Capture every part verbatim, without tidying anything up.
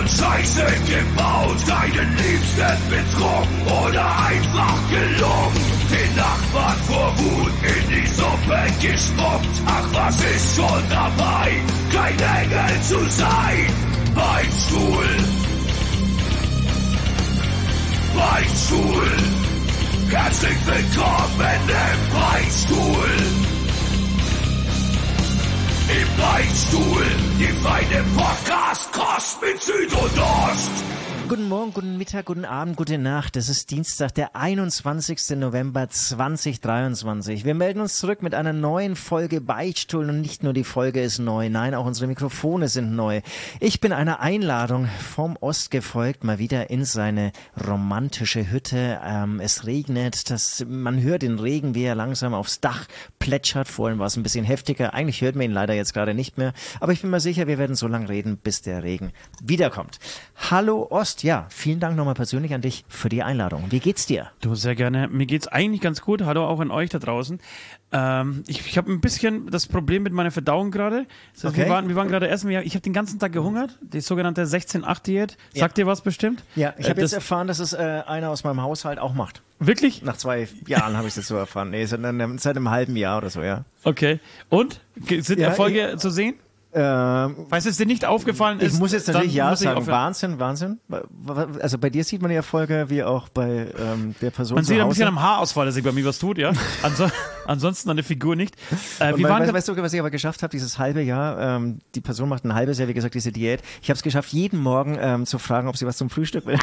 Scheiße gebaut, deinen Liebsten betrogen oder einfach gelogen. Den Nachbarn vor Wut in die Suppe gespuckt. Ach, was ist schon dabei, kein Engel zu sein? Beichtstuhl, Beichtstuhl, herzlich willkommen im Beichtstuhl. Im Beichtstuhl, die feine Podcast-Kost mit Süd und Ost. Guten Morgen, guten Mittag, guten Abend, gute Nacht. Es ist Dienstag, der einundzwanzigsten November zweitausenddreiundzwanzig. Wir melden uns zurück mit einer neuen Folge Beichtstuhl und nicht nur die Folge ist neu, nein, auch unsere Mikrofone sind neu. Ich bin einer Einladung vom Ost gefolgt, mal wieder in seine romantische Hütte. Ähm, es regnet, das, man hört den Regen, wie er langsam aufs Dach plätschert. Vorhin war es ein bisschen heftiger, eigentlich hört man ihn leider jetzt gerade nicht mehr, aber ich bin mir sicher, wir werden so lange reden, bis der Regen wiederkommt. Hallo Ost. Ja, vielen Dank nochmal persönlich an dich für die Einladung. Wie geht's dir? Du, sehr gerne. Mir geht's eigentlich ganz gut. Hallo auch an euch da draußen. Ähm, ich ich habe ein bisschen das Problem mit meiner Verdauung gerade. Das heißt, Okay. Wir waren, wir waren gerade essen. Ich habe den ganzen Tag gehungert. Die sogenannte sechzehn acht Diät. Sagt Ja. dir was bestimmt? Ja, ich Äh, habe jetzt das- erfahren, dass es äh, einer aus meinem Haushalt auch macht. Wirklich? Nach zwei Jahren habe ich es jetzt so erfahren. Nee, seit, einem- seit einem halben Jahr oder so, ja. Okay. Und? Ge- Sind Ja, Erfolge zu sehen? Ähm, Falls es dir nicht aufgefallen ist, ich muss jetzt dann natürlich ja muss ich sagen, aufhören. Wahnsinn, Wahnsinn. Also bei dir sieht man die Erfolge wie auch bei ähm, der Person Man zu sieht ein Hause. bisschen am Haarausfall, dass sich bei mir was tut, ja. Anso ansonsten an der Figur nicht. Äh, Und wir weil, waren weißt, grad- weißt du, was ich aber geschafft habe, dieses halbe Jahr, ähm, die Person macht ein halbes Jahr, wie gesagt, diese Diät. Ich habe es geschafft, jeden Morgen ähm, zu fragen, ob sie was zum Frühstück will.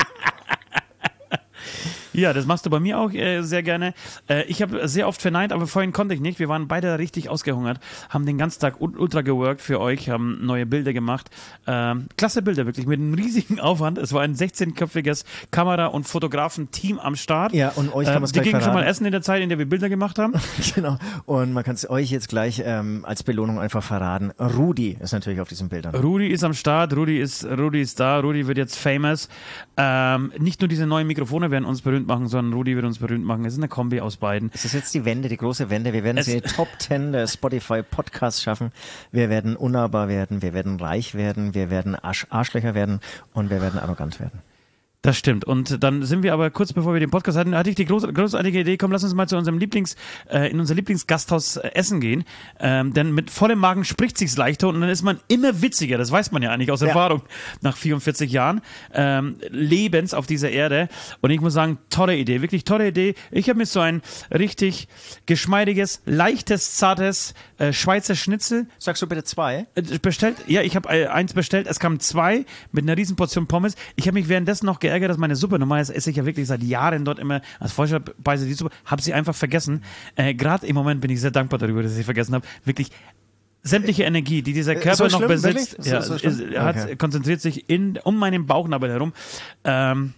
Ja, das machst du bei mir auch äh, sehr gerne. Äh, ich habe sehr oft verneint, aber vorhin konnte ich nicht. Wir waren beide richtig ausgehungert, haben den ganzen Tag ul- ultra geworkt für euch, haben neue Bilder gemacht. Ähm, klasse Bilder, wirklich, mit einem riesigen Aufwand. Es war ein sechzehnköpfiges Kamera- und Fotografen-Team am Start. Ja, und euch kann Ähm, man es Wir gleich gingen schon mal verraten. essen in der Zeit, in der wir Bilder gemacht haben. Genau. Und man kann es euch jetzt gleich ähm, als Belohnung einfach verraten. Rudi ist natürlich auf diesen Bildern. Rudi ist am Start, Rudi ist, Rudi ist da, Rudi wird jetzt famous. Ähm, nicht nur diese neuen Mikrofone werden uns berühmt machen, sondern Rudi wird uns berühmt machen. Es ist eine Kombi aus beiden. Es ist jetzt die Wende, die große Wende. Wir werden es Es- in die Top zehn der Spotify-Podcasts schaffen. Wir werden unnahbar werden, wir werden reich werden, wir werden Arsch Arschlöcher werden und wir werden arrogant werden. Das stimmt. Und dann sind wir aber kurz bevor wir den Podcast hatten, hatte ich die groß, großartige Idee, komm, lass uns mal zu unserem Lieblings, äh, in unser Lieblingsgasthaus äh, essen gehen. Ähm, denn mit vollem Magen spricht sich's leichter und dann ist man immer witziger. Das weiß man ja eigentlich aus Ja. Erfahrung nach vierundvierzig Jahren ähm, Lebens auf dieser Erde. Und ich muss sagen, tolle Idee, wirklich tolle Idee. Ich habe mir so ein richtig geschmeidiges, leichtes, zartes äh, Schweizer Schnitzel Sagst du bitte zwei? äh, bestellt. Ja, ich habe äh, eins bestellt. Es kamen zwei mit einer riesen Portion Pommes. Ich habe mich währenddessen noch geärgert, dass meine Suppe, normalerweise esse ich ja wirklich seit Jahren dort immer als Vorspeise die Suppe, habe sie einfach vergessen. Äh, Gerade im Moment bin ich sehr dankbar darüber, dass ich sie vergessen habe. Wirklich sämtliche Energie, die dieser Körper so noch schlimm? besitzt, Wirklich? So- ja, so schlimm? ist, hat, Okay. konzentriert sich in, um meinen Bauchnabel herum. Ähm,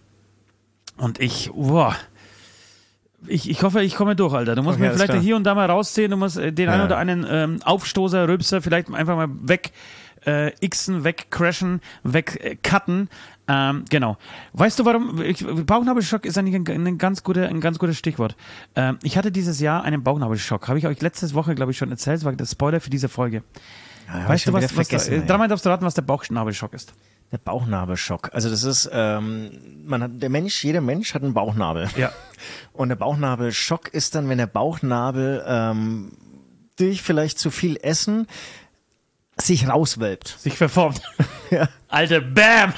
und ich, wow. Ich, ich hoffe, ich komme durch, Alter. Du musst Okay, mir alles vielleicht klar. hier und da mal rausziehen. Du musst äh, den Ja. einen oder einen ähm, Aufstoßer, Rülpser vielleicht einfach mal weg äh, xen, wegcrashen, wegcutten. Ähm, genau. Weißt du, warum? Ich, Bauchnabelschock ist eigentlich ein, ein, ganz guter, ein ganz gutes Stichwort. Ähm, ich hatte dieses Jahr einen Bauchnabelschock. Habe ich euch letzte Woche, glaube ich, schon erzählt. Das war der Spoiler für diese Folge. Ja, hab ich weißt du, schon was, wieder was da, vergessen, äh, ey. dreimal darfst du raten, was der Bauchnabelschock ist. Der Bauchnabelschock. Also das ist, ähm, man hat, der Mensch, jeder Mensch hat einen Bauchnabel. Ja. Und der Bauchnabelschock ist dann, wenn der Bauchnabel ähm, durch vielleicht zu viel Essen sich rauswölbt. Sich verformt. Ja. Alter, bam!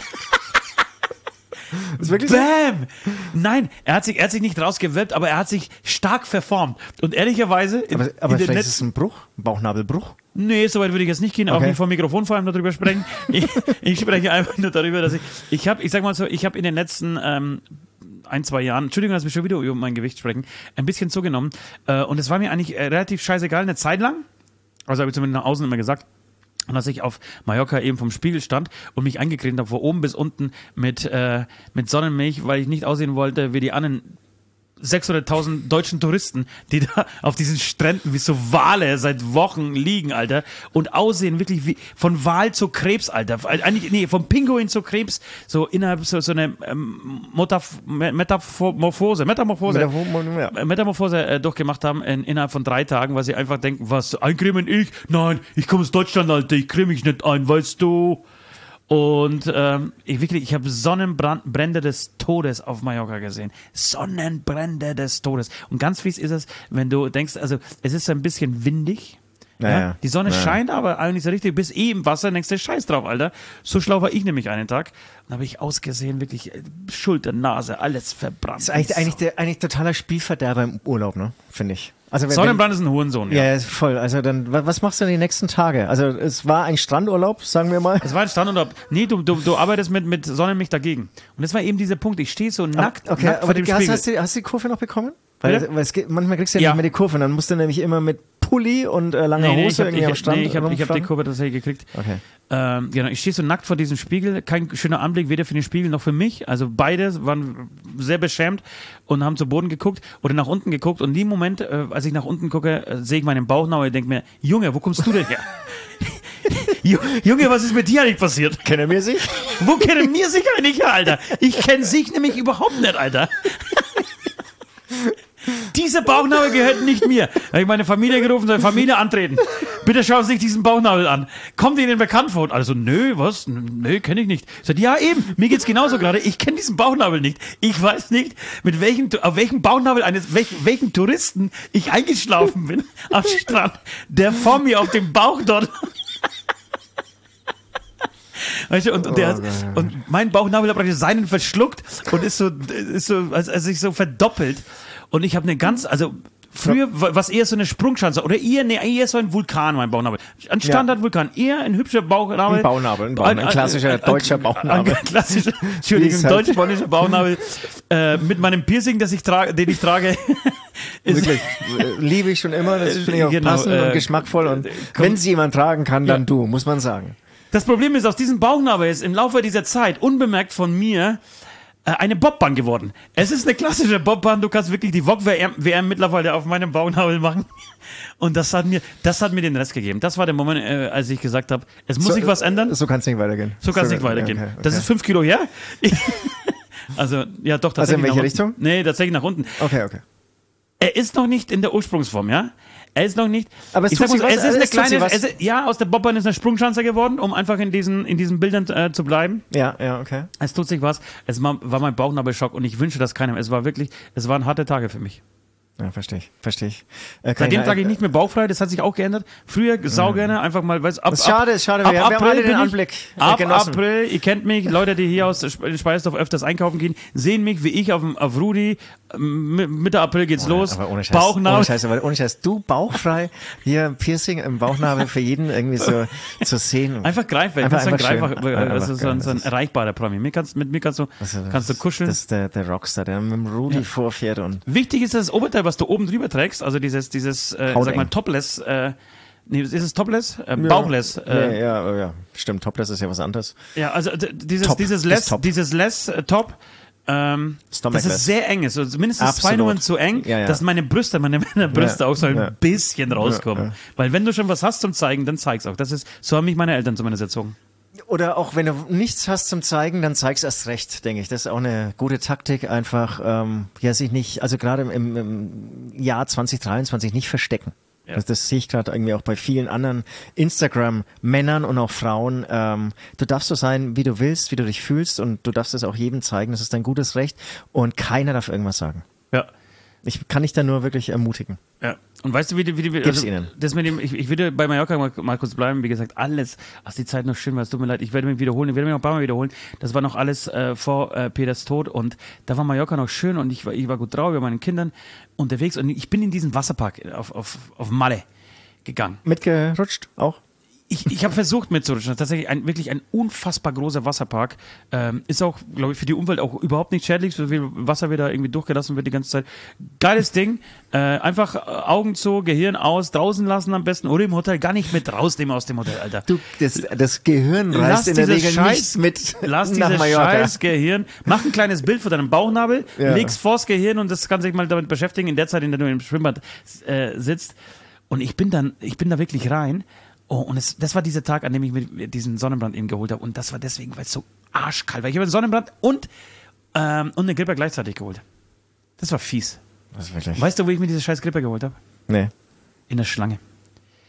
Ist wirklich so? Bam! Nein, er hat sich, er hat sich nicht rausgewölbt, aber er hat sich stark verformt. Und ehrlicherweise, in, Aber, aber in den vielleicht ist letzten, es ein Bruch, ein Bauchnabelbruch. nee, soweit würde ich jetzt nicht gehen, auch Okay. nicht vor dem Mikrofon vor allem darüber sprechen. Ich, ich spreche einfach nur darüber, dass ich, ich habe, ich sag mal so, ich habe in den letzten ähm, ein, zwei Jahren, Entschuldigung, dass wir schon wieder über mein Gewicht sprechen, ein bisschen zugenommen. Äh, und es war mir eigentlich äh, relativ scheißegal, eine Zeit lang, also habe ich zumindest nach außen immer gesagt, und dass ich auf Mallorca eben vom Spiegel stand und mich eingecremt habe, von oben bis unten mit, äh, mit Sonnenmilch, weil ich nicht aussehen wollte wie die anderen sechshunderttausend deutschen Touristen, die da auf diesen Stränden wie so Wale seit Wochen liegen, Alter, und aussehen wirklich wie von Wal zu Krebs, Alter. Eigentlich, nee, vom Pinguin zu Krebs, so innerhalb so, so eine ähm, Motaf Metamorphose, Metamorphose, Ja. äh, Metamorphose äh, durchgemacht haben in, innerhalb von drei Tagen, weil sie einfach denken, was, eincremen ich? Nein, ich komme aus Deutschland, Alter, ich creme mich nicht ein, weißt du? Und ähm, ich wirklich, ich habe Sonnenbrände des Todes auf Mallorca gesehen. Sonnenbrände des Todes. Und ganz fies ist es, wenn du denkst, also es ist ein bisschen windig. Ja, ja. Die Sonne ja. scheint aber eigentlich so richtig, bis eh im Wasser, denkst du, scheiß drauf, Alter. So schlau war ich nämlich einen Tag. Und habe ich ausgesehen, wirklich äh, Schulter, Nase, alles verbrannt. Das ist eigentlich, eigentlich, der, eigentlich totaler Spielverderber im Urlaub, ne? Finde ich. Also wenn, Sonnenbrand ist ein Hurensohn, ja. Ja, voll. Also dann, was machst du denn die nächsten Tage? Also es war ein Strandurlaub, sagen wir mal. Es war ein Strandurlaub. Nee, du, du, du arbeitest mit, mit Sonnenmilch dagegen. Und das war eben dieser Punkt. Ich stehe so nackt, okay, nackt vor aber dem hast, Spiegel. hast, du, hast du die Kurve noch bekommen? Weil, Bitte? weil es geht, manchmal kriegst du ja, Ja. nicht mehr die Kurve. Und dann musst du nämlich immer mit Pulli und äh, langer Nee, nee, Hose ich habe irgendwie am ich, Strand nee, ich hab, ich hab die rumfahren. Kurve tatsächlich gekriegt. Okay. Ähm, genau, ich stehe so nackt vor diesem Spiegel. Kein schöner Anblick, weder für den Spiegel noch für mich. Also beide waren sehr beschämt und haben zu Boden geguckt oder nach unten geguckt. Und in dem Moment, äh, als ich nach unten gucke, äh, sehe ich meinen Bauchnabel und denke mir, Junge, wo kommst du denn her? Junge, was ist mit dir eigentlich passiert? Kennen wir sich? Wo kennen wir sich eigentlich her, Alter? Ich kenne sich nämlich überhaupt nicht, Alter. Dieser Bauchnabel gehört nicht mir. Da habe ich meine Familie gerufen, soll Familie antreten. Bitte schauen Sie sich diesen Bauchnabel an. Kommt Ihnen bekannt vor? Und also, nö, was? Nö, kenne ich nicht. Ich sage, ja eben, mir geht's genauso gerade. Ich kenne diesen Bauchnabel nicht. Ich weiß nicht, mit welchem, auf welchem Bauchnabel eines, welch, welchen Touristen ich eingeschlafen bin am Strand, der vor mir auf dem Bauch dort. Weißt du, und, und, der, Oh, und mein Bauchnabel hat praktisch seinen verschluckt und ist so, ist so, also sich so verdoppelt. Und ich habe eine ganz, also früher war was eher so eine Sprungschanze oder eher, nee, eher so ein Vulkan, mein Bauchnabel. Ein Standardvulkan, eher ein hübscher Bauchnabel. Ein Bauchnabel, ein, Bauchnabel, ein klassischer ein, deutscher ein, Bauchnabel. Ein klassischer, Entschuldigung, halt- deutsch-polnischer Bauchnabel äh, mit meinem Piercing, das ich trage, den ich trage. ist, Wirklich, äh, liebe ich schon immer, das finde ich auch Genau, passend äh, und geschmackvoll. Und komm- wenn sie jemand tragen kann, dann Ja. du, muss man sagen. Das Problem ist, aus diesem Bauchnabel ist im Laufe dieser Zeit unbemerkt von mir äh, eine Bobbahn geworden. Es ist eine klassische Bobbahn, du kannst wirklich die V O G-W M W M mittlerweile auf meinem Bauchnabel machen. Und das hat mir, das hat mir den Rest gegeben. Das war der Moment, äh, als ich gesagt habe, es muss So, sich was ändern. So kann es nicht weitergehen. So kann es nicht weitergehen. Okay, okay. Das ist fünf Kilo her. Ich, also, ja doch, Also in tatsächlich welche nach Richtung? unten. Nee, tatsächlich nach unten. Okay, okay. Er ist noch nicht in der Ursprungsform, ja? Er ist noch nicht. Aber es ich tut sag mal sich so, was, es ist eine es tut sich kleine. was. Es ist, ja, aus der Bobbahn ist eine Sprungschanze geworden, um einfach in diesen, in diesen Bildern äh, zu bleiben. Ja, ja, okay. Es tut sich was. Es war, war mein Bauchnabelschock und ich wünsche das keinem. Es war wirklich, es waren harte Tage für mich. Ja, verstehe ich, verstehe ich. Äh, Seitdem keine- trage ich nicht mehr bauchfrei, das hat sich auch geändert. Früher sau gerne, einfach mal, weiß, ab, Das ist schade, ist schade. Wir, wir haben alle den bin ich- Anblick äh, Ab genossen. April, ihr kennt mich, Leute, die hier aus Spe- Speisdorf öfters einkaufen gehen, sehen mich, wie ich auf, dem- auf Rudi, M- Mitte April geht's los, Aber ohne Scheiß, ohne Bauchnabel. Scheiß, aber ohne Scheiß, du bauchfrei, hier Piercing im Bauchnabel für jeden irgendwie so zu sehen. Einfach greifbar, ich Einfach- bin so ein einfach Greifbar, schön. das Einfach ist so ein, geil, so ein das ist- erreichbarer Promi. Mir kannst, mit mir kannst du, Also das- kannst du kuscheln. Das ist der, der Rockstar, der mit dem Rudi vorfährt und Wichtig ist das Oberteil, was du oben drüber trägst, also dieses, dieses, äh, Hauteng. sag mal, Topless, äh, nee, ist es Topless? Äh, Bauchless. Äh, ja, ja, ja, stimmt, Topless ist ja was anderes. Ja, also d- dieses, Top. dieses Ist Less, top. dieses Less äh, Top, ähm, Stomach das ist less. sehr eng ist, also mindestens zwei Absolut. Nummern zu eng, Ja, ja. dass meine Brüste, meine Männerbrüste Ja, auch so ein ja. bisschen rauskommen. Ja, ja. Weil wenn du schon was hast zum Zeigen, dann zeig's auch. Das ist, so haben mich meine Eltern zumindest erzogen. Oder auch wenn du nichts hast zum Zeigen, dann zeig's erst recht, denke ich. Das ist auch eine gute Taktik, einfach ähm, ja sich nicht, also gerade im, im Jahr zwanzig dreiundzwanzig nicht verstecken. Ja. Das, das sehe ich gerade irgendwie auch bei vielen anderen Instagram-Männern und auch Frauen. Ähm, du darfst so sein, wie du willst, wie du dich fühlst und du darfst es auch jedem zeigen. Das ist dein gutes Recht und keiner darf irgendwas sagen. Ja. Ich kann dich da nur wirklich ermutigen. Ja. Und weißt du, wie die, wie die Gib's ihnen. Das mit dem, ich, ich würde bei Mallorca mal, mal kurz bleiben, wie gesagt, alles, ach, die Zeit noch schön war, es tut mir leid, ich werde mich wiederholen, ich werde mich noch ein paar Mal wiederholen, das war noch alles äh, vor äh, Peters Tod und da war Mallorca noch schön und ich war, ich war gut drauf, mit meinen Kindern unterwegs und ich bin in diesen Wasserpark auf, auf, auf Malle gegangen. Mitgerutscht auch? Ich, ich habe versucht mitzurutschen. Tatsächlich ein, wirklich ein unfassbar großer Wasserpark. Ähm, ist auch, glaube ich, für die Umwelt auch überhaupt nicht schädlich, so viel Wasser wieder irgendwie durchgelassen wird die ganze Zeit. Geiles Ding. Äh, einfach Augen zu, Gehirn aus, draußen lassen am besten oder im Hotel gar nicht mit rausnehmen aus dem Hotel, Alter. Du, das, das Gehirn Lass reist in der dieses Regel Scheiß- nicht mit Lass nach dieses Mallorca. scheiß Gehirn, mach ein kleines Bild von deinem Bauchnabel, Ja. leg's vors Gehirn und das kann sich mal damit beschäftigen, in der Zeit, in der du im Schwimmbad äh, sitzt. Und ich bin dann, ich bin da wirklich rein. Oh, und es, das war dieser Tag, an dem ich mir diesen Sonnenbrand eben geholt habe. Und das war deswegen, weil es so arschkalt war. Ich habe einen Sonnenbrand und, ähm, und eine Grippe gleichzeitig geholt. Das war fies. Das ist wirklich. Weißt du, wo ich mir diese scheiß Grippe geholt habe? Nee. In der Schlange.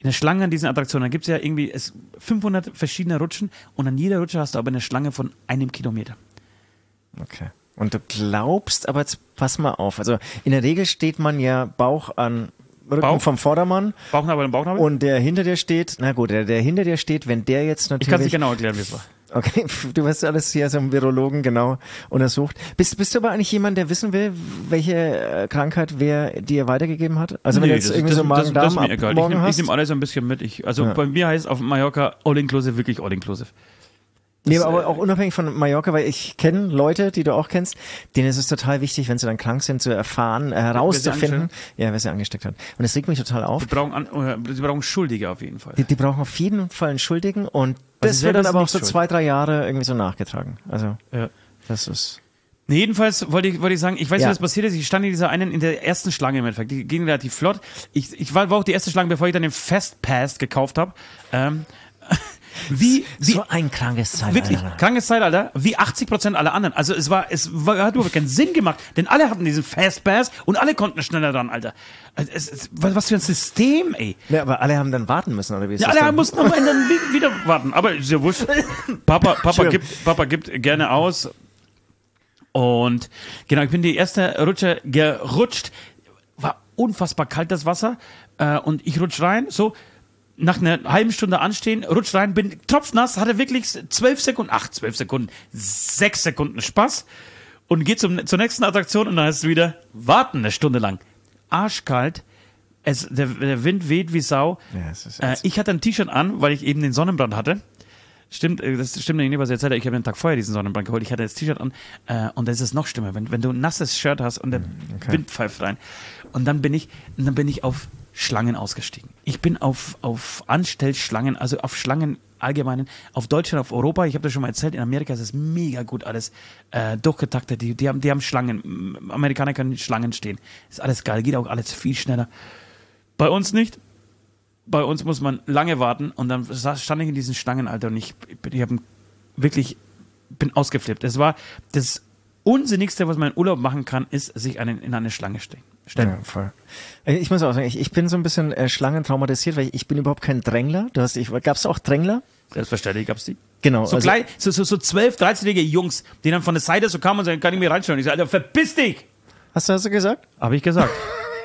in der Schlange an diesen Attraktionen, da gibt es ja irgendwie es fünfhundert verschiedene Rutschen und an jeder Rutsche hast du aber eine Schlange von einem Kilometer. Okay. Und du glaubst, aber jetzt pass mal auf, also in der Regel steht man ja Bauch an Rücken Bauch? vom Vordermann. Bauchnabel und Bauchnabel? Und der hinter dir steht, na gut, der, der hinter dir steht, wenn der jetzt natürlich... Ich kann es dir genau erklären, wie es war. Okay, du wirst alles hier als Virologen genau untersucht. Bist, bist du aber eigentlich jemand, der wissen will, welche äh, Krankheit wer dir weitergegeben hat? Also wenn Nee, du jetzt das, irgendwie das, so das, das Magen-Darm ist mir ab egal. morgen Ich nehme hast? nehm alles so ein bisschen mit. Ich, also Ja. bei mir heißt auf Mallorca All-Inclusive wirklich All-Inclusive. Nee, Das, aber äh, auch unabhängig von Mallorca, weil ich kenne Leute, die du auch kennst, denen ist es total wichtig, wenn sie dann krank sind, zu erfahren, äh, herauszufinden, ja, wer sie angesteckt hat. Und das regt mich total auf. Die brauchen, an, äh, sie brauchen Schuldige auf jeden Fall. Die, die brauchen auf jeden Fall einen Schuldigen und Also das sie wird dann selber aber auch sind so nicht zwei, drei Jahre irgendwie so nachgetragen. Also, Ja. das ist... Nee, jedenfalls wollte ich, wollte ich sagen, ich weiß, Ja. wie das passiert ist. Ich stand in dieser einen, in der ersten Schlange im Endeffekt. Die ging relativ flott. Ich, ich war, war auch die erste Schlange, bevor ich dann den Fastpass gekauft habe. Ähm, wie, wie, so ein krankes Zeitalter. wirklich, krankes Zeitalter, wie achtzig Prozent aller anderen. Also es war, es war, hat überhaupt keinen Sinn gemacht, denn alle hatten diesen Fastpass und alle konnten schneller dran, Alter. Also es, es, was, was für ein System, ey. Ja, aber alle haben dann warten müssen, oder wie ist Ja, das alle denn? mussten am Ende dann wi- wieder warten. Aber ist ja wurscht. Papa, Papa, Schön. gibt, Papa gibt gerne aus. Und genau, ich bin die erste Rutsche gerutscht. War unfassbar kalt, das Wasser. Äh, und ich rutsch rein, so nach einer halben Stunde anstehen, rutsch rein, bin tropfnass, hatte wirklich zwölf Sekunden, ach, zwölf Sekunden, sechs Sekunden Spaß. Und geht zum, zur nächsten Attraktion und dann heißt es wieder warten eine Stunde lang. Arschkalt. Es, der, der Wind weht wie Sau. Ja, es ist äh, jetzt- ich hatte ein T-Shirt an, weil ich eben den Sonnenbrand hatte. Stimmt, äh, das stimmt nicht, was ich erzählt habe. Ich habe den Tag vorher diesen Sonnenbrand geholt. Ich hatte das T-Shirt an äh, und das ist noch schlimmer, wenn, wenn du ein nasses Shirt hast und der okay. Wind pfeift rein. Und dann bin ich, und dann bin ich auf Schlangen ausgestiegen. Ich bin auf, auf Anstellschlangen, also auf Schlangen allgemeinen, auf Deutschland, auf Europa. Ich habe das schon mal erzählt, in Amerika ist es mega gut alles äh, durchgetaktet. Die, die, haben, die haben Schlangen. Amerikaner können Schlangen stehen. Ist alles geil, geht auch alles viel schneller. Bei uns nicht. Bei uns muss man lange warten und dann saß- stand ich in diesen Schlangen, Alter, und ich, ich habe wirklich, bin ausgeflippt. Es war das Unsinnigste, was man in Urlaub machen kann, ist, sich einen, in eine Schlange stehen. stellen. Ja, voll. Ich muss auch sagen, ich, ich bin so ein bisschen äh, schlangentraumatisiert, weil ich, ich bin überhaupt kein Drängler. Du hast, ich, gab's auch Drängler? Selbstverständlich gab's die. Genau. So, also- klein, so, so, so zwölf, dreizehnjährige Jungs, die dann von der Seite so kamen und sagen, kann ich mir reinschauen? Ich sage, Alter, verpiss dich! Hast du das so gesagt? Habe ich gesagt.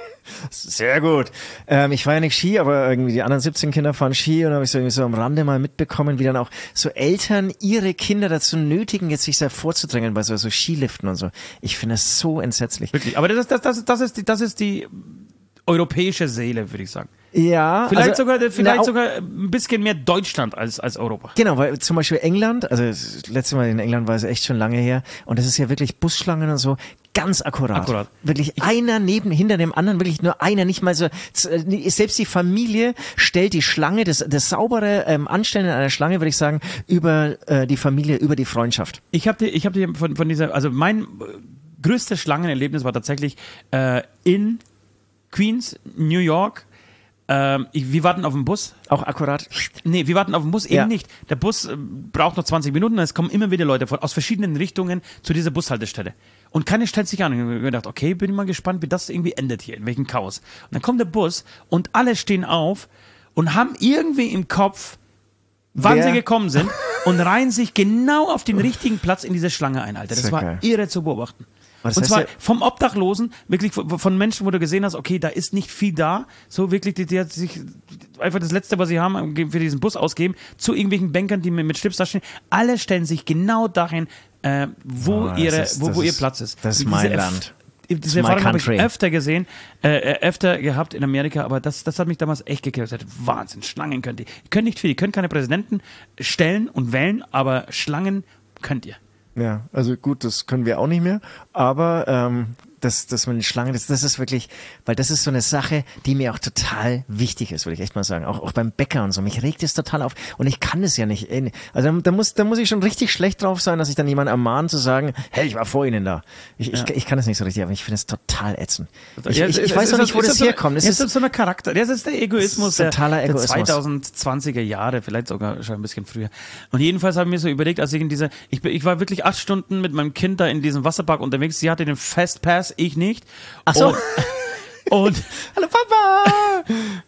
Sehr gut. Ähm, ich war ja nicht Ski, aber irgendwie die anderen siebzehn Kinder fahren Ski und habe ich so, irgendwie so am Rande mal mitbekommen, wie dann auch so Eltern ihre Kinder dazu nötigen, jetzt sich da vorzudrängeln bei so, so Skiliften und so. Ich finde das so entsetzlich. Wirklich. Aber das ist, das, das, das, ist die, das ist die europäische Seele, würde ich sagen. Ja. Vielleicht, also, sogar, vielleicht na, auch- sogar ein bisschen mehr Deutschland als, als Europa. Genau, weil zum Beispiel England, also das letzte Mal in England war es echt schon lange her und das ist ja wirklich Busschlangen und so ganz akkurat. Akkurat. Wirklich einer neben, hinter dem anderen, wirklich nur einer, nicht mal so, z- selbst die Familie stellt die Schlange, das, das saubere ähm, Anstellen einer Schlange, würde ich sagen, über äh, die Familie, über die Freundschaft. Ich habe dir, ich hab dir von, von dieser, also mein äh, größtes Schlangenerlebnis war tatsächlich äh, in Queens, New York. Ähm, ich, wir warten auf den Bus. Auch akkurat. Nee, wir warten auf den Bus eben Ja. nicht. Der Bus äh, braucht noch zwanzig Minuten und es kommen immer wieder Leute von, aus verschiedenen Richtungen zu dieser Bushaltestelle. Und keiner stellt sich an. Und ich habe mir gedacht, okay, bin ich mal gespannt, wie das irgendwie endet hier, in welchem Chaos. Und dann kommt der Bus und alle stehen auf und haben irgendwie im Kopf, wann Wer- sie gekommen sind und reihen sich genau auf den richtigen Platz in diese Schlange ein, Alter. Das Sehr war geil. irre zu beobachten. Aber das Und heißt zwar ja- vom Obdachlosen, wirklich von, von Menschen, wo du gesehen hast, okay, da ist nicht viel da, so wirklich, die, die hat sich einfach das Letzte, was sie haben, für diesen Bus ausgeben, zu irgendwelchen Bankern, die mit, mit Schlips da stehen, alle stellen sich genau dahin, äh, wo, Boah, das ihre, ist- wo, das wo ihr ist- Platz ist. das ist Diese mein Erf- Land. Diese my Erfahrung habe ich country. öfter gesehen, äh, äh, öfter gehabt in Amerika, aber das, das hat mich damals echt gekillt. Ich dachte, Wahnsinn, Schlangen könnt ihr. Ihr könnt nicht viel, ihr könnt keine Präsidenten stellen und wählen, aber Schlangen könnt ihr. Ja, also gut, das können wir auch nicht mehr, aber ähm, das, das mit den Schlangen, das, das ist wirklich, weil das ist so eine Sache, die mir auch total wichtig ist, würde ich echt mal sagen. Auch, auch beim Bäcker und so. Mich regt es total auf und ich kann es ja nicht. Also da muss, da muss ich schon richtig schlecht drauf sein, dass ich dann jemanden ermahne zu sagen, hey, ich war vor Ihnen da. Ich, ich, ich kann es nicht so richtig, aber ich finde es total ätzend. Ich, Ja, ich, es- ich es weiß ist noch so- nicht, wo ist das so- herkommt. Es Es ist, ist so ein Charakter. Das ist der Egoismus, Das ist totaler der, der Egoismus. zweitausendzwanziger Jahre, vielleicht sogar schon ein bisschen früher. Und jedenfalls habe ich mir so überlegt, als ich in dieser, ich, bin- ich war wirklich acht Stunden mit meinem Kind da in diesem Wasserpark unterwegs. Sie hatte den Fastpass, ich nicht. Ach so. Und, und hallo Papa!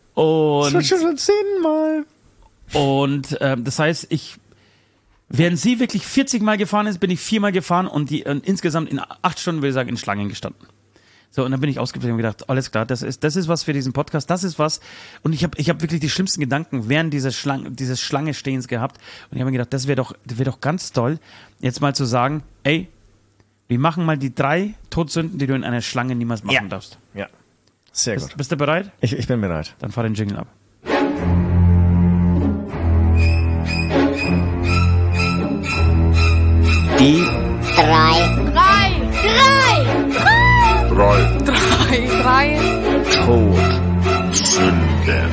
Und, Das schon zehnmal. und ähm, das heißt, ich, während sie wirklich vierzig Mal gefahren ist, bin ich viermal gefahren und, die, und insgesamt in acht Stunden, würde ich sagen, in Schlangen gestanden. So, und dann bin ich ausgeflogen und gedacht, alles klar, das ist, das ist was für diesen Podcast, das ist was. Und ich habe ich hab wirklich die schlimmsten Gedanken während dieses, Schlang, dieses Schlange-Stehens gehabt. Und ich habe mir gedacht, das wäre doch, das wäre doch ganz toll, jetzt mal zu sagen, ey, wir machen mal die drei Todsünden, die du in einer Schlange niemals machen Ja. darfst. Ja, sehr Bist, gut. bist du bereit? Ich, ich bin bereit. Dann fahr den Jingle ab. Die Drei. Drei. Drei. Drei Drei. Drei. Todsünden.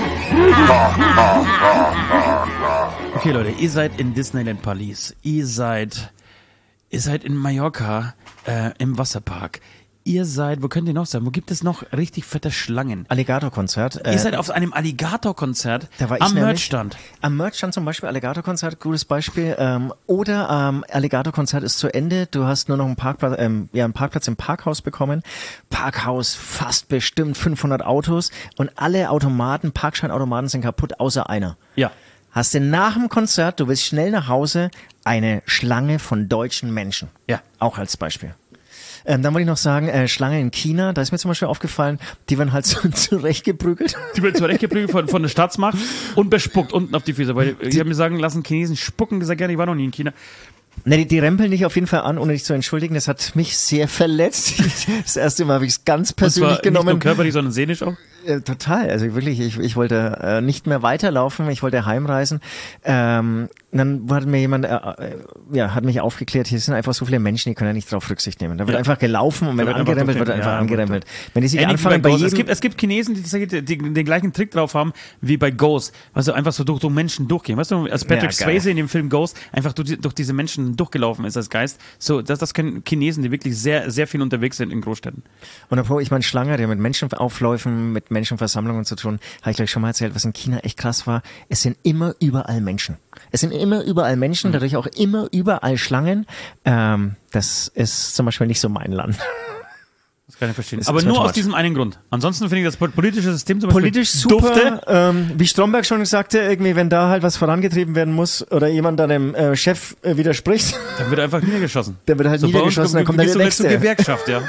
Okay, Leute, ihr seid in Disneyland Paris. Ihr seid, ihr seid in Mallorca äh, im Wasserpark. Ihr seid, wo könnt ihr noch sein? Wo gibt es noch richtig fette Schlangen? Alligator-Konzert. Äh, Ihr seid auf einem Alligator-Konzert Da war ich am nämlich. Merchstand. Am Merchstand zum Beispiel, Alligator-Konzert, gutes Beispiel. Ähm, oder ähm, Alligator-Konzert ist zu Ende. Du hast nur noch einen Parkplatz, ähm, ja, einen Parkplatz im Parkhaus bekommen. Parkhaus, fast bestimmt fünfhundert Autos und alle Automaten, Parkscheinautomaten sind kaputt, außer einer. Ja. Hast du nach dem Konzert, du willst schnell nach Hause, eine Schlange von deutschen Menschen. Ja. Auch als Beispiel. Ähm, dann wollte ich noch sagen, äh, Schlange in China, da ist mir zum Beispiel aufgefallen, die werden halt so zurechtgeprügelt. Die wird zurechtgeprügelt von, von der Staatsmacht und bespuckt unten auf die Füße. Weil ich habe mir sagen lassen, Chinesen spucken sehr gerne. Ich war noch nie in China. Ne, die, die rempeln dich auf jeden Fall an, ohne dich zu entschuldigen. Das hat mich sehr verletzt. Das erste Mal habe ich es ganz Und zwar persönlich nicht genommen. nur körperlich, sondern seelisch auch. Äh, total. Also wirklich, ich, ich wollte äh, nicht mehr weiterlaufen, ich wollte heimreisen. Ähm, dann hat mir jemand, äh, äh, ja, hat mich aufgeklärt, hier sind einfach so viele Menschen, die können ja nicht drauf Rücksicht nehmen. Da wird Ja. einfach gelaufen und wenn Da wird einfach angerempelt wird, durchgehen. einfach Ja, angerempelt. Wenn die sich Ähnlich wie bei anfangen bei Ghost. jedem... Es gibt, es gibt Chinesen, die, die, die den gleichen Trick drauf haben wie bei Ghost. Also einfach so durch, durch Menschen durchgehen. Weißt du, als Patrick Ja, geil. Swayze in dem Film Ghost einfach durch, die- durch diese Menschen durchgelaufen ist als Geist. So, das, das können Chinesen, die wirklich sehr, sehr viel unterwegs sind in Großstädten. Und apropos, ich meine, Schlange, der mit Menschenaufläufen, mit Menschenversammlungen zu tun, habe ich gleich schon mal erzählt, was in China echt krass war. Es sind immer überall Menschen. Es sind immer überall Menschen, dadurch auch immer überall Schlangen. Ähm, das ist zum Beispiel nicht so mein Land. Das kann ich verstehen. Ist- Aber ist nur mir too aus much. diesem einen Grund. Ansonsten finde ich das pol- politische System zum Beispiel Politisch super, dufte. ähm, wie Stromberg schon sagte, irgendwie, wenn da halt was vorangetrieben werden muss oder jemand dann dem äh, Chef äh, widerspricht, Dann wird einfach niedergeschossen. dann wird halt So, bei uns niedergeschossen, dann kommt der gehst du nächste. zur Gewerkschaft, ja.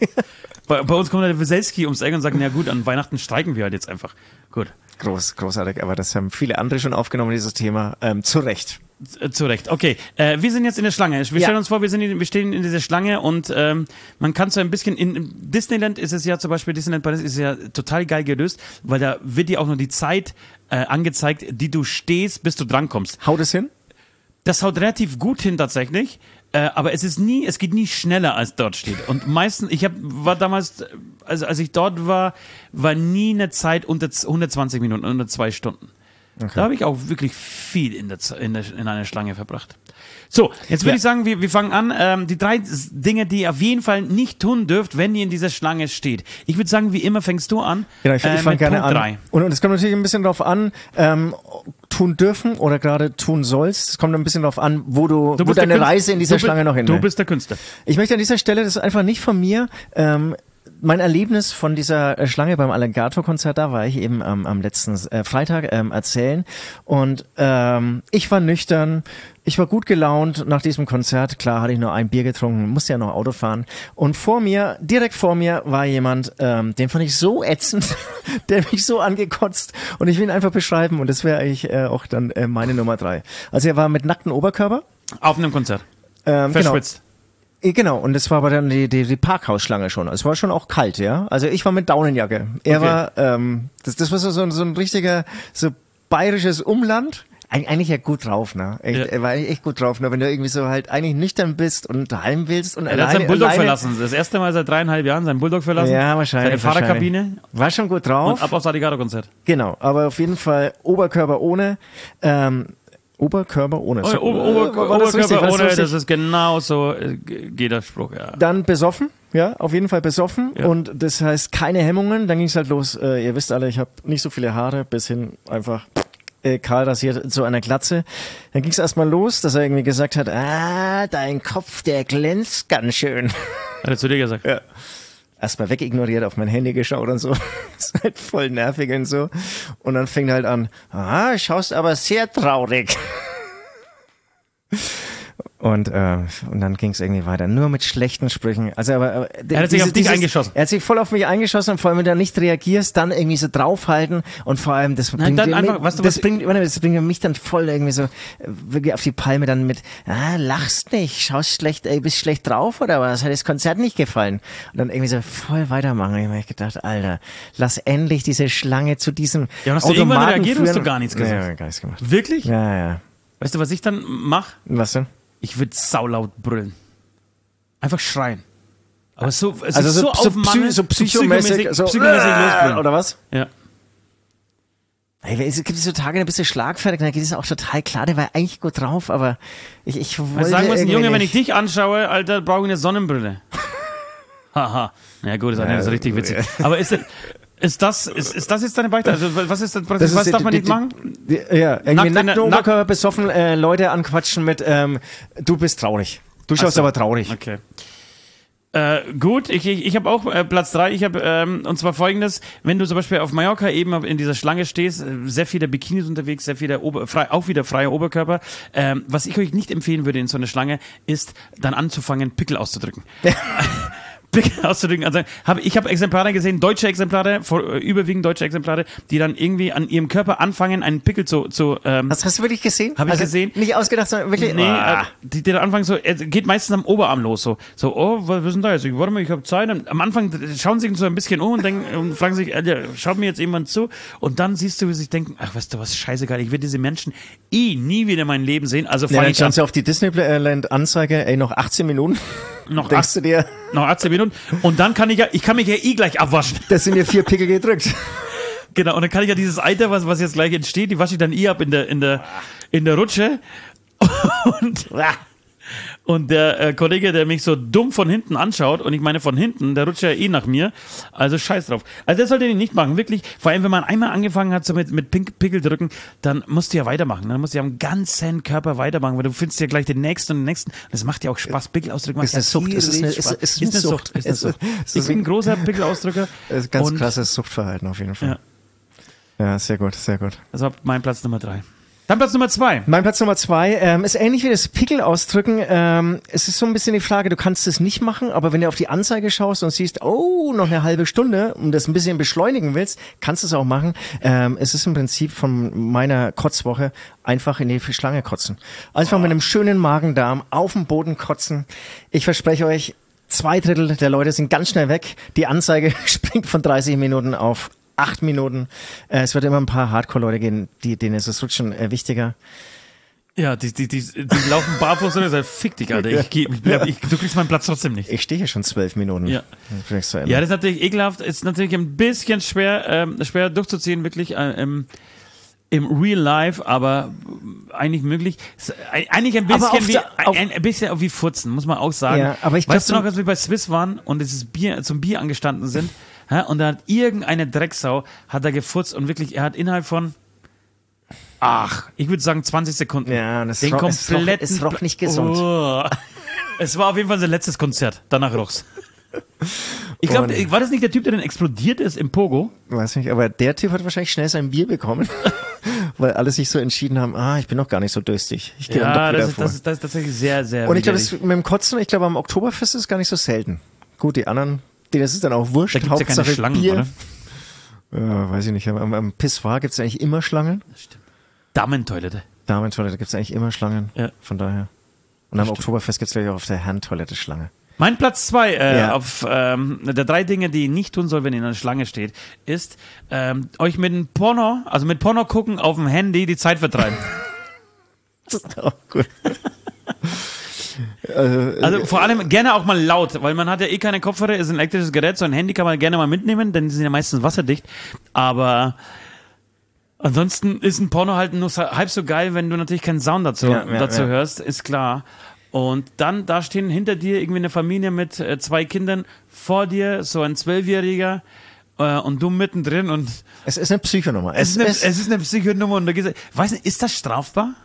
bei, bei uns kommt der Weselski ums Eck und sagt, na gut, an Weihnachten streiken wir halt jetzt einfach. Gut. Groß, großartig, aber das haben viele andere schon aufgenommen, dieses Thema. Ähm, zu Recht. Äh, Zu Recht. Okay, äh, wir sind jetzt in der Schlange. Wir Ja. stellen uns vor, wir, sind in, wir stehen in dieser Schlange und ähm, man kann so ein bisschen, in Disneyland ist es ja zum Beispiel, Disneyland Paris ist ja total geil gelöst, weil da wird dir auch nur die Zeit äh, angezeigt, die du stehst, bis du drankommst. Haut es hin? Das haut relativ gut hin tatsächlich, äh, aber es ist nie, es geht nie schneller als dort steht. Und meistens, ich hab, war damals, also als ich dort war, war nie eine Zeit unter hundertzwanzig Minuten, unter zwei Stunden. Da habe ich auch wirklich viel in, der, Z- in, der, in einer Schlange verbracht. So, jetzt würde Ja. ich sagen, wir, wir fangen an. Ähm, die drei S- Dinge, die ihr auf jeden Fall nicht tun dürft, wenn ihr in dieser Schlange steht. Ich würde sagen, wie immer fängst du an. Genau, ich, äh, ich fange mit gerne Punkt an. drei. Und, und es kommt natürlich ein bisschen darauf an, ähm, tun dürfen oder gerade tun sollst. Es kommt ein bisschen darauf an, wo du, Du wo bist der deine Künstler. Reise in dieser Du bi- Schlange noch hin Du will. bist der Künstler. Ich möchte an dieser Stelle, das ist einfach nicht von mir, ähm, mein Erlebnis von dieser äh, Schlange beim Alligator-Konzert, da war ich eben ähm, am letzten äh, Freitag ähm, erzählen und ähm, ich war nüchtern, ich war gut gelaunt nach diesem Konzert, klar hatte ich nur ein Bier getrunken, musste ja noch Auto fahren und vor mir, direkt vor mir war jemand, ähm, den fand ich so ätzend, der mich so angekotzt und ich will ihn einfach beschreiben und das wäre eigentlich äh, auch dann äh, meine Nummer drei. Also er war mit nacktem Oberkörper. Auf einem Konzert. Ähm, genau. Verschwitzt. Eh, Genau, und das war aber dann die, die, die Parkhausschlange schon. Es war schon auch kalt, ja. Also ich war mit Daunenjacke. Er Okay. war, ähm, das, das war so, so, ein- so ein richtiger, so bayerisches Umland. Eig eigentlich ja gut drauf, ne? Echt, Ja. Er war eigentlich echt gut drauf, ne? Wenn du irgendwie so halt eigentlich nüchtern bist und daheim willst und Er hat alleine, seinen Bulldog alleine verlassen. Das erste Mal seit dreieinhalb Jahren seinen Bulldog verlassen. Ja, wahrscheinlich. Seine Fahrerkabine wahrscheinlich. War schon gut drauf. und ab aufs Alligator-Konzert. Genau, aber auf jeden Fall Oberkörper ohne, ähm, Oberkörper ohne. Oh, So, Ober- äh, Ober- war das richtig? Oberkörper War das ohne, richtig? das ist genau so, äh, g- geht der Spruch, ja. Dann besoffen, ja, auf jeden Fall besoffen. Ja. Und das heißt keine Hemmungen. Dann ging es halt los. Äh, ihr wisst alle, ich habe nicht so viele Haare, bis hin einfach äh, kahl rasiert zu einer Glatze. Dann ging es erstmal los, dass er irgendwie gesagt hat, ah, dein Kopf, der glänzt ganz schön. Hat er zu dir gesagt? Ja. erstmal wegignoriert, auf mein Handy geschaut und so. Ist halt voll nervig und so. Und dann fängt er halt an, ah, schaust aber sehr traurig. Und, äh, und dann ging es irgendwie weiter. Nur mit schlechten Sprüchen. Also, aber, aber er hat sich diese, auf dich dieses, eingeschossen. Er hat sich voll auf mich eingeschossen und vor allem, wenn du nicht reagierst, dann irgendwie so draufhalten und vor allem, das Nein, bringt, dann mir- einfach, weißt du, das, was- bringt, warte, das bringt mich dann voll irgendwie so äh, wirklich auf die Palme dann mit, ah, lachst nicht, schaust schlecht, ey, bist schlecht drauf oder was? Hat das Konzert nicht gefallen? Und dann irgendwie so voll weitermachen. Ich habe mir gedacht, Alter, lass endlich diese Schlange zu diesem Ja, und hast du irgendwann Automaten reagiert oder hast führen. du gar nichts gesagt? Nee, gar nichts gemacht. Wirklich? Ja, ja. Weißt du, was ich dann mache? Was denn? Ich würde saulaut brüllen. Einfach schreien. Aber so, es Also ist so, so, so, auf psy, so psychomäßig, so, psychomäßig äh, losbrüllen. oder was? Ja. Hey, es gibt so Tage, da bist du schlagfertig, da geht es auch total klar, der war eigentlich gut drauf, aber ich, ich wollte Was sagen wir irgendwie Junge, wenn ich nicht. dich anschaue, Alter, brauche ich eine Sonnenbrille. Haha. Ja gut, ist auch nicht so richtig witzig. Aber ist, ist das, ist, ist das jetzt deine Beichte? Also was ist das, Das was ist darf die- man die- nicht machen? Die, ja, irgendwie Nackt in nackt der- Oberkörper besoffen, äh, Leute anquatschen mit, ähm, du bist traurig. Du schaust so. aber traurig. Okay. Äh, gut, ich, ich, ich habe auch äh, Platz drei. Ich habe ähm, und zwar folgendes: Wenn du zum Beispiel auf Mallorca eben in dieser Schlange stehst, äh, sehr viele Bikinis unterwegs, sehr viele Ober, frei, auch wieder freier Oberkörper. Ähm, was ich euch nicht empfehlen würde in so einer Schlange, ist dann anzufangen, Pickel auszudrücken. Pickel auszudrücken. Also hab, ich habe Exemplare gesehen, deutsche Exemplare, vor, äh, überwiegend deutsche Exemplare, die dann irgendwie an ihrem Körper anfangen, einen Pickel zu, zu ähm, Hast, hast du wirklich gesehen? Hab ich gesehen. Nicht ausgedacht, sondern wirklich. Nee, Ah. äh, die, die dann anfangen so, äh, geht meistens am Oberarm los, so, so, oh, was ist denn da jetzt? Ich, warte mal, ich habe Zeit. Und am Anfang schauen sie sich so ein bisschen um und, denken, und fragen sich, äh, schaut mir jetzt jemand zu? Und dann siehst du, wie sie sich denken, ach, weißt du was, scheißegal, ich will diese Menschen eh nie wieder in meinem Leben sehen. Also Ja, fange dann ich schauen an, sie auf die Disneyland-Anzeige, ey, noch achtzehn Minuten. noch, Denkst ach, du dir, noch achtzehn Minuten. Und dann kann ich ja, ich kann mich ja eh gleich abwaschen. das sind mir vier Pickel gedrückt. Genau, und dann kann ich ja dieses Eiter, was, was jetzt gleich entsteht, die wasche ich dann eh ab in der, in der, in der Rutsche. Und, und der äh, Kollege, der mich so dumm von hinten anschaut, und ich meine von hinten, der rutscht ja eh nach mir, also scheiß drauf. Also das sollte ich nicht machen, wirklich. Vor allem, wenn man einmal angefangen hat so mit, mit Pink Pickel drücken, dann musst du ja weitermachen. Dann musst du ja am ganzen Körper weitermachen, weil du findest ja gleich den nächsten und den nächsten. Das macht ja auch Spaß. Pickel ausdrücken macht Ist eine ja Sucht, ist es eine- tierisch ist- Spaß. ist es eine eine Sucht. Ist eine Ist- Sucht. ist- Ich bin ein großer Pickelausdrücker. Das ist ganz und krasses Suchtverhalten auf jeden Fall. Ja. Ja, sehr gut, sehr gut. Das war mein Platz Nummer drei. Dann Platz Nummer zwei. Mein Platz Nummer zwei ähm, ist ähnlich wie das Pickel ausdrücken. Ähm, es ist so ein bisschen die Frage, du kannst es nicht machen, aber wenn du auf die Anzeige schaust und siehst, oh, noch eine halbe Stunde und das ein bisschen beschleunigen willst, kannst du es auch machen. Ähm, es ist im Prinzip von meiner Kotzwoche einfach in die Schlange kotzen. Einfach mit einem schönen Magen-Darm auf dem Boden kotzen. Ich verspreche euch, zwei Drittel der Leute sind ganz schnell weg. Die Anzeige springt von dreißig Minuten auf acht Minuten. Äh, es wird immer ein paar Hardcore-Leute gehen, die, denen ist das Rutschen äh, wichtiger. Ja, die, die, die, die laufen barfuß und sagen, fick dich, Alter. Ich, geh- ich, bleib- ich, du kriegst meinen Platz trotzdem nicht. Ich stehe hier schon zwölf Minuten. Ja. Dann bin ich zu Ende. Ja, das ist natürlich ekelhaft. Ist natürlich ein bisschen schwer, ähm, schwer durchzuziehen, wirklich äh, im, im Real Life, aber eigentlich möglich. Ist ein- Eigentlich ein Aber auf bisschen wie der- auf- ein, ein bisschen wie Furzen, muss man auch sagen. Ja, aber ich weißt glaub, du noch, als wir bei Swiss waren und dieses Bier zum Bier angestanden sind, hä, und da hat irgendeine Drecksau hat da gefurzt und wirklich, er hat innerhalb von ach, ich würde sagen zwanzig Sekunden. Ja, und es den roch- es roch- kompletten es roch nicht gesund. Oh. Es war auf jeden Fall sein letztes Konzert. Danach roch's. Ich glaube, Und- war das nicht der Typ, der dann explodiert ist im Pogo? Weiß nicht, aber der Typ hat wahrscheinlich schnell sein Bier bekommen, weil alle sich so entschieden haben, ah, ich bin noch gar nicht so durstig. Ich gehe dann doch Ja, wieder das ist, vor. das, ist, das ist tatsächlich sehr, sehr Und ich glaube, widerlich. das mit dem Kotzen, ich glaube, am Oktoberfest ist es gar nicht so selten. Gut, die anderen, denen ist es dann auch wurscht. Da gibt's ja keine Hauptsache Schlangen, Bier. oder? Ja, weiß ich nicht. Am, am Pissoir gibt es eigentlich immer Schlangen. Damentoilette. Damentoilette gibt es eigentlich immer Schlangen. Ja. Von daher. Und am Oktoberfest gibt es vielleicht auch auf der Herrentoilette Schlange. Mein Platz zwei äh, Ja. auf ähm, der drei Dinge, die ihr nicht tun soll, wenn ihr in einer Schlange steht, ist ähm, euch mit einem Porno, also mit Porno gucken auf dem Handy die Zeit vertreiben. Das ist auch gut. also, Also vor allem gerne auch mal laut, weil man hat ja eh keine Kopfhörer, ist ein elektrisches Gerät, so ein Handy kann man gerne mal mitnehmen, denn die sind ja meistens wasserdicht. Aber ansonsten ist ein Porno halt nur so- halb so geil, wenn du natürlich keinen Sound dazu, Ja, ja, dazu ja. hörst, ist klar. Und dann, da stehen hinter dir irgendwie eine Familie mit äh, zwei Kindern, vor dir so ein Zwölfjähriger äh, und du mittendrin und es ist eine Psychonummer. es, Es, ist eine, ist, es ist eine Psychonummer und da geht's, weiß nicht, ist das strafbar?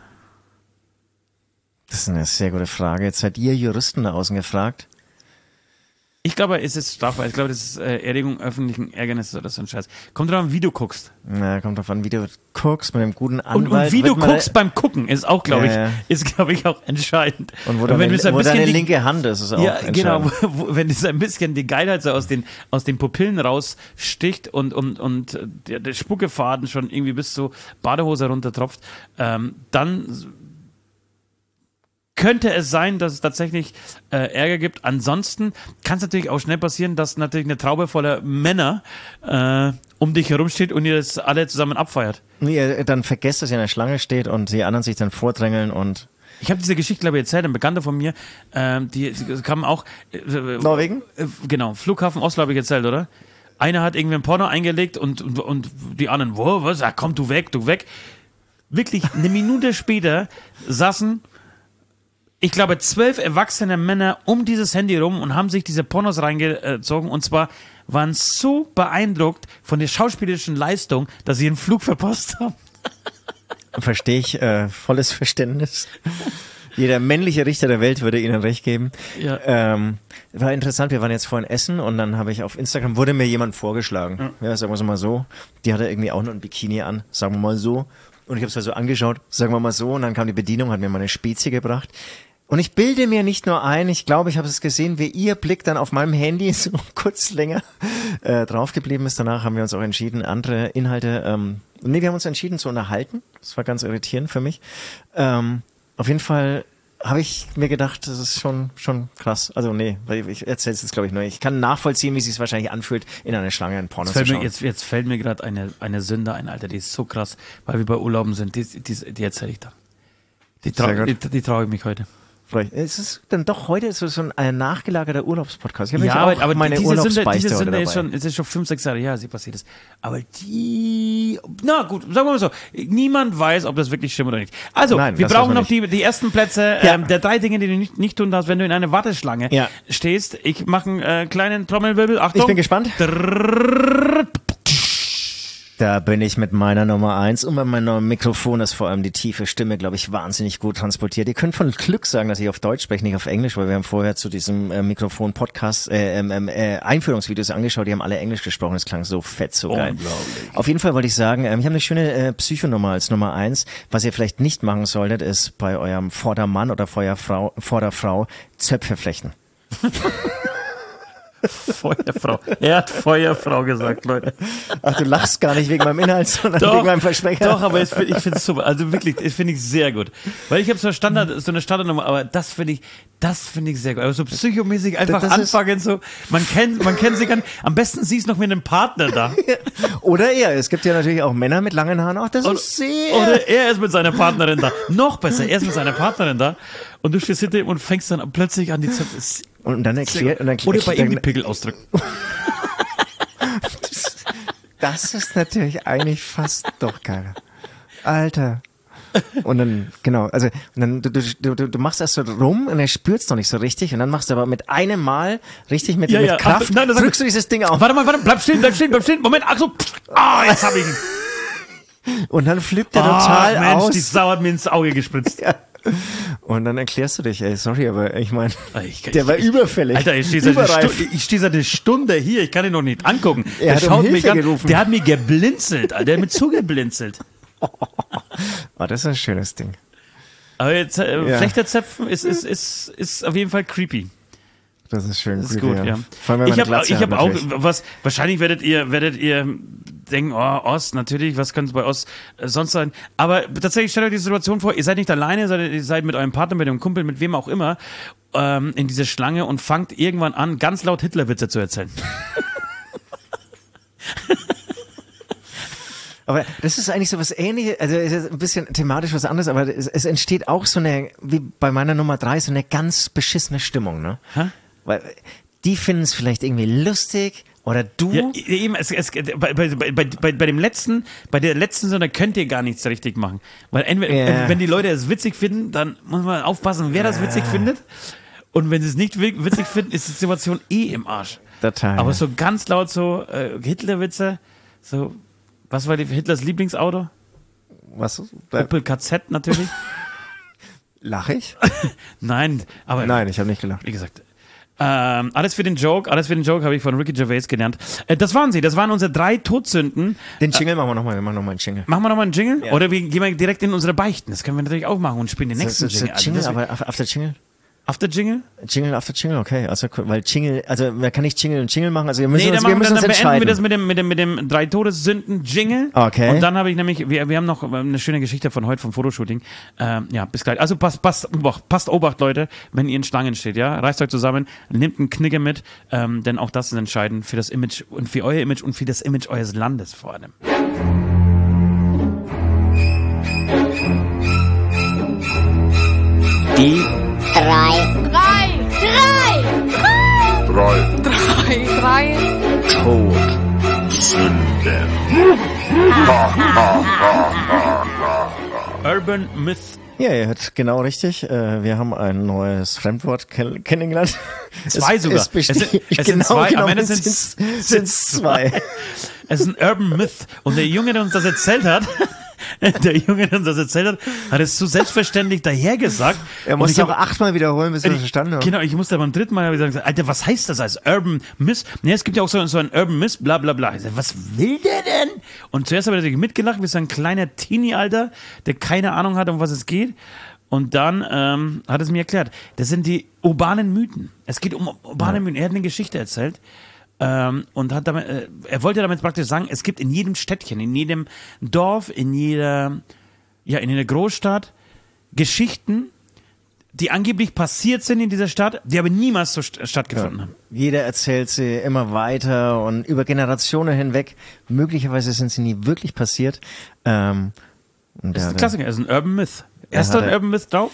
das ist eine sehr gute Frage. Jetzt seid ihr Juristen da außen gefragt. Ich glaube, es ist strafbar. Ich glaube, das ist äh, Erregung öffentlichen Ärgernisses oder so ein Scheiß. Kommt drauf an, wie du guckst. Na, kommt drauf an, wie du guckst mit einem guten Anwalt. Und, und wie du wird man- guckst beim Gucken ist auch, glaube ich, Ja, ja. ist, glaube ich, auch entscheidend. Und wo, Und deine, wenn du so ein wo bisschen deine die- linke Hand ist, ist auch Ja, genau. entscheidend. Wo, wo, wenn es ein bisschen die Geilheit so aus den, aus den Pupillen raussticht und, und, und der, der Spuckefaden schon irgendwie bis zur Badehose runtertropft, ähm, dann könnte es sein, dass es tatsächlich äh, Ärger gibt. Ansonsten kann es natürlich auch schnell passieren, dass natürlich eine Traube voller Männer äh, um dich herum steht und ihr das alle zusammen abfeiert. Nee, dann vergesst, dass ihr in der Schlange steht und die anderen sich dann vordrängeln und Ich habe diese Geschichte, glaube ich, erzählt. Ein Bekannter von mir, ähm, die, die kamen auch... Äh, Norwegen? Äh, genau, Flughafen Oslo habe ich erzählt, oder? Einer hat irgendwie ein Porno eingelegt und, und, und die anderen, wo, was? Ja, komm, du weg, du weg. Wirklich, eine Minute später saßen, ich glaube, zwölf erwachsene Männer um dieses Handy rum und haben sich diese Pornos reingezogen. Und zwar waren so beeindruckt von der schauspielerischen Leistung, dass sie einen Flug verpasst haben. verstehe ich, äh, volles Verständnis. Jeder männliche Richter der Welt würde Ihnen recht geben. Ja. Ähm, war interessant, wir waren jetzt vorhin essen und dann habe ich auf Instagram, wurde mir jemand vorgeschlagen. Ja, sagen wir es mal so. Die hatte irgendwie auch noch ein Bikini an, sagen wir mal so. Und ich habe es also angeschaut, sagen wir mal so. Und dann kam die Bedienung, hat mir mal eine Spezie gebracht. Und ich bilde mir nicht nur ein, ich glaube, ich habe es gesehen, wie ihr Blick dann auf meinem Handy so kurz länger äh, drauf geblieben ist. Danach haben wir uns auch entschieden, andere Inhalte, ähm, nee, wir haben uns entschieden zu unterhalten. Das war ganz irritierend für mich. Ähm, auf jeden Fall habe ich mir gedacht, das ist schon schon krass. Also nee, weil ich erzähle es jetzt, glaube ich, nur. Ich kann nachvollziehen, wie es sich wahrscheinlich anfühlt, in einer Schlange ein Porno Jetzt zu fällt, mir, schauen. jetzt, jetzt fällt mir gerade eine, eine Sünde ein, Alter, die ist so krass, weil wir bei Urlauben sind, die, die, die erzähle ich dann. Die, trau, Sehr die, gut. die traue ich mich heute. Vielleicht. Es ist dann doch heute so, so ein, ein nachgelagerter Urlaubspodcast. Ich habe Ja, nämlich aber, auch aber meine diese Sünde, Urlaubsbeichte diese heute Sünde ist dabei. schon, es ist schon fünf, sechs Jahre her, als sie passiert ist. Aber die, na gut, sagen wir mal so, niemand weiß, ob das wirklich stimmt oder nicht. Also, Nein, wir das weiß brauchen man noch die, die ersten Plätze Ja. ähm, der drei Dinge, die du nicht, nicht tun darfst, wenn du in einer Warteschlange Ja. stehst. Ich mache einen äh, kleinen Trommelwirbel, Achtung. Ich bin gespannt. Da bin ich mit meiner Nummer eins und bei meinem Mikrofon ist vor allem die tiefe Stimme, glaube ich, wahnsinnig gut transportiert. Ihr könnt von Glück sagen, dass ich auf Deutsch spreche, nicht auf Englisch, weil wir haben vorher zu diesem äh, Mikrofon-Podcast äh, ähm, äh, Einführungsvideos angeschaut, die haben alle Englisch gesprochen, es klang so fett, so geil. Unglaublich. Auf jeden Fall wollte ich sagen, ähm, ich habe eine schöne äh, Psychonummer als Nummer eins. Was ihr vielleicht nicht machen solltet, ist bei eurem Vordermann oder Vorderfrau, Vorderfrau Zöpfe flechten. Feuerfrau. Er hat Feuerfrau gesagt, Leute. Ach, du lachst gar nicht wegen meinem Inhalt, sondern Doch, wegen meinem Versprecher. doch, aber ich finde es super. Also wirklich, das finde ich sehr gut. Weil ich habe so, Standard, so eine Standardnummer, aber das finde ich, das finde ich sehr gut. Aber so psychomäßig einfach Das ist- anfangen, so, man kennt, man kennt sie gar nicht. Am besten sie ist noch mit einem Partner da. Oder er. Es gibt ja natürlich auch Männer mit langen Haaren. Ach, das Oder- ist sehr... Oder er ist mit seiner Partnerin da. Noch besser, er ist mit seiner Partnerin da. Und du stehst hinter ihm und fängst dann plötzlich an, die Zöpfe. Ist Und dann sehr erklärt... gut. Und dann Oder bei ihm die dann, Pickel ausdrücken. das ist natürlich eigentlich fast doch geil. Alter. Und dann, genau, also und dann, du, du, du, du machst erst so rum und er spürt's noch nicht so richtig und dann machst du aber mit einem Mal richtig mit, Ja, mit ja, Kraft, aber- nein, das- drückst du dieses Ding auf Warte mal, warte, bleib stehen, bleib stehen, bleib stehen. Moment, ach so. Ah, jetzt hab ich ihn. und dann flippt er Ah, total Mensch, aus. die Sau hat mir ins Auge gespritzt. Ja. Und dann erklärst du dich, ey, sorry, aber ich meine, Ich- der war überfällig. Alter, ich stehe seit, eine Überreif. Stunde- ich steh seit einer Stunde hier, ich kann ihn noch nicht angucken. Er hat um Hilfe an, gerufen. der hat mir geblinzelt, Alter, der hat mir zugeblinzelt. Oh, das ist ein schönes Ding. Aber jetzt, äh, Ja. Flechterzäpfen ist, ist, ist, ist auf jeden Fall creepy. Das ist schön. Das ist creepy, gut, ja. Vor allem, wenn man Ich eine habe Glatze ich hat, hab auch natürlich. was, wahrscheinlich werdet ihr, werdet ihr denken, oh, Ost, natürlich, was könnte es bei Ost äh, sonst sein? Aber tatsächlich stellt euch die Situation vor, ihr seid nicht alleine, sondern ihr seid mit eurem Partner, mit dem Kumpel, mit wem auch immer, ähm, in diese Schlange und fangt irgendwann an, ganz laut Hitlerwitze zu erzählen. Aber das ist eigentlich so was Ähnliches, also es ist ein bisschen thematisch was anderes, aber es, es entsteht auch so eine, wie bei meiner Nummer drei, so eine ganz beschissene Stimmung, ne? Hä? Weil die finden es vielleicht irgendwie lustig oder du. Ja, eben, es, es, bei, bei, bei, bei, bei dem letzten, bei der letzten Sonne könnt ihr gar nichts richtig machen. Weil entweder, Ja. wenn die Leute es witzig finden, dann muss man aufpassen, wer das witzig findet. Und wenn sie es nicht wi- witzig finden, ist die Situation eh im Arsch. Total. Aber so ganz laut so äh, Hitlerwitze, so, was war die, Hitlers Lieblingsauto? Was? Bleib, Opel K Z natürlich. lach ich? Nein, aber Nein, ich habe nicht gelacht. wie gesagt, Ähm, alles für den Joke, alles für den Joke habe ich von Ricky Gervais gelernt. Äh, das waren sie, das waren unsere drei Todsünden. Den Jingle machen wir nochmal, wir machen nochmal einen Jingle. Machen wir nochmal einen Jingle? Ja. Oder wir gehen wir direkt in unsere Beichten. Das können wir natürlich auch machen und spielen den So, nächsten so, so Jingle. Jingle, Also das- aber after Jingle? After Jingle? Jingle after Jingle, okay. Also, weil Jingle, also man kann nicht Jingle und Jingle machen, also wir müssen Nee, uns, dann, wir machen wir, müssen dann, uns dann beenden wir entscheiden. das mit dem, mit dem, mit dem drei Todessünden Jingle. Okay. Und dann habe ich nämlich, wir, wir haben noch eine schöne Geschichte von heute vom Fotoshooting. Ähm, ja, bis gleich. Also passt, passt, Obacht, passt Obacht, Leute, wenn ihr in Schlangen steht, ja. Reißt euch zusammen, nehmt einen Knicke mit, ähm, denn auch das ist entscheidend für das Image und für euer Image und für das Image eures Landes vor allem. Die Drei. Drei. Drei. Drei Drei. Drei. Todsünden. Urban Myth. Ja, ihr hört genau richtig. Äh, Wir haben ein neues Fremdwort kenn- kennengelernt. Zwei es, sogar. Es, besteht, Es sind- es sind genau, zwei, am genau, Ende es sind's- sind's- sind's zwei. Es ist ein Urban Myth. Und der Junge, der uns das erzählt hat, der Junge, der uns das erzählt hat, hat es so selbstverständlich dahergesagt. Er Und muss ich auch hab- achtmal wiederholen, bis wir das verstanden haben. Genau, ich musste beim dritten Mal gesagt, Alter, was heißt das als Urban Myth? Nee, es gibt ja auch so, so ein Urban Myth, bla bla bla. Ich sag, was will der denn? Und zuerst habe ich natürlich mitgelacht, wie so ein kleiner Teenie, Alter, der keine Ahnung hat, um was es geht. Und dann ähm, hat es mir erklärt, das sind die urbanen Mythen. Es geht um urbane Mythen. Er hat eine Geschichte erzählt. Ähm, und hat damit, äh, er wollte damit praktisch sagen, es gibt in jedem Städtchen, in jedem Dorf, in jeder, ja, in jeder Großstadt Geschichten, die angeblich passiert sind in dieser Stadt, die aber niemals so st- stattgefunden haben. Jeder erzählt sie immer weiter und über Generationen hinweg. Möglicherweise sind sie nie wirklich passiert. Ähm, und Das ist der- ein Klassiker, das ist ein Urban Myth. Hast du hat ein er- Urban Myth drauf?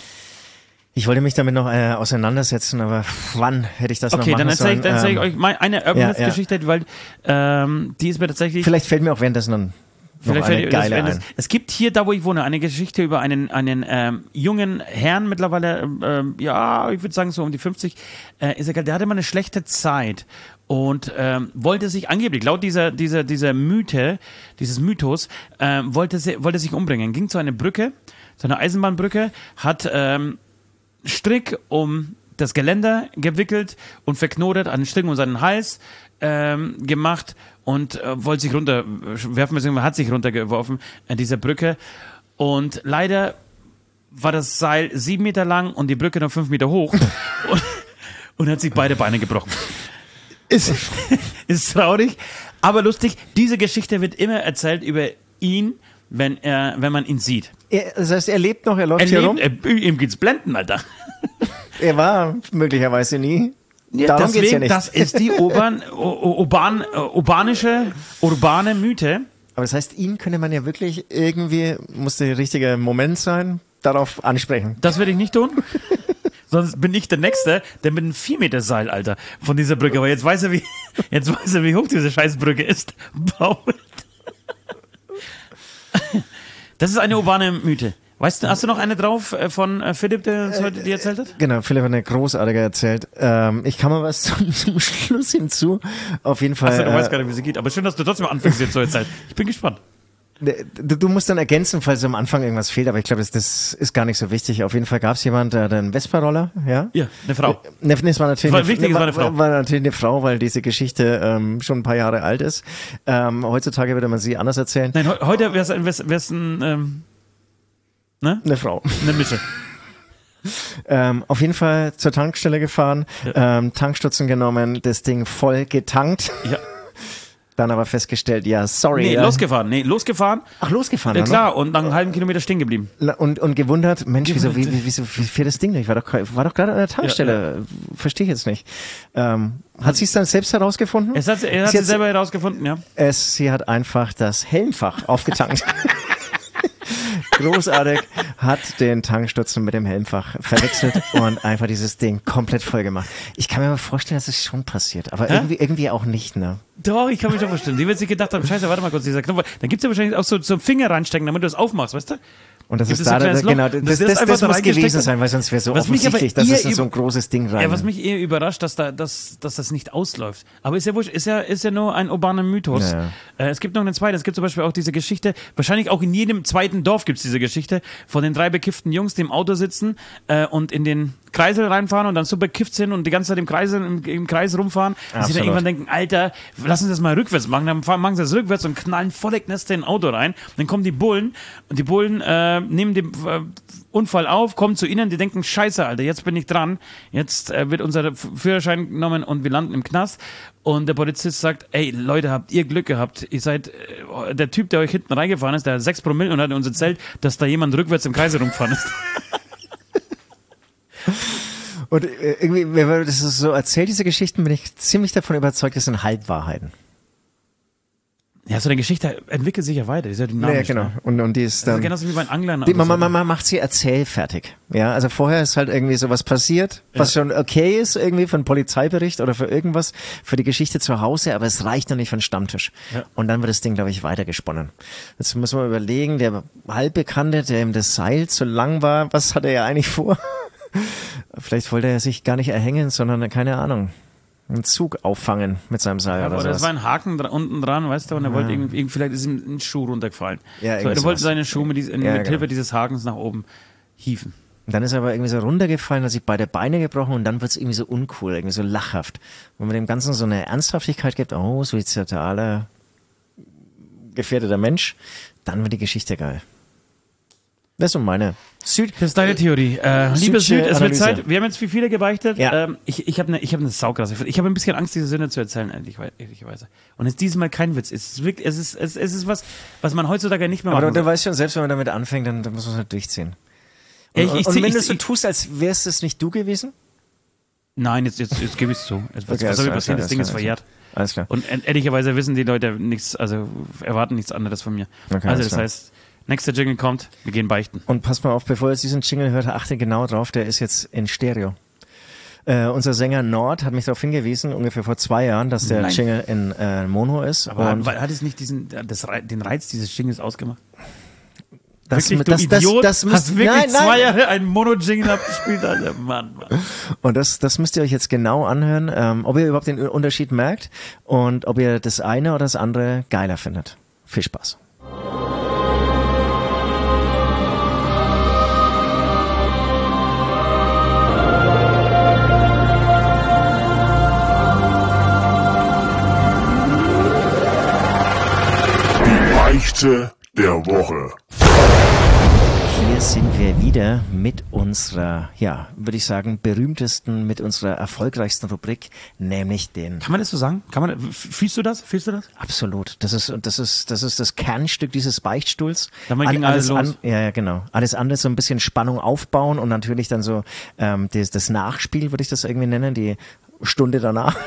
Ich wollte mich damit noch äh, auseinandersetzen, aber wann hätte ich das Okay, noch machen dann erzähle ich, sollen? dann erzähl ich Ähm, euch mal eine Urban ja, Myth-Geschichte, weil ähm, die ist mir tatsächlich... Vielleicht fällt mir auch währenddessen noch, noch Vielleicht eine fällt dir das- geile wenn ein. es, es gibt hier, da wo ich wohne, eine Geschichte über einen, einen ähm, jungen Herrn, mittlerweile, ähm, ja, ich würde sagen so um die fünfzig, äh, ist egal, der hatte mal eine schlechte Zeit und ähm, wollte sich angeblich, laut dieser, dieser, dieser Mythe, dieses Mythos, ähm, wollte, sie, wollte sich umbringen, ging zu einer Brücke, zu einer Eisenbahnbrücke, hat ähm, Strick um das Geländer gewickelt und verknotet, einen Strick um seinen Hals ähm, gemacht und äh, wollte sich runterwerfen, beziehungsweise hat sich runtergeworfen an dieser Brücke. Und leider war das Seil sieben Meter lang und die Brücke nur fünf Meter hoch und, und hat sich beide Beine gebrochen. Ist, ist traurig, aber lustig. Diese Geschichte wird immer erzählt über ihn, wenn er, wenn man ihn sieht. Er, das heißt, er lebt noch, er läuft Er hier lebt, rum. er, ihm geht's blenden, Alter. Er war möglicherweise nie. Ja, Darum geht's ja deswegen, nicht. das ist die urban, u- urban, äh, urbanische, urbane Mythe. Aber das heißt, ihn könnte man ja wirklich irgendwie, muss der richtige Moment sein, darauf ansprechen. Das werde ich nicht tun. Sonst bin ich der Nächste, der mit einem vier Meter Seil, Alter, von dieser Brücke. Aber jetzt weiß er, wie, jetzt weiß er, wie hoch diese Scheißbrücke ist. Baut. Das ist eine urbane Mythe. Weißt du, hast du noch eine drauf äh, von äh, Philipp, der uns heute dir erzählt hat? Genau, Philipp hat eine großartige erzählt. Ähm, ich kann mal was zum, zum Schluss hinzu. Auf jeden Fall. Achso, du äh, weißt gar nicht, wie sie geht. Aber schön, dass du trotzdem anfängst, jetzt zu erzählen. Ich bin gespannt. Du, du musst dann ergänzen, falls am Anfang irgendwas fehlt, aber ich glaube, das, das ist gar nicht so wichtig. Auf jeden Fall gab es jemanden, der hatte einen Vespa-Roller, ja? Ja, eine Frau. Ne, es war natürlich, War eine, wichtig, es war eine war, Frau. war natürlich eine Frau, weil diese Geschichte ähm, schon ein paar Jahre alt ist. Ähm, heutzutage würde man sie anders erzählen. Nein, he- heute wäre es ein, wär's, wär's ein ähm, ne? Eine Frau. Eine Mische. Ähm, auf jeden Fall zur Tankstelle gefahren, ähm, Tankstutzen genommen, das Ding voll getankt. Ja. Dann aber festgestellt, ja, sorry. Nee, ja. losgefahren. Nee, losgefahren. Ach, losgefahren. Ja, dann klar, und nach einem halben Kilometer stehen geblieben. noch? Und, und gewundert, Mensch, wieso, wie, wie, wieso, wie fährt das Ding nicht? Ich war doch, war doch gerade an der Tankstelle. Verstehe ich jetzt nicht. Ähm, hat sie es dann selbst herausgefunden? Es hat, er hat Sie sie hat- selber herausgefunden, ja. Es, sie hat einfach das Helmfach aufgetankt. Großartig, hat den Tankstutzen mit dem Helmfach verwechselt und einfach dieses Ding komplett voll gemacht. Ich kann mir mal vorstellen, dass es schon passiert, aber Hä? irgendwie, irgendwie auch nicht, ne? Doch, ich kann mich schon vorstellen. Die wird sich gedacht haben, scheiße, warte mal kurz, dieser Knopf. Dann gibt's ja wahrscheinlich auch so zum Finger reinstecken, damit du es aufmachst, weißt du? Und das Gibt ist es so da, ein da kleines Loch? genau, Und das, das das, ist das, einfach da muss reingesteckt gewesen hat? sein, weil sonst wäre so Was mich aber offensichtlich, dass eher es in über- so ein großes Ding rein. Ja, was mich eher überrascht, dass da, dass, dass das nicht ausläuft. Aber ist ja wurscht, ist ja, ist ja nur ein urbaner Mythos. Ja. Äh, es gibt noch eine zweite, es gibt zum Beispiel auch diese Geschichte, wahrscheinlich auch in jedem zweiten Dorf gibt es diese Geschichte, von den drei bekifften Jungs, die im Auto sitzen äh, und in den Kreisel reinfahren und dann so bekifft sind und die ganze Zeit im Kreis, im, im Kreis rumfahren, dass sie dann irgendwann denken, Alter, lass uns das mal rückwärts machen. Dann fahren, machen sie das rückwärts und knallen volle Kneste in ein Auto rein. Dann kommen die Bullen und die Bullen äh, nehmen den äh, Unfall auf, kommen zu ihnen, die denken, scheiße, Alter, jetzt bin ich dran. Jetzt äh, wird unser Führerschein genommen und wir landen im Knast. Und der Polizist sagt, ey, Leute, habt ihr Glück gehabt. Ihr seid, äh, der Typ, der euch hinten reingefahren ist, der hat sechs Promille und hat uns erzählt, dass da jemand rückwärts im Kreis herumgefahren ist. Und äh, irgendwie, wenn man das so erzählt, diese Geschichten, bin ich ziemlich davon überzeugt, das sind Halbwahrheiten. Ja, so eine Geschichte entwickelt sich ja weiter, die ist ja dynamisch. Ja, genau. Ne? Und, und die ist dann... Also genauso wie bei Anglern. Die, man, man, man macht sie erzählfertig. Ja, also vorher ist halt irgendwie sowas passiert, was ja. schon okay ist irgendwie für einen Polizeibericht oder für irgendwas, für die Geschichte zu Hause, aber es reicht noch nicht für einen Stammtisch. Ja. Und dann wird das Ding, glaube ich, weitergesponnen. Jetzt muss man überlegen, der Halbbekannte, der ihm das Seil zu lang war, was hat er ja eigentlich vor? Vielleicht wollte er sich gar nicht erhängen, sondern, keine Ahnung, einen Zug auffangen mit seinem Seil ja, oder so. Oder es war ein Haken dra- unten dran, weißt du, und er ja. wollte irgendwie, vielleicht ist ihm ein Schuh runtergefallen. Ja, so, er wollte seine Schuhe mit, dies, ja, mit Hilfe genau. dieses Hakens nach oben hieven. Und dann ist er aber irgendwie so runtergefallen, hat sich beide Beine gebrochen und dann wird es irgendwie so uncool, irgendwie so lachhaft. Wenn man dem Ganzen so eine Ernsthaftigkeit gibt, oh, suizidaler, gefährdeter Mensch, dann wird die Geschichte geil. Das ist so meine Süd. Das ist deine Theorie. Äh, liebe Süd, es wird Zeit. Wir haben jetzt wie viele gebeichtet. Ja. Ähm, ich ich habe eine ich hab ne saukrasse. Ich habe ein bisschen Angst, diese Sünde zu erzählen, ehrlicherweise. Und es ist dieses Mal kein Witz. Es ist wirklich, es ist, es, es ist was, was man heutzutage nicht mehr macht. Aber du, du weißt schon, selbst wenn man damit anfängt, dann, dann muss man es halt durchziehen. Und, ich, ich, und wenn ich, du so ich, tust, als wärst es nicht du gewesen? Nein, jetzt, jetzt, jetzt gebe ich es zu. Jetzt, Okay, was soll mir alles passieren? klar, Das Ding alles ist klar, verjährt. Alles klar. Und ehrlicherweise wissen die Leute nichts, also erwarten nichts anderes von mir. Okay, also alles das klar. heißt, nächster Jingle kommt, wir gehen beichten. Und passt mal auf, bevor ihr diesen Jingle hört, achte genau drauf, der ist jetzt in Stereo. Äh, unser Sänger Nord hat mich darauf hingewiesen, ungefähr vor zwei Jahren, dass der Nein. Jingle in äh, Mono ist. Aber und hat, hat es nicht diesen, das, den Reiz dieses Jingles ausgemacht? das, wirklich, das, du das, Idiot, das, das hast müsst, wirklich nein, nein. zwei Jahre einen Mono-Jingle abgespielt, Alter, Mann, Mann. Und das, das müsst ihr euch jetzt genau anhören, ähm, ob ihr überhaupt den Unterschied merkt und ob ihr das eine oder das andere geiler findet. Viel Spaß. Beichte der Woche. Hier sind wir wieder mit unserer, ja, würde ich sagen, berühmtesten, mit unserer erfolgreichsten Rubrik, nämlich den... Kann man das so sagen? Kann man, fühlst du das? Fühlst du das? Absolut. Das ist, das ist, das ist das Kernstück dieses Beichtstuhls. Damit ging alles los. An, ja, ja, genau. Alles andere so ein bisschen Spannung aufbauen und natürlich dann so ähm, das, das Nachspiel, würde ich das irgendwie nennen, die Stunde danach.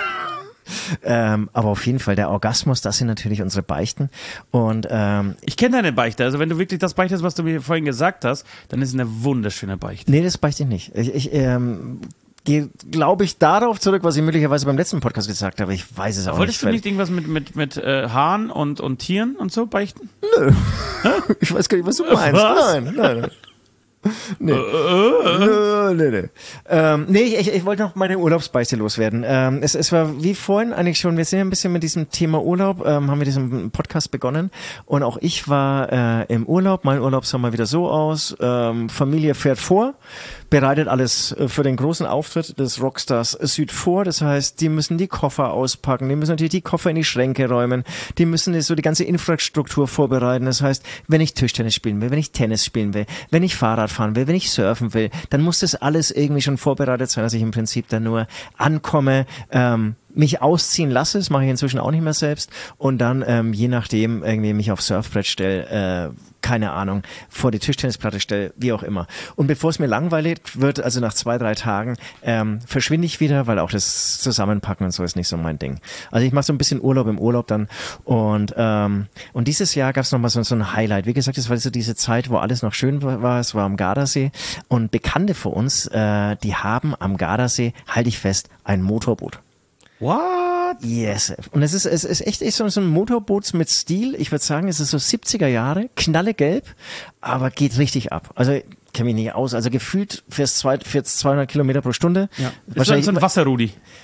Ähm, aber auf jeden Fall der Orgasmus, das sind natürlich unsere Beichten. Und ähm, Ich kenne deine Beichte. Also wenn du wirklich das beichtest, was du mir vorhin gesagt hast, dann ist es eine wunderschöne Beichte. nee, das beichte ich nicht. Ich, ich ähm, gehe, glaube ich, darauf zurück, was ich möglicherweise beim letzten Podcast gesagt habe. Ich weiß es auch Wolltest nicht. du nicht irgendwas mit, mit, mit äh, Haaren und, und Tieren und so beichten? Ich weiß gar nicht, was du meinst. Was? Nein, nein, nein. Nee. Nö, nee, nee. Ähm, nee, ich, ich wollte noch meine Urlaubsbeichte loswerden. Ähm, es, es war wie vorhin eigentlich schon, wir sind ja ein bisschen mit diesem Thema Urlaub, ähm, haben wir diesen Podcast begonnen und auch ich war äh, im Urlaub. Mein Urlaub sah mal wieder so aus, ähm, Familie fährt vor, bereitet alles äh, für den großen Auftritt des Rockstars Süd vor. Das heißt, die müssen die Koffer auspacken, die müssen natürlich die Koffer in die Schränke räumen, die müssen so die ganze Infrastruktur vorbereiten. Das heißt, wenn ich Tischtennis spielen will, wenn ich Tennis spielen will, wenn ich Fahrrad fahren will, wenn ich surfen will, dann muss das alles irgendwie schon vorbereitet sein, dass ich im Prinzip dann nur ankomme, ähm, mich ausziehen lasse, das mache ich inzwischen auch nicht mehr selbst und dann ähm, je nachdem irgendwie mich aufs Surfbrett stelle, äh, keine Ahnung, vor die Tischtennisplatte stelle, wie auch immer. Und bevor es mir langweilig wird, also nach zwei, drei Tagen, ähm, verschwinde ich wieder, weil auch das Zusammenpacken und so ist nicht so mein Ding. Also ich mache so ein bisschen Urlaub im Urlaub dann und ähm, und dieses Jahr gab es nochmal so, so ein Highlight. Wie gesagt, es war so diese Zeit, wo alles noch schön war, es war am Gardasee und Bekannte von uns, äh, die haben am Gardasee, halte ich fest, ein Motorboot. What? Yes. Und es ist, es ist echt, echt so, so ein Motorboot mit Stil. Ich würde sagen, es ist so siebziger Jahre, knallegelb, aber geht richtig ab. Also, kenne mich nicht aus. Also gefühlt fährst zwei, fährst zweihundert Kilometer pro Stunde. Ja. Ist Wahrscheinlich so ein Wasserrudi.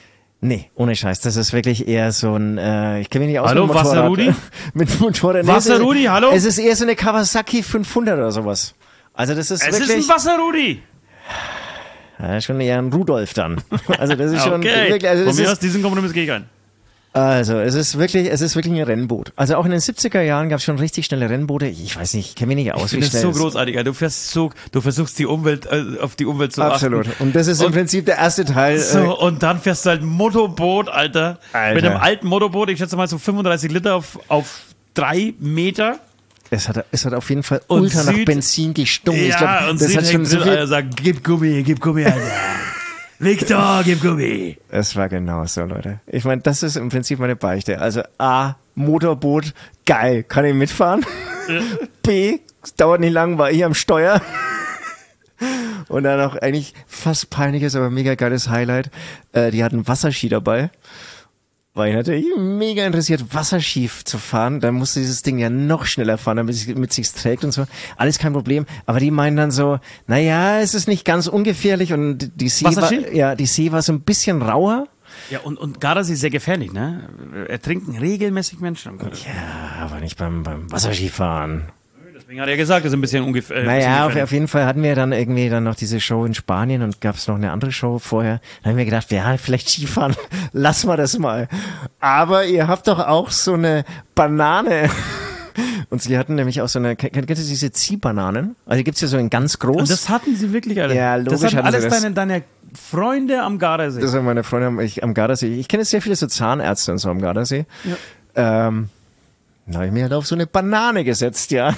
Nee, ohne Scheiß. Das ist wirklich eher so ein, äh, ich kenne mich nicht aus Hallo, mit Motorrad. Wasser-Rudi? mit Motorrad. Wasser-Rudi, nee, hallo? Es ist eher so eine Kawasaki fünfhundert oder sowas. Also das ist Es wirklich... ist ein Wasser-Rudi. Ja, schon eher ein Rudolf dann. Also das ist schon Okay, wirklich... Also, von das mir ist, aus diesen Kompromiss gehe ich ein. also es ist wirklich, es ist wirklich ein Rennboot. Also auch in den siebziger Jahren gab es schon richtig schnelle Rennboote. Ich weiß nicht, ich kenne mich nicht aus, Ich wie finde das schnell so großartig. Du, fährst so, du versuchst die Umwelt, äh, auf die Umwelt zu Absolut. achten. Und das ist im Und- Prinzip der erste Teil. So, und dann fährst du halt ein Motorboot, Alter. Alter. Mit einem alten Motorboot, ich schätze mal so fünfunddreißig Liter auf, auf drei Meter. Es hat, es hat auf jeden Fall Und ultra nach Süd- Benzin gestunken. Ja, ich glaub, und das sie hat schon hängt so drin, viel. Alter, sagt, gib Gummi, gib Gummi, Alter. Victor, gib Gummi. Es war genau so, Leute. Ich meine, das ist im Prinzip meine Beichte. Also A, Motorboot, geil, kann ich mitfahren? B, es dauert nicht lang, war ich am Steuer. Und dann auch eigentlich fast peinliches, aber mega geiles Highlight. Äh, die hatten Wasserski dabei. War ich natürlich mega interessiert, Wasserski zu fahren. Dann musste dieses Ding ja noch schneller fahren, damit es mit sich's trägt und so. Alles kein Problem. Aber die meinen dann so, naja, es ist nicht ganz ungefährlich und die See war, Wasserski? ja, die See war so ein bisschen rauer. Ja, und, und Gardasee ist sehr gefährlich, ne? Ertrinken regelmäßig Menschen am Gardasee. Ja, aber nicht beim, beim Wasserskifahren. Deswegen hat er gesagt, das ist ein bisschen ungefähr. Äh, Naja, auf, bisschen auf jeden Fall hatten wir dann irgendwie dann noch diese Show in Spanien und gab es noch eine andere Show vorher. Da haben wir gedacht, ja, vielleicht Skifahren, lassen wir das mal. Aber ihr habt doch auch so eine Banane. Und sie hatten nämlich auch so eine, kennt ihr diese Ziehbananen? Also die gibt's ja so in ganz groß. Und das hatten sie wirklich alle. Ja, logisch Das hatten hatten sie alles das. deine, deine Freunde am Gardasee. Das sind meine Freunde am, ich, am Gardasee. Ich kenne sehr viele so Zahnärzte und so am Gardasee. Ja. Ähm, da habe ich mir halt auf so eine Banane gesetzt, ja.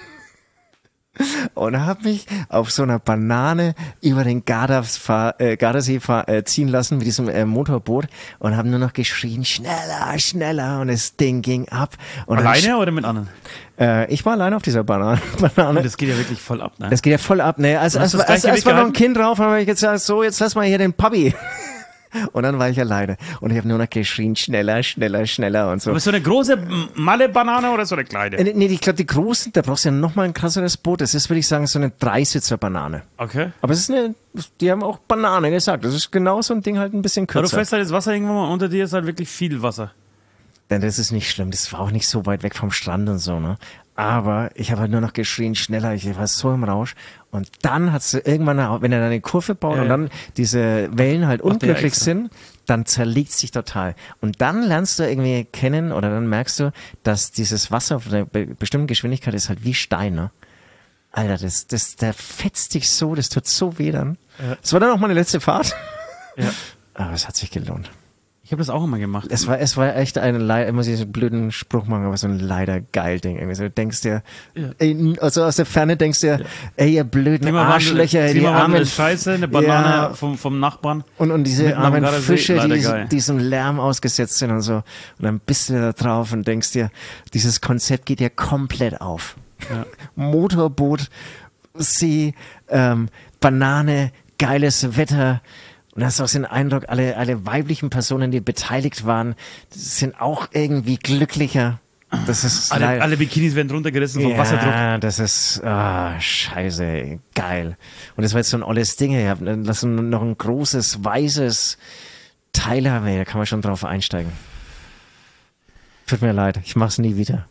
Und habe mich auf so einer Banane über den Gardasee, äh, Gardasee fahr, äh, ziehen lassen mit diesem äh, Motorboot und habe nur noch geschrien, schneller, schneller und das Ding ging ab. Und dann Alleine oder mit anderen? Äh, ich war alleine auf dieser Banane. Banane. Das geht ja wirklich voll ab, ne? Das geht ja voll ab, ne? Also, hast als, du das als, als Gleichgewicht war noch ein gehalten? Kind drauf, habe ich gesagt, so, jetzt lass mal hier den Papi. Und dann war ich alleine. Und ich habe nur noch geschrien, schneller, schneller, schneller und so. Aber so eine große M- Malle-Banane oder so eine kleine? Äh, Nee, ich glaube, die großen, da brauchst du ja noch mal ein krasseres Boot. Das ist, würde ich sagen, so eine Dreisitzer-Banane. Okay. Aber es ist eine, die haben auch Banane gesagt. Das ist genau so ein Ding halt ein bisschen Aber du kürzer. fährst halt das Wasser irgendwann mal und unter dir ist halt wirklich viel Wasser. Denn das ist nicht schlimm. Das war auch nicht so weit weg vom Strand und so, ne? Aber ich habe halt nur noch geschrien, schneller. Ich war so im Rausch. Und dann hat's irgendwann, wenn er dann eine Kurve baut Ja, und ja. dann diese Wellen halt Macht der unglücklich extra. sind, dann zerlegt sich total. Und dann lernst du irgendwie kennen oder dann merkst du, dass dieses Wasser auf einer be- bestimmten Geschwindigkeit ist halt wie Stein, ne? Alter, das, das, der fetzt dich so, das tut so weh dann. Das war dann auch meine letzte Fahrt. Ja. Aber es hat sich gelohnt. Ich habe das auch immer gemacht. Es war, es war echt ein, Le- muss ich so einen blöden Spruch machen, aber so ein leider geil Ding. Irgendwie so, du denkst dir, Ja. ey, also aus der Ferne denkst dir, ey, ihr blöden Klimawandel, Arschlöcher, die Klimawandel armen ist scheiße, eine Banane Ja. vom, vom Nachbarn. Und, und diese Mitten am armen Gardasee, Fische, leider die geil. diesem Lärm ausgesetzt sind und so. Und dann bist du da drauf und denkst dir, dieses Konzept geht dir komplett auf. Ja. Motorboot, See, ähm, Banane, geiles Wetter. Und hast auch den Eindruck, alle, alle weiblichen Personen, die beteiligt waren, sind auch irgendwie glücklicher. Das ist Alle, leider- alle Bikinis werden runtergerissen vom ja, Wasserdruck. das ist, ah, scheiße, ey, geil. Und das war jetzt so ein olles Ding, ich hab, lass uns noch ein großes, weißes Teil haben, ey, da kann man schon drauf einsteigen. Tut mir leid, ich mach's nie wieder.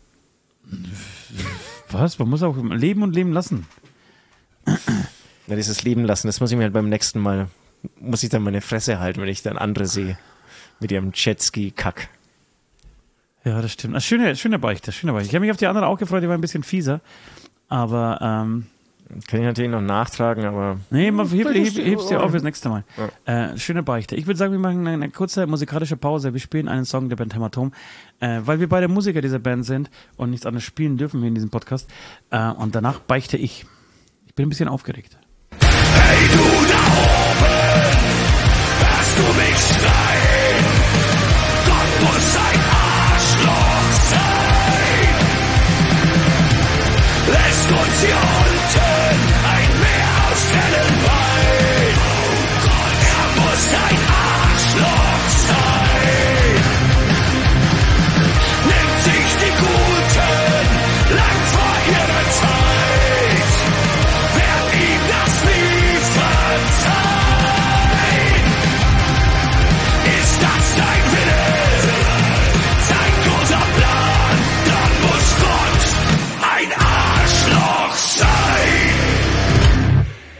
Was? Man muss auch leben und leben lassen. Ja, dieses Leben lassen, das muss ich mir halt beim nächsten Mal, muss ich dann meine Fresse halten, wenn ich dann andere sehe. Mit ihrem Jetski-Kack. Ja, das stimmt. Ah, schöne, schöne Beichte, schöne Beichte. Ich habe mich auf die andere auch gefreut, die war ein bisschen fieser. Aber, ähm, Kann ich natürlich noch nachtragen, aber nee, man heb, Das heb, ist- heb's dir auf fürs nächste Mal. Äh, schöne Beichte. Ich würde sagen, wir machen eine, eine kurze musikalische Pause. Wir spielen einen Song der Band Hämatom, äh, weil wir beide Musiker dieser Band sind und nichts anderes spielen dürfen wir in diesem Podcast. Äh, und danach beichte ich. Ich bin ein bisschen aufgeregt. Hey du da oben, hörst du mich schreien? Gott muss ein Arschloch sein. Lässt uns hier unten ein Meer aus hellem Wein. Er muss ein Arschloch sein. Nimmt sich die Guten lang vor ihrer Zeit. Werd ihm das nie verzeihen. Ist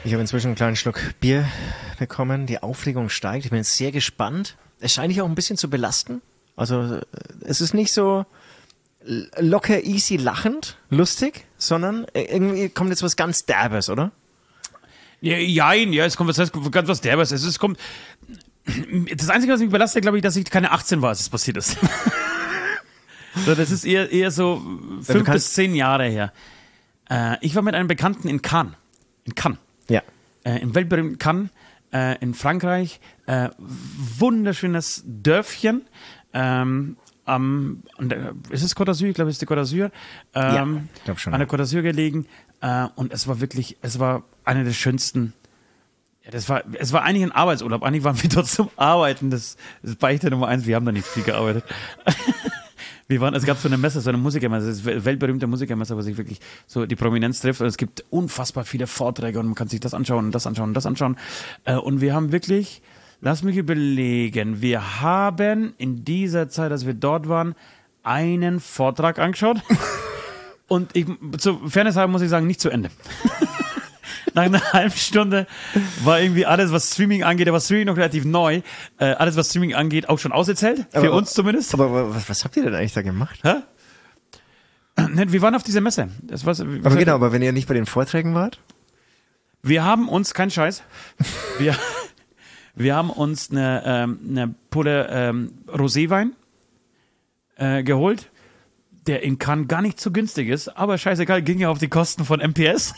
Ich habe inzwischen einen kleinen Schluck Bier bekommen. Die Aufregung steigt. Ich bin jetzt sehr gespannt. Es scheint dich auch ein bisschen zu belasten. Also es ist nicht so locker, easy, lachend, lustig, sondern irgendwie kommt jetzt was ganz Derbes, oder? Ja, ja, ja, es kommt was, heißt, ganz was Derbes. Es, es kommt. Das Einzige, was mich belastet, glaube ich, dass ich keine achtzehn war, als es passiert ist. So, das ist eher, eher so fünf ja, bis zehn Jahre her. Äh, ich war mit einem Bekannten in Cannes. In Cannes. Ja. Äh, Im weltberühmten Cannes äh, in Frankreich. Äh, wunderschönes Dörfchen. Ähm, am, an der, ist es Côte d'Azur? Ich glaube, es ist die Côte d'Azur. Ähm, ja, ich glaube schon. An der Côte d'Azur gelegen. Äh, und es war wirklich, es war eine der schönsten. Ja, das war, es war eigentlich ein Arbeitsurlaub. Eigentlich waren wir dort zum Arbeiten. Das, das ist Beichte Nummer eins. Wir haben da nicht viel gearbeitet. Wir waren, es gab so eine Messe, so eine Musikermesse, das ist weltberühmte Musikermesse, wo sich wirklich so die Prominenz trifft. Und es gibt unfassbar viele Vorträge und man kann sich das anschauen und das anschauen und das anschauen. Und wir haben wirklich, lass mich überlegen, wir haben in dieser Zeit, als wir dort waren, einen Vortrag angeschaut. Und ich, zur Fairness halber muss ich sagen, nicht zu Ende. Nach einer halben Stunde war irgendwie alles, was Streaming angeht, da war Streaming noch relativ neu, äh, alles, was Streaming angeht, auch schon auserzählt, für aber, uns zumindest. Aber was, was habt ihr denn eigentlich da gemacht? Hä? Wir waren auf dieser Messe. Das war's, aber genau, aber wenn ihr nicht bei den Vorträgen wart? Wir haben uns, kein Scheiß, wir, wir haben uns eine, ähm, eine Pulle ähm, Roséwein äh, geholt, der in Cannes gar nicht so günstig ist, aber scheißegal, ging ja auf die Kosten von M P S.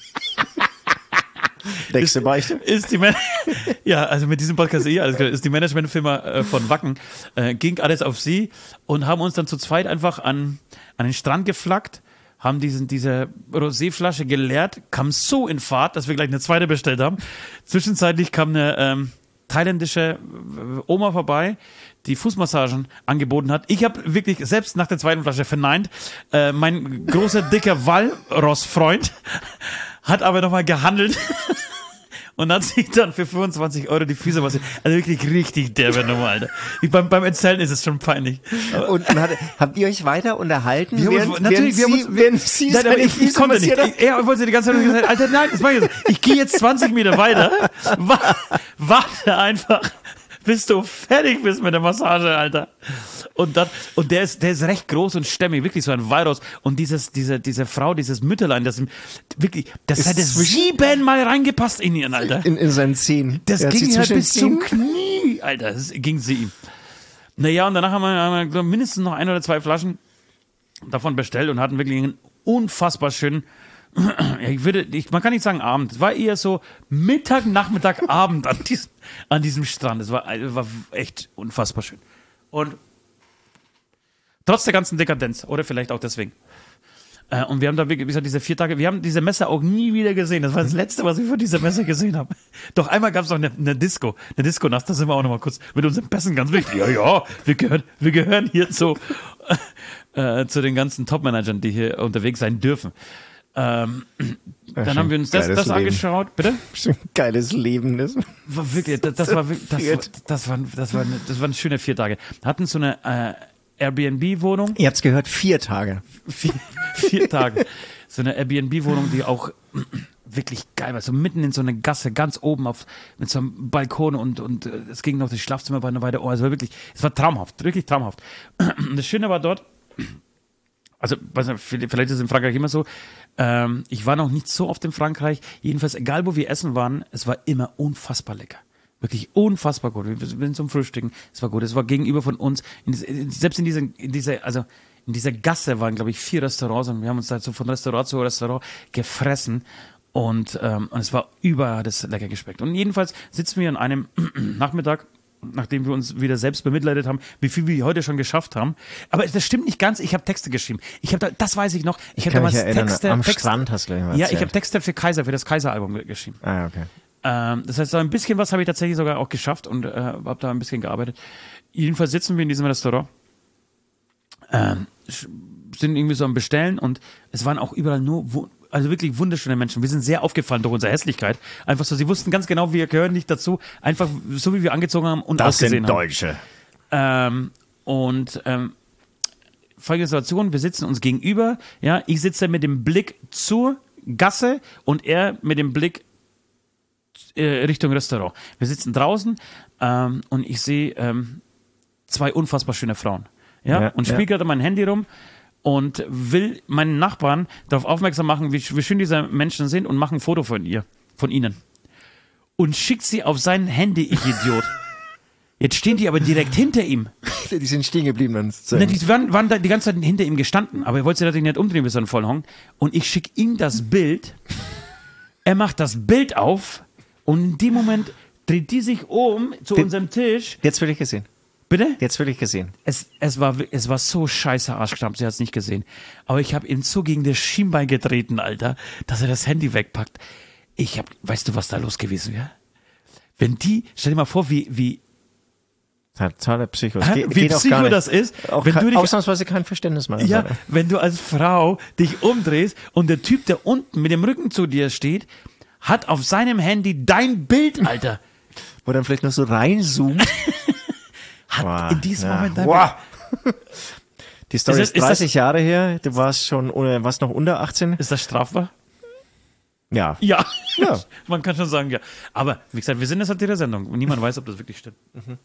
Nächste Beichte. Ist die Man- ja, also mit diesem Podcast eh alles klar. Ist die Managementfirma äh, von Wacken, äh, ging alles auf sie und haben uns dann zu zweit einfach an, an den Strand geflaggt, haben diesen, diese Roséflasche geleert, kam so in Fahrt, dass wir gleich eine zweite bestellt haben. Zwischenzeitlich kam eine ähm, thailändische Oma vorbei, die Fußmassagen angeboten hat. Ich habe wirklich selbst nach der zweiten Flasche verneint. Äh, mein großer, dicker Walross-Freund hat aber nochmal gehandelt und hat sich dann für fünfundzwanzig Euro die Füße massiert. Also wirklich richtig derbe Nummer, Alter. Ich, beim, beim Erzählen ist es schon peinlich. Und, und hat, habt ihr euch weiter unterhalten? Wir während, uns, natürlich, wir haben uns, während Sie nein, aber ich, ich konnte nicht. Hat? Er wollte die ganze Zeit gesagt, Alter, nein, das mach ich jetzt. Ich gehe jetzt zwanzig Meter weiter. Warte einfach, bis du fertig bist mit der Massage, Alter. Und dann, und der ist, der ist recht groß und stämmig, wirklich so ein Walross. Und dieses, diese, diese Frau, dieses Mütterlein, das wirklich, das hat siebenmal reingepasst in ihren, Alter. In, in seinen Zehen. Das er ging halt bis zum Knie, Alter. Das ging sie ihm. Naja, und danach haben wir, haben wir mindestens noch ein oder zwei Flaschen davon bestellt und hatten wirklich einen unfassbar schönen, ich würde, ich, man kann nicht sagen Abend, es war eher so Mittag, Nachmittag, Abend an diesem, an diesem Strand. Es war, war echt unfassbar schön. Und trotz der ganzen Dekadenz, oder vielleicht auch deswegen. Äh, und wir haben da, wie gesagt, diese vier Tage, wir haben diese Messe auch nie wieder gesehen. Das war das Letzte, was ich von dieser Messe gesehen habe. Doch einmal gab es noch eine, eine Disco, eine Disco-Nacht, da sind wir auch noch mal kurz mit unseren Pässen ganz wichtig. Ja, ja, wir gehören, wir gehören hier zu, äh, zu den ganzen Top-Managern, die hier unterwegs sein dürfen. Ähm, ja, dann haben wir uns das, das angeschaut. Bitte? Geiles Leben. Das war wirklich, das, das, war, wirklich, das, war, das, war, das, war, das waren schöne vier Tage. Hatten so eine äh, Airbnb-Wohnung. Ihr habt's gehört, vier Tage. Vier, vier Tage. So eine Airbnb-Wohnung, die auch wirklich geil war. So mitten in so einer Gasse, ganz oben auf, mit so einem Balkon und, und es ging noch das Schlafzimmer bei einer Weile. Oh, es war wirklich, es war traumhaft, wirklich traumhaft. Und das Schöne war dort, also vielleicht ist es in Frankreich immer so, ähm, ich war noch nicht so oft in Frankreich, jedenfalls egal wo wir essen waren, es war immer unfassbar lecker. Wirklich unfassbar gut. Wir sind zum Frühstücken, es war gut, es war gegenüber von uns, in diese, selbst in dieser, in dieser, also in dieser Gasse waren, glaube ich, vier Restaurants und wir haben uns da so von Restaurant zu Restaurant gefressen und, ähm, und es war überall das lecker geschmeckt. Und jedenfalls sitzen wir an einem Nachmittag, nachdem wir uns wieder selbst bemitleidet haben, wie viel wir heute schon geschafft haben. Aber das stimmt nicht ganz. Ich habe Texte geschrieben. Ich habe da, das weiß ich noch. Ich, ich habe damals erinnern, Texte. Am Texte, Strand hast du gleich Ja, ich habe Texte für Kaiser, für das Kaiser-Album geschrieben. Ah, okay. Ähm, das heißt, so ein bisschen was habe ich tatsächlich sogar auch geschafft und äh, habe da ein bisschen gearbeitet. Jedenfalls sitzen wir in diesem Restaurant, ähm, sind irgendwie so am Bestellen und es waren auch überall nur also wirklich wunderschöne Menschen. Wir sind sehr aufgefallen durch unsere Hässlichkeit. Einfach so, sie wussten ganz genau, wir gehören nicht dazu. Einfach so, wie wir angezogen haben und das ausgesehen sind haben. Deutsche. Ähm, und ähm, folgende Situation, wir sitzen uns gegenüber. Ja, ich sitze mit dem Blick zur Gasse und er mit dem Blick äh, Richtung Restaurant. Wir sitzen draußen ähm, und ich sehe ähm, zwei unfassbar schöne Frauen. Ja, Ja, und spiele ja. gerade mein Handy rum und will meinen Nachbarn darauf aufmerksam machen, wie, wie schön diese Menschen sind und mache ein Foto von ihr, von ihnen. Und schickt sie auf sein Handy, ich Idiot. Jetzt stehen die aber direkt hinter ihm. Die sind stehen geblieben. Dann Ne, die waren, waren da die ganze Zeit hinter ihm gestanden, aber er wollte sich natürlich nicht umdrehen, bis er voll honkt. Und ich schicke ihm das Bild. Er macht das Bild auf und in dem Moment dreht die sich um zu Den- unserem Tisch. Jetzt will ich gesehen. Bitte? Jetzt will ich gesehen. Es, es, war, es war so scheiße Arschknapp, sie hat es nicht gesehen. Aber ich habe ihm so gegen das Schienbein getreten, Alter, dass er das Handy wegpackt. Ich hab, weißt du, was da los gewesen wäre? Wenn die, stell dir mal vor, wie, wie, Totaler Psycho. Hä? Ge wie geht auch gar Psycho nicht. das ist, Auch wenn kein, du dich ausnahmsweise kein Verständnis mehr. Ja, wenn du als Frau dich umdrehst und der Typ, der unten mit dem Rücken zu dir steht, hat auf seinem Handy dein Bild, Alter. Wo dann vielleicht noch so reinzoomt. Hat Wow, in diesem ja. Moment dein Wow. Die Story Ist ist, das- ist dreißig das- Jahre her. Du warst schon, ohne- warst noch unter achtzehn. Ist das strafbar? Ja. Ja. Ja. Man kann schon sagen, ja. Aber, wie gesagt, wir sind jetzt halt in der Sendung und niemand weiß, ob das wirklich stimmt.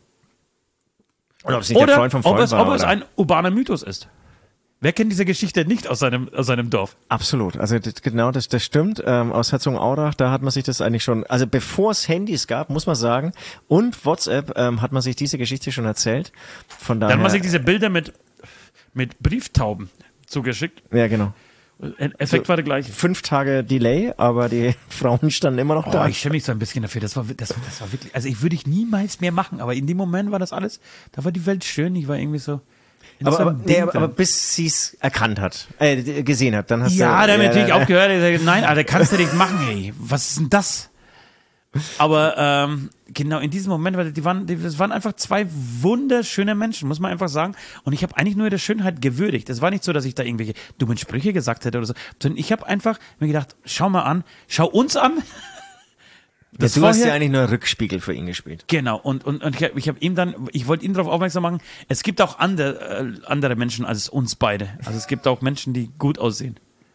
Oder ob es nicht Oder der Freund vom Freund ob, es, war. ob es oder? ein urbaner Mythos ist. Wer kennt diese Geschichte nicht aus seinem, aus seinem Dorf? Absolut. Also das, genau, das, das stimmt. Ähm, aus Herzogenaurach, da hat man sich das eigentlich schon, also bevor es Handys gab, muss man sagen, und WhatsApp, ähm, hat man sich diese Geschichte schon erzählt. Von daher. Dann haben wir sich diese Bilder mit, mit Brieftauben zugeschickt. ja, genau. Effekt war der gleiche. Fünf Tage Delay, aber die Frauen standen immer noch Oh, da. ich schäme mich so ein bisschen dafür. Das war, das, das war wirklich, also ich würde ich niemals mehr machen, aber in dem Moment war das alles, da war die Welt schön. Ich war irgendwie so. in aber, so einem aber, Ding nee, aber, drin. aber bis sie es erkannt hat, äh, gesehen hat, dann hast ja, du. dann natürlich ja, aufgehört. Ich sag, nein, Alter, kannst du nicht machen, ey. Was ist denn das? Aber ähm, genau in diesem Moment, weil die waren, die, das waren einfach zwei wunderschöne Menschen, muss man einfach sagen. Und ich habe eigentlich nur ihre Schönheit gewürdigt. Es war nicht so, dass ich da irgendwelche dummen Sprüche gesagt hätte oder so, sondern ich habe einfach mir gedacht, schau mal an, schau uns an. Ja, Das du hast ja vorher- eigentlich nur Rückspiegel für ihn gespielt. Genau, und, und, und ich habe ich hab ihm dann, ich wollte ihn darauf aufmerksam machen, es gibt auch andere, äh, andere Menschen als uns beide. Also es gibt auch Menschen, die gut aussehen.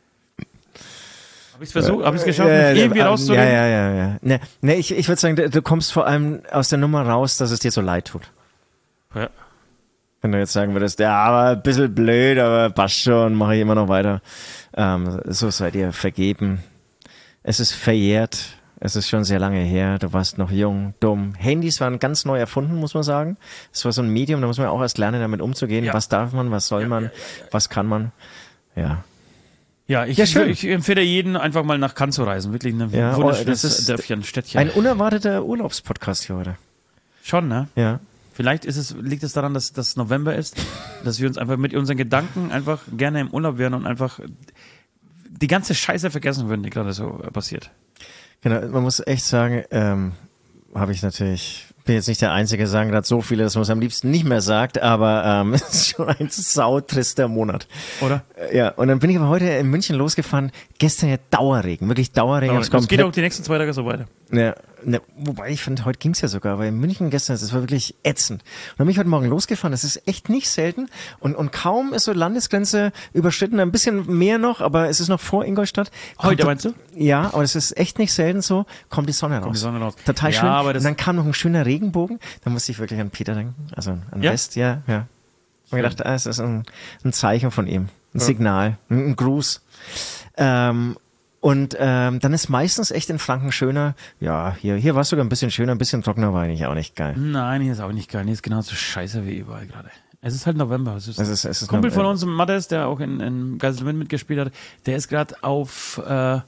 Habe ich es versucht, habe ich es geschafft, Ja, mich ja, irgendwie ja, rauszureden? Ja, ja, ja, ja. Ne, ne, ich, ich würde sagen, du du kommst vor allem aus der Nummer raus, dass es dir so leid tut. Ja. Wenn du jetzt sagen würdest, ja, aber ein bisschen blöd, aber passt schon, mache ich immer noch weiter. Ähm, so seid ihr vergeben. Es ist verjährt. Es ist schon sehr lange her. Du warst noch jung, dumm. Handys waren ganz neu erfunden, muss man sagen. Es war so ein Medium, da muss man auch erst lernen, damit umzugehen. Ja. Was darf man, was soll man, was kann man. Ja. Ja, ich, Ja, schön. ich empfehle jeden einfach mal nach Cannes zu reisen. Wirklich ein Ja, oh, wunderschönes das ist Dörfchen, Städtchen. Ein unerwarteter Urlaubspodcast hier heute. Schon, ne? Ja. Vielleicht ist es, liegt es daran, dass das November ist, dass wir uns einfach mit unseren Gedanken einfach gerne im Urlaub wären und einfach die ganze Scheiße vergessen würden, die gerade so äh, passiert. Genau, man muss echt sagen, ähm, habe ich natürlich, bin jetzt nicht der Einzige, sagen gerade so viele, dass man es am liebsten nicht mehr sagt, aber ähm, es ist schon ein sautrister Monat. Oder? Äh, Ja, und dann bin ich aber heute in München losgefahren, gestern ja Dauerregen, wirklich Dauerregen. Aber hab's es geht komplett- auch die nächsten zwei Tage so weiter. Ja, ne, wobei ich fand, heute ging's ja sogar, aber in München gestern, das war wirklich ätzend. Und dann bin ich heute Morgen losgefahren, das ist echt nicht selten und, und kaum ist so Landesgrenze überschritten, ein bisschen mehr noch, aber es ist noch vor Ingolstadt. Heute Kommt- meinst du? Ja, aber es ist echt nicht selten so, kommt die Sonne raus. die Sonne raus. Total Ja, schön. aber das- und dann kam noch ein schöner Regenbogen, da musste ich wirklich an Peter denken, also an Ja? West, ja, ja. Ich hab mir gedacht, ah, es ist ein, ein Zeichen von ihm, ein Signal, ein, ein Gruß. Ähm, Und ähm, dann ist meistens echt in Franken schöner. Ja, hier, hier war es sogar ein bisschen schöner, ein bisschen trockener war eigentlich auch nicht geil. Nein, hier ist auch nicht geil. Hier ist genauso scheiße wie überall gerade. Es ist halt November. Es ist, Es ist- es ist Kumpel von November. uns, Mattes, der auch in, in Geiselwind mitgespielt hat, der ist gerade auf äh,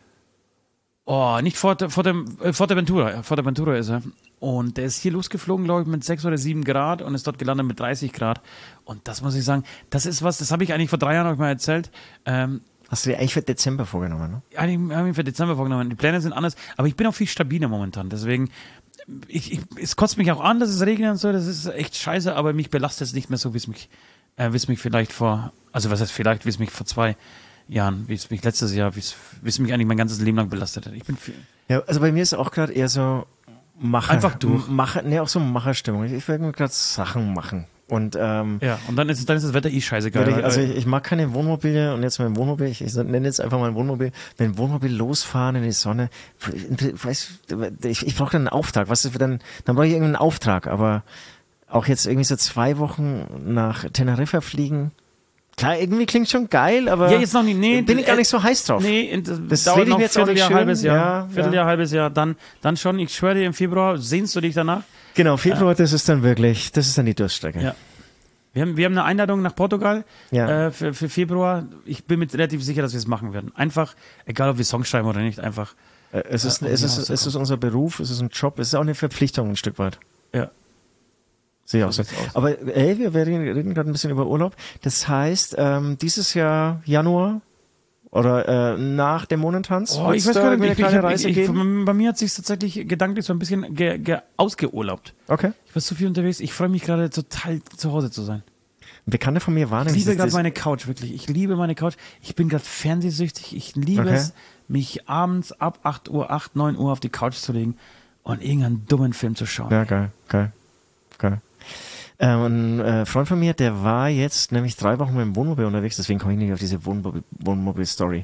oh, nicht Forte, Forte, äh, Forteventura. Forteventura ist er. Und der ist hier losgeflogen, glaube ich, mit sechs oder sieben Grad und ist dort gelandet mit dreißig Grad. Und das muss ich sagen, das ist was, das habe ich eigentlich vor drei Jahren euch mal erzählt. Ähm, Hast du dir eigentlich für Dezember vorgenommen, ne? eigentlich habe ich mir für Dezember vorgenommen. Die Pläne sind anders, aber ich bin auch viel stabiler momentan. Deswegen, ich, ich, es kotzt mich auch an, dass es regnet und so. Das ist echt scheiße, aber mich belastet es nicht mehr so, wie es mich, äh, wie es mich vielleicht vor, also was heißt vielleicht, wie es mich vor zwei Jahren, wie es mich letztes Jahr, wie es, wie es mich eigentlich mein ganzes Leben lang belastet hat. Ich bin viel, Ja, also bei mir ist auch gerade eher so Macher. Einfach durch. Macher, ne, auch so Macherstimmung. Ich will gerade Sachen machen. Und, ähm, Ja, und dann ist, dann ist das Wetter eh scheißegeil. ich, also ich, ich mag keine Wohnmobile und jetzt mein Wohnmobil, ich, ich nenne jetzt einfach mal ein Wohnmobil, wenn ein Wohnmobil losfahren in die Sonne, weiß, ich, ich brauche dann einen Auftrag, was ist dann, dann brauche ich irgendeinen Auftrag, aber auch jetzt irgendwie so zwei Wochen nach Teneriffa fliegen, klar, irgendwie klingt schon geil, aber ja, jetzt noch nicht, nee, bin ich gar nicht so heiß drauf. Nee, das, das dauert rede ich noch mir jetzt auch nicht Vierteljahr, schön. halbes Jahr, Ja, Vierteljahr, ja. halbes Jahr, dann, dann schon, ich schwöre dir, im Februar sehnst du dich danach. Genau, Februar, das ist dann wirklich, das ist dann die Durststrecke. Ja. Wir haben, wir haben eine Einladung nach Portugal Ja. äh, für, für Februar. Ich bin mir relativ sicher, dass wir es machen werden. Einfach, egal ob wir Songs schreiben oder nicht, einfach. Äh, Es ist, Ja, um es, hier ist, es ist rauszukommen. unser Beruf, es ist ein Job, es ist auch eine Verpflichtung ein Stück weit. Ja. Sehe ich auch So so. sieht's aus. Aber ey, wir reden, reden gerade ein bisschen über Urlaub. Das heißt, ähm, dieses Jahr Januar oder äh, nach dem Monentanz Oh, wird's ich weiß da gar irgendwie nicht, eine ich, kleine ich, Reise ich, ich, geben? bei mir hat sich tatsächlich gedanklich so ein bisschen ge, ge, ausgeurlaubt. Okay. Ich war so viel unterwegs, ich freue mich gerade total zu Hause zu sein. Ein Bekannter von mir war Ich nämlich liebe gerade das- meine Couch, wirklich. Ich liebe meine Couch. Ich bin gerade fernsehsüchtig. Ich liebe Okay. es, mich abends ab acht Uhr, acht, neun Uhr auf die Couch zu legen und irgendeinen dummen Film zu schauen. Ja, geil, geil, geil. Äh, und ein äh, Freund von mir, der war jetzt nämlich drei Wochen mit dem Wohnmobil unterwegs, deswegen komme ich nicht auf diese Wohnmobil- Wohnmobil-Story.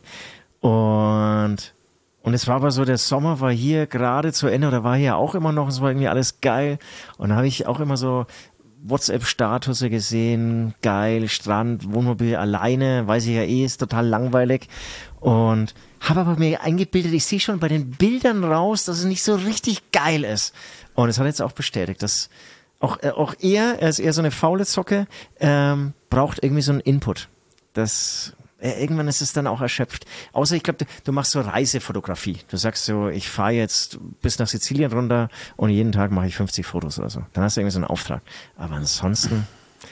Und, und es war aber so, der Sommer war hier gerade zu Ende oder war hier auch immer noch, es war irgendwie alles geil. Und da habe ich auch immer so WhatsApp-Statusse gesehen, geil, Strand, Wohnmobil alleine, weiß ich ja eh, ist total langweilig. Und habe aber mir eingebildet, ich sehe schon bei den Bildern raus, dass es nicht so richtig geil ist. Und es hat jetzt auch bestätigt, dass auch, äh, auch er, er ist eher so eine faule Zocke, ähm, braucht irgendwie so einen Input. Das, äh, irgendwann ist es dann auch erschöpft. Außer ich glaube, du, du machst so Reisefotografie. Du sagst so, ich fahre jetzt bis nach Sizilien runter und jeden Tag mache ich fünfzig Fotos oder so. Dann hast du irgendwie so einen Auftrag. Aber ansonsten,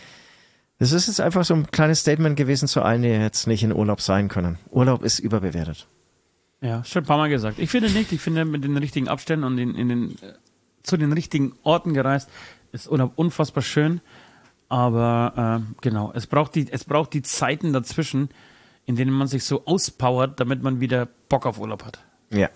das ist jetzt einfach so ein kleines Statement gewesen zu allen, die jetzt nicht in Urlaub sein können. Urlaub ist überbewertet. Ja, schon ein paar Mal gesagt. Ich finde nicht, ich finde mit den richtigen Abständen und in, in den, äh, zu den richtigen Orten gereist, ist Urlaub unfassbar schön. Aber äh, genau, es braucht, die, es braucht die Zeiten dazwischen, in denen man sich so auspowert, damit man wieder Bock auf Urlaub hat. Ja.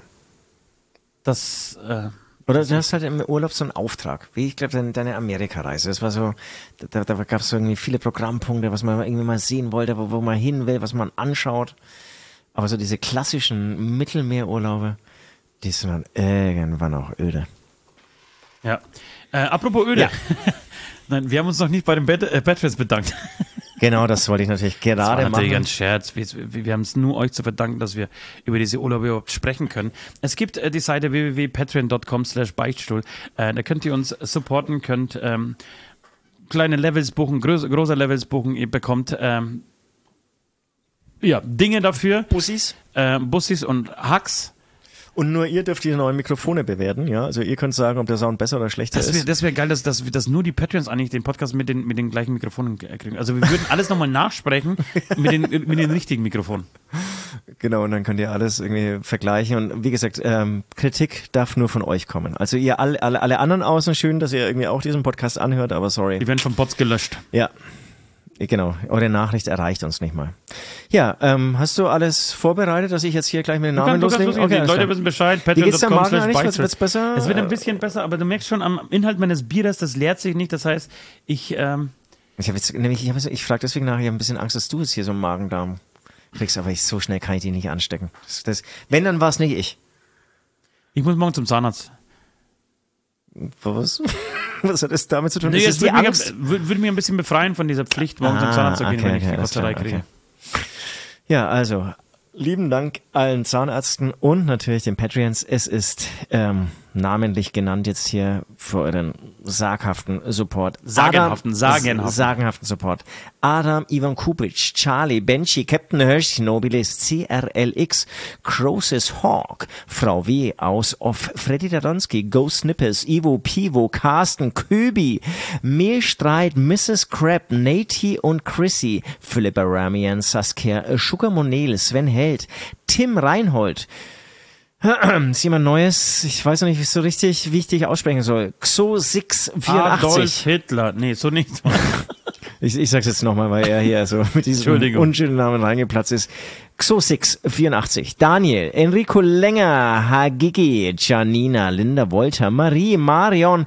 Das, äh, Oder du hast halt im Urlaub so einen Auftrag, wie ich glaube deine, deine Amerika-Reise. Das war so, da, da gab es so irgendwie viele Programmpunkte, was man irgendwie mal sehen wollte, wo, wo man hin will, was man anschaut. Aber so diese klassischen Mittelmeerurlaube, die sind dann irgendwann auch öde. ja. Äh, apropos Öde. Ja. Nein, wir haben uns noch nicht bei den Bad, äh, Patriots bedankt. Genau, das wollte ich natürlich Das war gerade natürlich machen. ein Scherz. Wir, wir, wir haben es nur euch zu verdanken, dass wir über diese Urlaube überhaupt sprechen können. Es gibt äh, die Seite w w w punkt patreon punkt com slash beichtstuhl. Äh, da könnt ihr uns supporten, könnt ähm, kleine Levels buchen, groß, große Levels buchen. Ihr bekommt ähm, ja, Dinge dafür. Bussis. Äh, Bussis und Hacks. Und nur ihr dürft die neuen Mikrofone bewerten, ja. Also ihr könnt sagen, ob der Sound besser oder schlechter Das wäre ist. das wär geil, dass, dass, dass nur die Patreons eigentlich den Podcast mit den, mit den gleichen Mikrofonen kriegen. Also wir würden alles nochmal nachsprechen mit den, mit den richtigen Mikrofonen. Genau, und dann könnt ihr alles irgendwie vergleichen. Und wie gesagt, ähm, Kritik darf nur von euch kommen. Also ihr alle, alle, alle anderen außen, schön, dass ihr irgendwie auch diesen Podcast anhört, aber sorry. Die werden von Bots gelöscht. Ja, genau. Eure Nachricht erreicht uns nicht mal. Ja, ähm, hast du alles vorbereitet, dass ich jetzt hier gleich mit den Du Namen kannst, du kannst loslegen? loslegen. Die alles Leute klar. wissen Bescheid. Wie geht's der patreon punkt com Magen slash eigentlich? beichtstuhl. Wird's besser? Es wird ein bisschen besser, aber du merkst schon am Inhalt meines Bieres, das leert sich nicht. Das heißt, ich, ähm, Ich habe jetzt nämlich, ich, hab, jetzt- ich frage deswegen nach, ich habe ein bisschen Angst, dass du jetzt hier so einen Magen-Darm kriegst, aber ich, so schnell kann ich die nicht anstecken. Das, das, wenn, dann war es nicht ich. ich muss morgen zum Zahnarzt. Was? Was hat das damit zu tun? Nee, ist es es die würde mich, Angst? würde würde mich ein bisschen befreien von dieser Pflicht, morgen zum Ah, Zahnarzt zu gehen, okay, wenn ich okay, die alles Kosterei klar, kriege. okay. Ja, also, lieben Dank allen Zahnärzten und natürlich den Patreons. Es ist ähm, namentlich genannt jetzt hier für euren saghaften Support. Sagenhaften, Adam- sagenhaften. Sagenhaften Support. Adam, Ivan Kupic, Charlie, Benji, Captain Hirsch, Nobilis, C R L X, Croesus Hawk, Frau W. aus Off, Freddy Daronski, Go Snippers, Ivo, Pivo, Carsten, Köbi, Mehlstreit, Misses Crab, Nati und Chrissy, Philippa Ramian, Saskia, Sugar Monel, Sven Held, Tim Reinhold, ist jemand Neues? Ich weiß noch nicht, wie es so richtig, wie ich dich aussprechen soll. Xo sechs vierundachtzig. Adolf Hitler. Nee, so nicht. Ich, ich sag's jetzt nochmal, weil er hier so mit diesem Entschuldigung. unschönen Namen reingeplatzt ist. Xo sechs vierundachtzig. Daniel, Enrico Länger, Hagigi, Janina, Linda Wolter, Marie, Marion,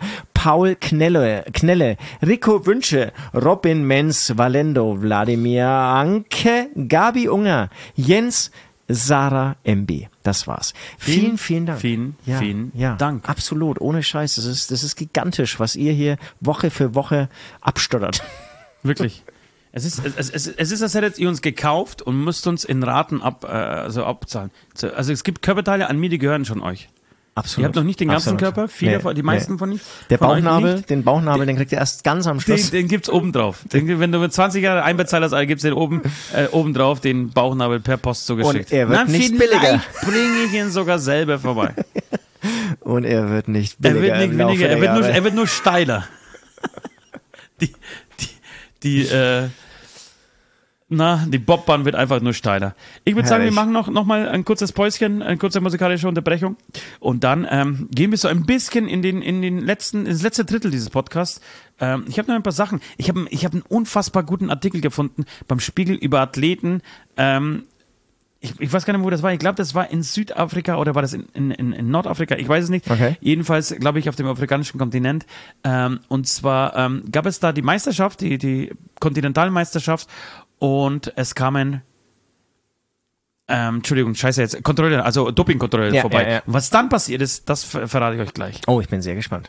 Paul Knelle, Knelle, Rico Wünsche, Robin Menz, Valendo, Wladimir Anke, Gabi Unger, Jens, Sarah M B. Das war's. Vielen, vielen Dank. Vielen, ja, vielen ja, Dank. Absolut, ohne Scheiß. Das ist, das ist gigantisch, was ihr hier Woche für Woche abstottert. Wirklich. Es ist, es, es, es ist, als hättet ihr uns gekauft und müsst uns in Raten ab, äh, also abzahlen. Also es gibt Körperteile an mir, die gehören schon euch. Absolut. Ihr habt noch nicht den ganzen Absolut. Körper, viele, Nee, von, die meisten nee. von, Der von euch Bauchnabel, nicht. den Bauchnabel, den kriegt ihr erst ganz am Schluss. Den, den gibt's oben drauf. Den, wenn du mit zwanzig Jahre einbezahlst, also gibt's den oben, äh, oben drauf, den Bauchnabel per Post zugeschickt. Und er wird Na, nicht vielleicht billiger. bringe ich ihn sogar selber vorbei. Und er wird nicht Er billiger. wird nicht im Laufe weniger, der er wird, nur, Jahre. er wird nur steiler. Die, die, die, äh, na, die Bobbahn wird einfach nur steiler. Ich würde sagen, wir Herrlich. machen noch, noch mal ein kurzes Päuschen, eine kurze musikalische Unterbrechung und dann ähm, gehen wir so ein bisschen in den, in den letzten, ins letzte Drittel dieses Podcasts. Ähm, ich habe noch ein paar Sachen. Ich habe ich hab einen unfassbar guten Artikel gefunden beim Spiegel über Athleten. Ähm, ich, ich weiß gar nicht, wo das war. Ich glaube, das war in Südafrika oder war das in, in, in Nordafrika? Ich weiß es nicht. Okay. Jedenfalls, glaube ich, auf dem afrikanischen Kontinent. Ähm, und zwar ähm, gab es da die Meisterschaft, die, die Kontinentalmeisterschaft. Und es kamen, ähm, Entschuldigung, scheiße jetzt, Kontrolle, also Dopingkontrolle Ja, vorbei. ja, ja. Und was dann passiert ist, das ver verrate ich euch gleich. Oh, ich bin sehr gespannt.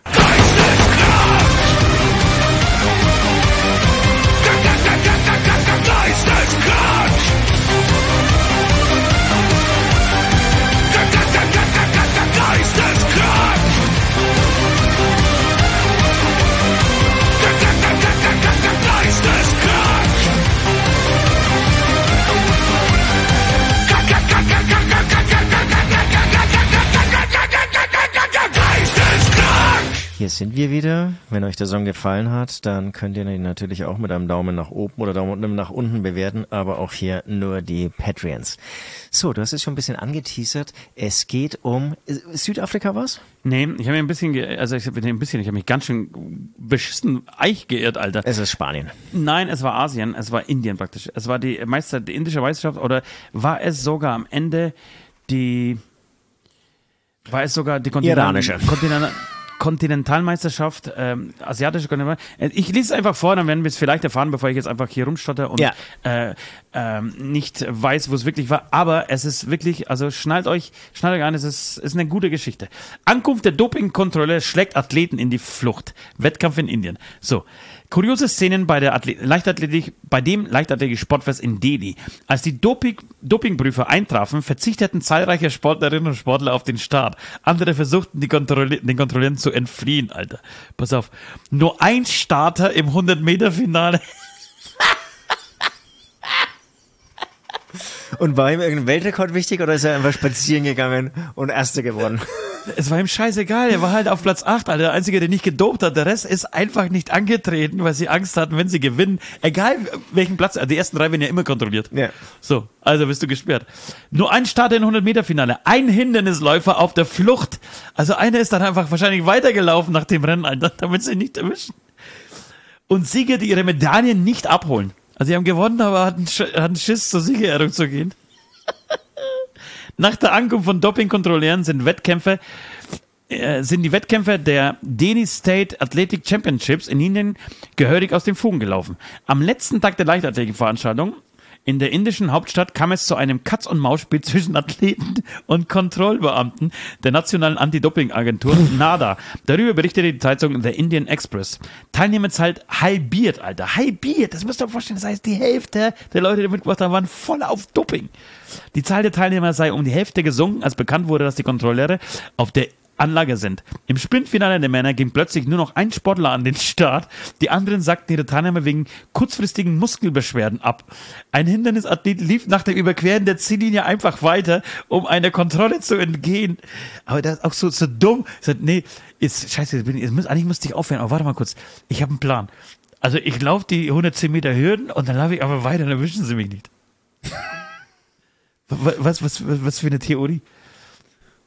Hier sind wir wieder. Wenn euch der Song gefallen hat, dann könnt ihr ihn natürlich auch mit einem Daumen nach oben oder Daumen nach unten bewerten, aber auch hier nur die Patreons. So, du hast es schon ein bisschen angeteasert. Es geht um äh, Südafrika, was? Nee, ich habe mir ein bisschen, ge also ich habe ein bisschen, ich habe mich ganz schön beschissen Eich geirrt, Alter. Es ist Spanien. Nein, es war Asien, es war Indien praktisch. Es war die Meister, die indische Meisterschaft oder war es sogar am Ende die, war es sogar die Kontinental Iranische. Kontinental Kontinentalmeisterschaft, ähm, asiatische Kontinentalmeisterschaft. Ich lese es einfach vor, dann werden wir es vielleicht erfahren, bevor ich jetzt einfach hier rumstotter und Ja. äh, ähm, nicht weiß, wo es wirklich war. Aber es ist wirklich, also schnallt euch, schnallt euch an, es ist, ist eine gute Geschichte. Ankunft der Dopingkontrolle schlägt Athleten in die Flucht. Wettkampf in Indien. So. Kuriose Szenen bei der Athlet Leichtathletik, bei dem Leichtathletik-Sportfest in Delhi. Als die Doping Dopingprüfer eintrafen, verzichteten zahlreiche Sportlerinnen und Sportler auf den Start. Andere versuchten, die Kontrolle den Kontrollen zu entfliehen, Alter. Pass auf. Nur ein Starter im hundert-Meter-Finale. Und war ihm irgendein Weltrekord wichtig oder ist er einfach spazieren gegangen und Erster geworden? Es war ihm scheißegal, er war halt auf Platz acht, Alter. Der Einzige, der nicht gedopt hat. Der Rest ist einfach nicht angetreten, weil sie Angst hatten, wenn sie gewinnen. Egal welchen Platz, die ersten drei werden ja immer kontrolliert. Ja. So, also bist du gesperrt. Nur ein Starter in hundert-Meter-Finale, ein Hindernisläufer auf der Flucht. Also einer ist dann einfach wahrscheinlich weitergelaufen nach dem Rennen, Alter, damit sie ihn nicht erwischen. Und Sieger, die ihre Medaillen nicht abholen. Also sie haben gewonnen, aber hatten, hatten Schiss, zur Siegerehrung zu gehen. Nach der Ankunft von Dopingkontrolleuren sind Wettkämpfe, äh, sind die Wettkämpfe der Delhi State Athletic Championships in Indien gehörig aus den Fugen gelaufen. Am letzten Tag der Leichtathletikveranstaltung in der indischen Hauptstadt kam es zu einem Katz-und-Maus-Spiel zwischen Athleten und Kontrollbeamten der nationalen Anti-Doping-Agentur NADA. Darüber berichtete die Zeitung The Indian Express. Teilnehmerzahl halbiert, Alter. Halbiert. Das müsst ihr euch vorstellen. Das heißt, die Hälfte der Leute, die mitgemacht haben, waren voll auf Doping. Die Zahl der Teilnehmer sei um die Hälfte gesunken, als bekannt wurde, dass die Kontrolleure auf der Anlage sind. Im Sprintfinale der Männer ging plötzlich nur noch ein Sportler an den Start. Die anderen sagten ihre Teilnehmer wegen kurzfristigen Muskelbeschwerden ab. Ein Hindernisathlet lief nach dem Überqueren der Ziellinie einfach weiter, um einer Kontrolle zu entgehen. Aber das ist auch so, so dumm. Ich sag, nee, ist, scheiße, jetzt bin ich, jetzt muss, eigentlich musste ich aufhören. Aber warte mal kurz. Ich habe einen Plan. Also ich laufe die hundertzehn Meter Hürden und dann laufe ich aber weiter, dann erwischen sie mich nicht. was, was, was, was für eine Theorie?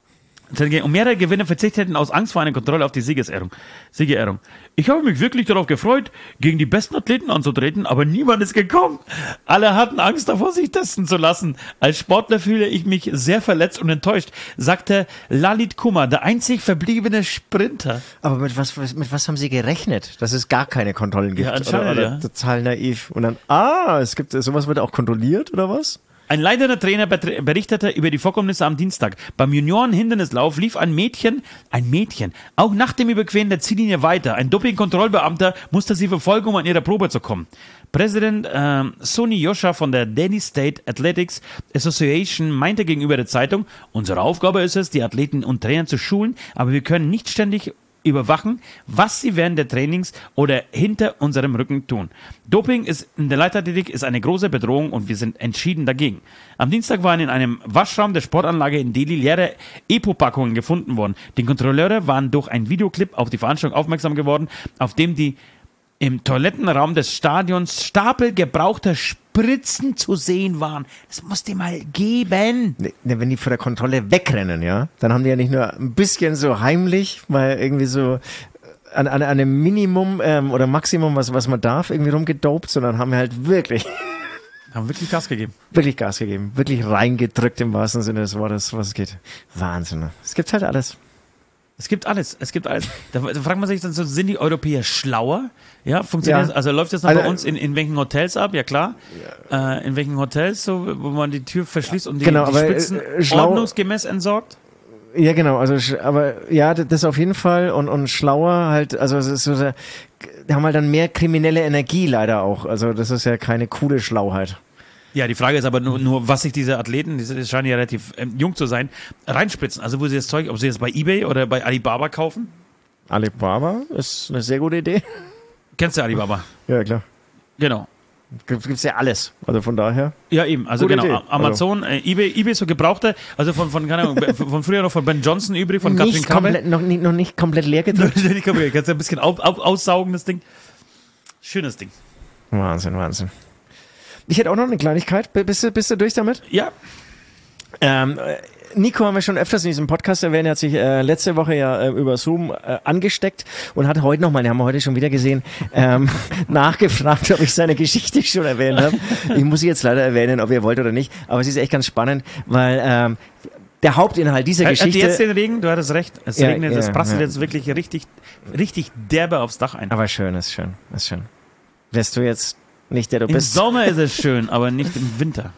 Und mehrere Gewinner verzichteten aus Angst vor einer Kontrolle auf die Siegesehrung. Siegerehrung. Ich habe mich wirklich darauf gefreut, gegen die besten Athleten anzutreten, aber niemand ist gekommen. Alle hatten Angst davor, sich testen zu lassen. Als Sportler fühle ich mich sehr verletzt und enttäuscht, sagte Lalit Kumar, der einzig verbliebene Sprinter. Aber mit was, mit was haben Sie gerechnet? Dass es gar keine Kontrollen gibt? Ja, anscheinend, oder, oder ja. Total naiv. Und dann, ah, es gibt, sowas wird auch kontrolliert, oder was? Ein leitender Trainer berichtete über die Vorkommnisse am Dienstag. Beim Junioren-Hindernislauf lief ein Mädchen, ein Mädchen, auch nach dem Überqueren der Ziellinie weiter. Ein Doping-Kontrollbeamter musste sie verfolgen, um an ihre Probe zu kommen. Präsident äh, Sony Yosha von der Delhi State Athletics Association meinte gegenüber der Zeitung, unsere Aufgabe ist es, die Athleten und Trainer zu schulen, aber wir können nicht ständig überwachen, was sie während der Trainings oder hinter unserem Rücken tun. Doping ist in der Leichtathletik ist eine große Bedrohung und wir sind entschieden dagegen. Am Dienstag waren in einem Waschraum der Sportanlage in Delhi leere Epo-Packungen gefunden worden. Die Kontrolleure waren durch einen Videoclip auf die Veranstaltung aufmerksam geworden, auf dem die im Toilettenraum des Stadions Stapel gebrauchter Spritzen zu sehen waren. Das muss die mal geben. Ne, wenn die vor der Kontrolle wegrennen, ja, dann haben die ja nicht nur ein bisschen so heimlich, mal irgendwie so an, an, an einem Minimum ähm, oder Maximum, was, was man darf, irgendwie rumgedopt, sondern haben halt wirklich, Haben wirklich Gas gegeben. wirklich Gas gegeben, wirklich reingedrückt im wahrsten Sinne des Wortes, was es geht. Wahnsinn. Ne? Es gibt halt alles. Es gibt alles, es gibt alles. Da, da fragt man sich dann so, sind die Europäer schlauer? Ja, funktioniert, Ja. also läuft das noch Also, bei uns in, in welchen Hotels ab? Ja klar. Äh, in welchen Hotels, so, wo man die Tür verschließt und die, Genau, die aber, Spitzen äh, schlau- ordnungsgemäß entsorgt? Ja, genau, also, sch- aber ja, d- das auf jeden Fall und, und schlauer halt, also es ist so, sehr- die haben halt dann mehr kriminelle Energie leider auch, also das ist ja keine coole Schlauheit. Ja, die Frage ist aber nur, nur was sich diese Athleten, die sind- scheinen ja relativ ähm, jung zu sein, reinspritzen. Also wo sie das Zeug, ob sie das bei eBay oder bei Alibaba kaufen? Alibaba ist eine sehr gute Idee. Kennst du Alibaba? Ja, klar. Genau. Gibt, gibt's ja alles, also von daher. Ja, eben. Also Gute genau. Idee. Amazon, äh, eBay, eBay so gebrauchte, also von, von, keine Ahnung, von früher noch von Ben Johnson übrig, von Katrin Nicht Kammel. komplett, noch, nicht, noch nicht komplett leer gedrückt. Kannst du ein bisschen auf, auf, aussaugen, das Ding. Schönes Ding. Wahnsinn, Wahnsinn. Ich hätte auch noch eine Kleinigkeit. B- Bist du, bist du durch damit? Ja. Ähm, äh, Nico haben wir schon öfters in diesem Podcast erwähnt, er hat sich äh, letzte Woche ja äh, über Zoom äh, angesteckt und hat heute nochmal, den haben wir heute schon wieder gesehen, ähm, nachgefragt, ob ich seine Geschichte schon erwähnt habe. Ich muss sie jetzt leider erwähnen, ob ihr wollt oder nicht, aber es ist echt ganz spannend, weil ähm, der Hauptinhalt dieser Hat Geschichte... jetzt den Regen? Du hattest recht. Es Ja, regnet, es ja, prasselt ja. jetzt wirklich richtig, richtig derbe aufs Dach ein. Aber schön, ist schön, ist schön. Wärst du jetzt nicht der du Im bist? Sommer ist es schön, aber nicht im Winter.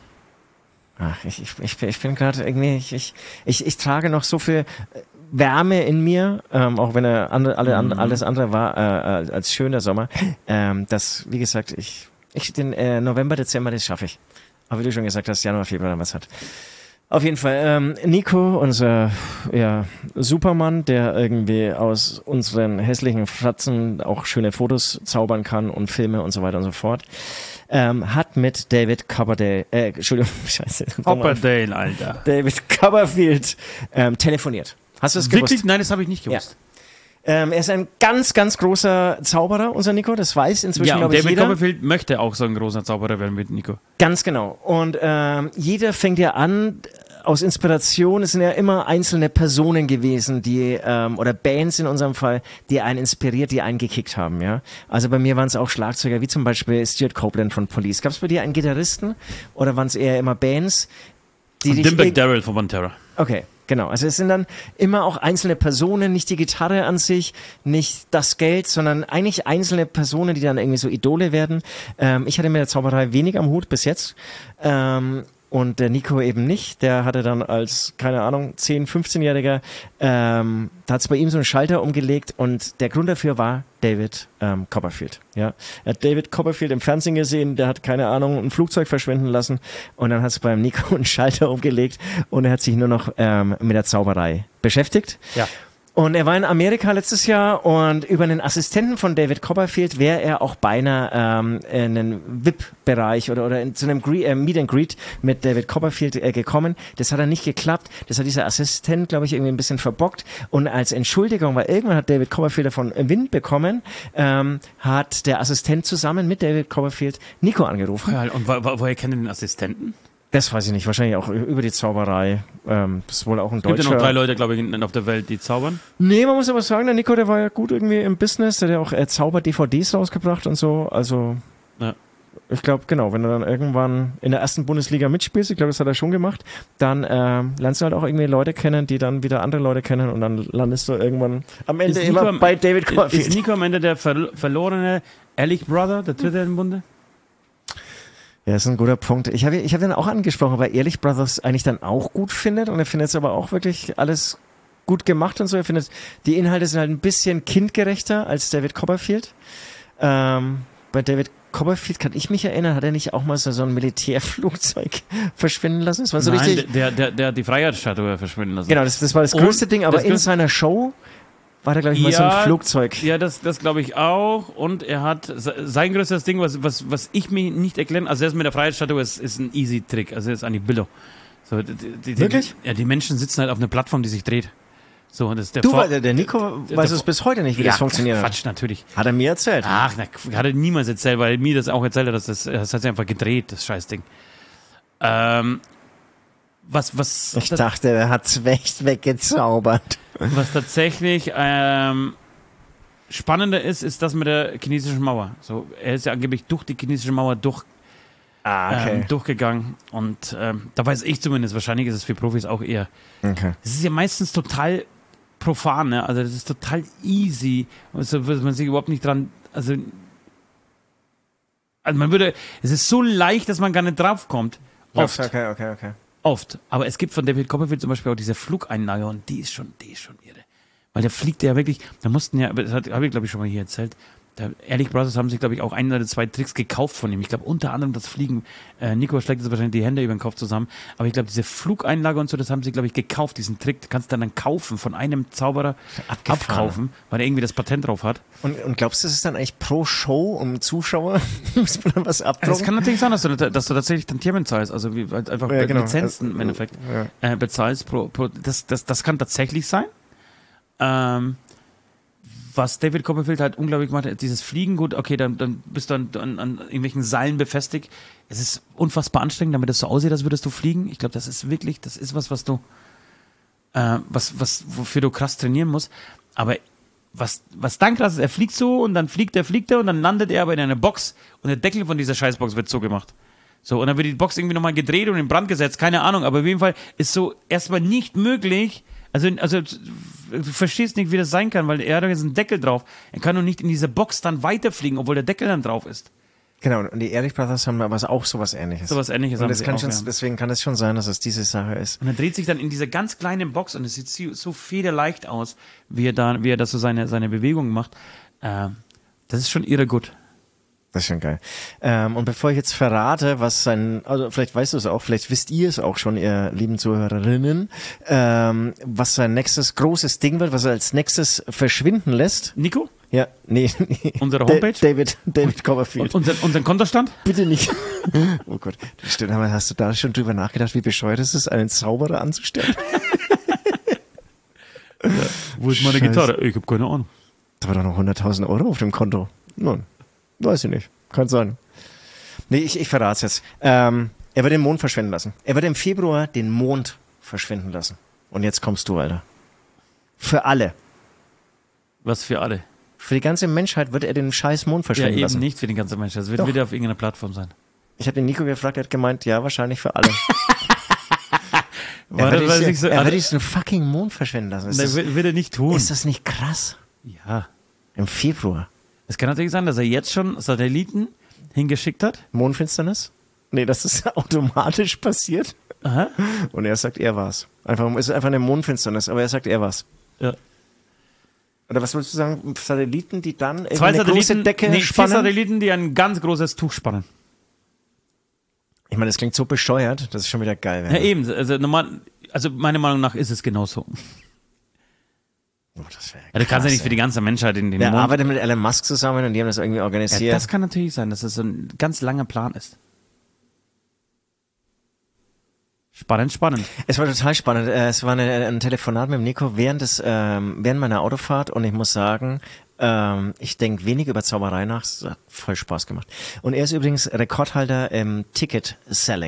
Ach, ich, ich, ich, ich bin gerade irgendwie, ich, ich, ich, ich trage noch so viel Wärme in mir, ähm, auch wenn er andere, alle, Mhm. an, alles andere war äh, als schöner Sommer, ähm, dass, wie gesagt, ich, ich den äh, November, Dezember, das schaffe ich. Aber wie du schon gesagt hast, Januar, Februar, was hat. Auf jeden Fall, ähm, Nico, unser ja, Supermann, der irgendwie aus unseren hässlichen Fratzen auch schöne Fotos zaubern kann und Filme und so weiter und so fort, ähm, hat mit David Coverdale, äh, Entschuldigung, scheiße, Hopperdale, Alter. David Copperfield ähm, telefoniert. Hast du es gewusst? Wirklich? Nein, das habe ich nicht gewusst. Ähm, er ist ein ganz, ganz großer Zauberer, unser Nico, das weiß inzwischen, Ja, und glaube ich, David jeder. Copperfield möchte auch so ein großer Zauberer werden mit Nico. Ganz genau. Und ähm, jeder fängt ja an, aus Inspiration, es sind ja immer einzelne Personen gewesen, die, ähm, oder Bands in unserem Fall, die einen inspiriert, die einen gekickt haben, ja. Also bei mir waren es auch Schlagzeuger, wie zum Beispiel Stuart Copeland von Police. Gab es bei dir einen Gitarristen oder waren es eher immer Bands, die dich... Dimebag irg- Darrell von Pantera. Okay, genau. Also es sind dann immer auch einzelne Personen, nicht die Gitarre an sich, nicht das Geld, sondern eigentlich einzelne Personen, die dann irgendwie so Idole werden. Ähm, ich hatte mit der Zauberei wenig am Hut bis jetzt. Ähm, und der Nico eben nicht. Der hatte dann als, keine Ahnung, zehn-, fünfzehnjähriger, ähm, da hat es bei ihm so einen Schalter umgelegt und der Grund dafür war David ähm, Copperfield. Ja. Er hat David Copperfield im Fernsehen gesehen, der hat, keine Ahnung, ein Flugzeug verschwinden lassen und dann hat es beim Nico einen Schalter umgelegt und er hat sich nur noch ähm, mit der Zauberei beschäftigt. Ja. Und er war in Amerika letztes Jahr und über einen Assistenten von David Copperfield wäre er auch beinahe ähm, in einen V I P-Bereich oder, oder in, zu einem Gre- äh, Meet and Greet mit David Copperfield äh, gekommen. Das hat dann nicht geklappt. Das hat dieser Assistent, glaube ich, irgendwie ein bisschen verbockt. Und als Entschuldigung, weil irgendwann hat David Copperfield davon Wind bekommen, ähm, hat der Assistent zusammen mit David Copperfield Nico angerufen. Ja, und wo, wo, woher kennt ihr den Assistenten? Das weiß ich nicht, wahrscheinlich auch über die Zauberei. Ähm, das ist wohl auch ein Es gibt Deutscher. ja noch drei Leute, glaube ich, auf der Welt, die zaubern. Nee, man muss aber sagen, der Nico, der war ja gut irgendwie im Business, der hat ja auch äh, Zauber-D V Ds rausgebracht und so, also Ja. ich glaube, genau, wenn du dann irgendwann in der ersten Bundesliga mitspielst, ich glaube, das hat er schon gemacht, dann ähm, lernst du halt auch irgendwie Leute kennen, die dann wieder andere Leute kennen und dann landest du irgendwann am Ende Ist Nico immer am- bei David Ist Copperfield. Nico am Ende der ver verlorene Ehrlich Brother, der dritte im Bunde? Ja, das ist ein guter Punkt. Ich habe ich hab den auch angesprochen, weil Ehrlich Brothers eigentlich dann auch gut findet und er findet es aber auch wirklich alles gut gemacht und so. Er findet, die Inhalte sind halt ein bisschen kindgerechter als David Copperfield. Ähm, bei David Copperfield kann ich mich erinnern, hat er nicht auch mal so, so ein Militärflugzeug verschwinden lassen? Das war so Nein, richtig. der, der, der hat die Freiheitsstatue verschwinden lassen. Genau, das, das war das Und größte Ding, aber das in größte- seiner Show war da, glaube ich, mal so Ja, ein Flugzeug. Ja, das, das glaube ich auch. Und er hat se- sein größtes Ding, was, was, was ich mir nicht erklären, also das mit der Freiheitsstatue ist, ist ein easy Trick. Also das ist eigentlich Billo. So, die, die, die, Wirklich? Ja, die Menschen sitzen halt auf einer Plattform, die sich dreht. So, und das ist der Du, Vor- weil der, der Nico der- weiß der- es bis heute nicht, wie ja, das funktioniert hat. Quatsch, natürlich. Hat er mir erzählt. Ach, na, hat er niemals erzählt, weil er mir das auch erzählt hat, dass das, das hat sich einfach gedreht, das Scheißding. Ähm, was, was, Ich dachte, er hat's echt weggezaubert. was tatsächlich ähm, spannender ist, ist das mit der chinesischen Mauer. So, er ist ja angeblich durch die chinesische Mauer durch, Ah, ähm, durchgegangen und ähm, da weiß ich zumindest, wahrscheinlich ist es für Profis auch eher. okay. Es ist ja meistens total profan, ne? Also das ist total easy, also würde man sich überhaupt nicht dran, also also man würde, es ist so leicht, dass man gar nicht draufkommt. Oft, Okay, okay, okay. oft. Aber es gibt von David Copperfield zum Beispiel auch diese Flugeinlage und die ist schon, die ist schon irre. Weil der fliegt ja wirklich, da mussten ja, das habe ich glaube ich schon mal hier erzählt, da, Ehrlich Brothers haben sich glaube ich auch ein oder zwei Tricks gekauft von ihm. Ich glaube unter anderem das Fliegen, äh, Nico schlägt jetzt wahrscheinlich die Hände über den Kopf zusammen, aber ich glaube diese Flugeinlage und so, das haben sie glaube ich gekauft, diesen Trick, kannst du dann, dann kaufen, von einem Zauberer Abgefahren. abkaufen, weil er irgendwie das Patent drauf hat. Und, und glaubst du, das ist dann eigentlich pro Show, um Zuschauer, muss man dann was Es abdrucken? kann natürlich sein, dass du, dass du tatsächlich dann Tiermen zahlst, also wie, halt einfach Ja, genau. Lizenzen im Endeffekt Ja. äh, bezahlst. Pro, pro, das, das, das kann tatsächlich sein. Ähm, was David Copperfield halt unglaublich gemacht hat, dieses Fliegen, gut, okay, dann, dann bist du an, an, an irgendwelchen Seilen befestigt. Es ist unfassbar anstrengend, damit es so aussieht, als würdest du fliegen. Ich glaube, das ist wirklich, das ist was, was du, äh, was, was, wofür du krass trainieren musst. Aber was, was dann krass ist, er fliegt so und dann fliegt er, fliegt er und dann landet er aber in einer Box und der Deckel von dieser Scheißbox wird so gemacht. So, und dann wird die Box irgendwie nochmal gedreht und in Brand gesetzt, keine Ahnung, aber auf jeden Fall ist so erstmal nicht möglich, also, also du verstehst nicht, wie das sein kann, weil er hat jetzt einen Deckel drauf. Er kann doch nicht in diese Box dann weiterfliegen, obwohl der Deckel dann drauf ist. Genau, und die Ehrlich Brothers haben aber auch sowas Ähnliches. Sowas Ähnliches und haben das sie kann auch, schon, ja. deswegen kann es schon sein, dass es diese Sache ist. Und er dreht sich dann in dieser ganz kleinen Box und es sieht so- so federleicht aus, wie er da, wie er das so seine, seine Bewegungen macht. Äh, das ist schon irre gut. Das ist schon geil. Ähm, und bevor ich jetzt verrate, was sein, also vielleicht weißt du es auch, vielleicht wisst ihr es auch schon, ihr lieben Zuhörerinnen, ähm, was sein nächstes großes Ding wird, was er als nächstes verschwinden lässt. Nico? Ja, nee. nee. Unsere Da- Homepage? David, David Copperfield. Und unseren, unseren Kontostand? Bitte nicht. Oh Gott. Stimmt, aber hast du da schon drüber nachgedacht, wie bescheuert es ist, einen Zauberer anzustellen? Wo ist meine Scheiße. Gitarre? Ich habe keine Ahnung. Da war doch noch hunderttausend Euro auf dem Konto. Nun, weiß ich nicht. Kann sein. Nee, ich, ich verrate es jetzt. Ähm, er wird den Mond verschwinden lassen. Er wird im Februar den Mond verschwinden lassen. Und jetzt kommst du, Alter. Für alle. Was für alle? Für die ganze Menschheit wird er den scheiß Mond Ja, verschwinden eben lassen. nicht für den ganzen Menschen. Das wird Doch. wieder auf irgendeiner Plattform sein. Ich habe den Nico gefragt, er hat gemeint, ja, wahrscheinlich für alle. War er das- wird, war das diesen, nicht so- er wird diesen fucking Mond verschwinden lassen. Ist Das das, wird, wird er nicht tun. ist das nicht krass? Ja. Im Februar. Es kann natürlich sein, dass er jetzt schon Satelliten hingeschickt hat. Mondfinsternis? Nee, dass das automatisch passiert. Aha. Und er sagt, er war's. Einfach, es ist einfach eine Mondfinsternis, aber er sagt, er war's. Ja. Oder was willst du sagen? Satelliten, die dann in Zwei eine große Satelliten, Decke nee, vier spannen? Satelliten, die ein ganz großes Tuch spannen. Ich meine, das klingt so bescheuert, das ist schon wieder geil. Ja, eben. Also, normal, also meiner Meinung nach ist es genauso. Oh, das wäre Ja, du kannst ja nicht ey. für die ganze Menschheit in den Der Mond. arbeitet mit Elon Musk zusammen und die haben das irgendwie Ja, organisiert. das kann natürlich sein, dass es so ein ganz langer Plan ist. Spannend, spannend. Es war total spannend. Äh, Es war eine, ein Telefonat mit dem Nico während des, ähm, während meiner Autofahrt und ich muss sagen, ähm, ich denke wenig über Zauberei nach. Es hat voll Spaß gemacht. Und er ist übrigens Rekordhalter im Ticket-Selling.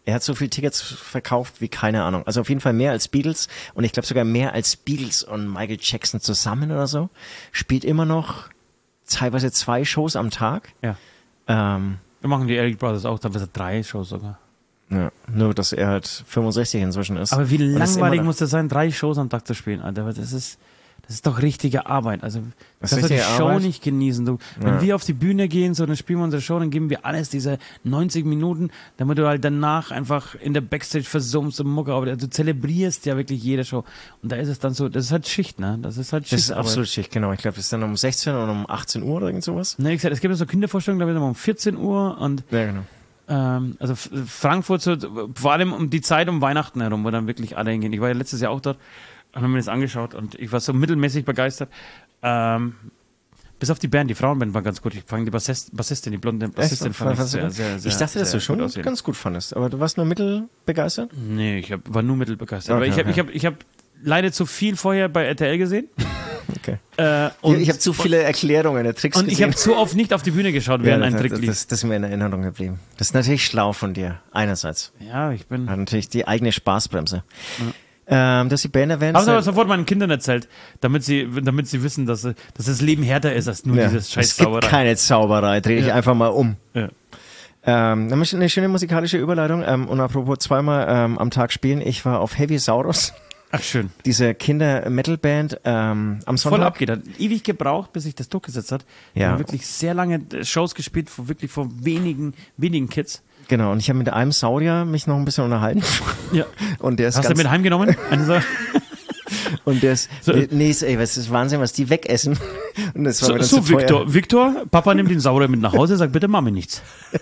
Er hat so viele Tickets verkauft wie keine Ahnung. Also auf jeden Fall mehr als Beatles und ich glaube sogar mehr als Beatles und Michael Jackson zusammen oder so. Spielt immer noch teilweise zwei Shows am Tag. Ja. Ähm, Wir machen die Eric Brothers auch, teilweise drei Shows sogar. ja, nur, dass er halt fünfundsechzig inzwischen ist. Aber wie Und das langweilig immer noch- muss das sein, drei Shows am Tag zu spielen, Alter. Das ist, das ist doch richtige Arbeit. Also, Das das ist die richtige Show Arbeit? nicht genießen. Du, wenn Ja. wir auf die Bühne gehen, so, dann spielen wir unsere Show, dann geben wir alles, diese neunzig Minuten, damit du halt danach einfach in der Backstage versummst und Mucke, aber du zelebrierst ja wirklich jede Show. Und da ist es dann so, das ist halt Schicht, ne? Das ist halt Schicht. Das ist absolut Schicht, genau. Ich glaube, das ist dann um sechzehn oder um achtzehn Uhr oder irgend sowas. Ne, ich sag, es gibt ja so Kindervorstellungen, da wird immer um vierzehn Uhr und Ja, genau. Ähm, also F- Frankfurt, so, vor allem um die Zeit um Weihnachten herum, wo dann wirklich alle hingehen. Ich war ja letztes Jahr auch dort, habe mir das angeschaut und ich war so mittelmäßig begeistert. Ähm, bis auf die Band, die Frauenband war ganz gut. Ich fand die Bassist, Bassistin, die blonde Bassistin Echt? fand ich Fandst du sehr, gut? sehr, sehr Ich dachte, dass sehr du schon gut aussehen. ganz gut fandest, aber du warst nur mittelbegeistert? Nee, ich hab, war nur mittelbegeistert. Aber Okay, ich habe okay. ich hab, ich hab leider zu viel vorher bei R T L gesehen. Okay. Äh, und ich habe zu viele Erklärungen, der Tricks und ich gesehen. habe zu oft nicht auf die Bühne geschaut, ja, während ein das, Trick das, lief. das, das ist mir in Erinnerung geblieben. Das ist natürlich schlau von dir, einerseits. Ja, ich bin... Hat natürlich die eigene Spaßbremse. Ähm, dass die Band erwähnt. Habe es aber sofort meinen Kindern erzählt, damit sie, damit sie wissen, dass, dass das Leben härter ist als nur ja, dieses scheiß es gibt Sauerei. keine Zauberei, dreh dich Ja. einfach mal um. Ja. Ähm, dann eine schöne musikalische Überleitung. Ähm, und apropos zweimal ähm, am Tag spielen, ich war auf Heavy Saurus, Ach schön. diese Kinder-Metal-Band, ähm, am Voll Sonntag. abgeht. Hat ewig gebraucht, bis sich das durchgesetzt hat. Ja. Wir haben wirklich sehr lange äh, Shows gespielt, vor, wirklich vor wenigen, wenigen Kids. Genau, und ich habe mit einem Saurier mich noch ein bisschen unterhalten. Ja. Und der ist Hast du ganz, mit heimgenommen? Eine Sa- und der ist, So. nee, ist, ey, was ist Wahnsinn, was die wegessen. Und das war so, mir dann so zu teuer. Victor, Victor, Papa nimmt den Saurier mit nach Hause, sagt bitte Mami nichts.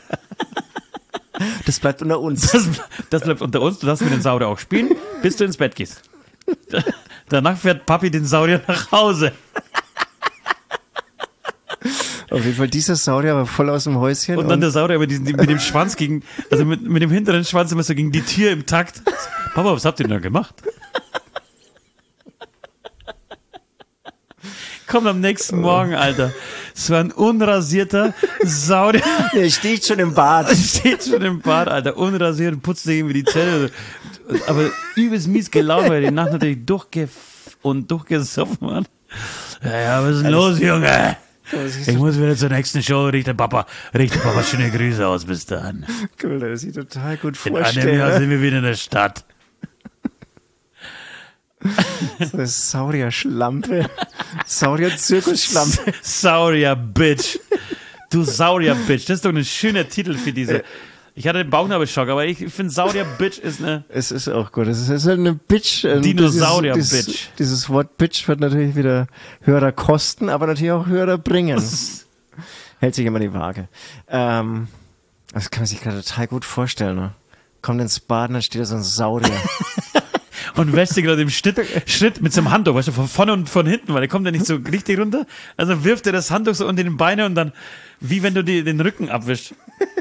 Das bleibt unter uns. Das, das bleibt unter uns, du darfst mit dem Saurier auch spielen, bis du ins Bett gehst. Danach fährt Papi den Saurier nach Hause. Auf jeden Fall, dieser Saurier war voll aus dem Häuschen. Und dann der Saurier mit, diesem, mit dem Schwanz gegen, also mit, mit dem hinteren Schwanz immer so gegen die Tür im Takt. Papa, was habt ihr denn da gemacht? Kommt am nächsten Morgen, Alter. So ein unrasierter Saurier. der steht schon im Bad. Steht schon im Bad, Alter. Unrasiert und putzt sich irgendwie die Zähne. Aber übelst mies gelaufen, weil er die Nacht natürlich durchge und durchgesoffen hat. Ja, ja, was ist denn los, Junge? Ich muss wieder zur nächsten Show. Richte Papa, richte Papa schöne Grüße aus. Bis dann. Cool, das sieht total gut In einem Jahr vorstellen. sind wir wieder in der Stadt. Das ist Saurier-Schlampe. Saurier-Zirkus-Schlampe. Saurier-Bitch. Du Saurier-Bitch. Das ist doch ein schöner Titel für diese. Ich hatte den Bauchnabelschock, aber ich finde Saurier-Bitch ist eine. Es ist auch gut. Es ist halt eine Bitch. Und Dinosaurier-Bitch. Dieses, dieses Wort Bitch wird natürlich wieder höherer kosten, aber natürlich auch höherer bringen. Hält sich immer die Waage. Ähm, das kann man sich gerade total gut vorstellen. Ne? Kommt ins Bad, dann steht da so ein Saurier. Und wäscht sich gerade im Schritt, Schritt mit so einem Handtuch, weißt du, von vorne und von hinten, weil der kommt ja nicht so richtig runter. Also wirft er das Handtuch so unter den Beine und dann, wie wenn du dir den Rücken abwischst.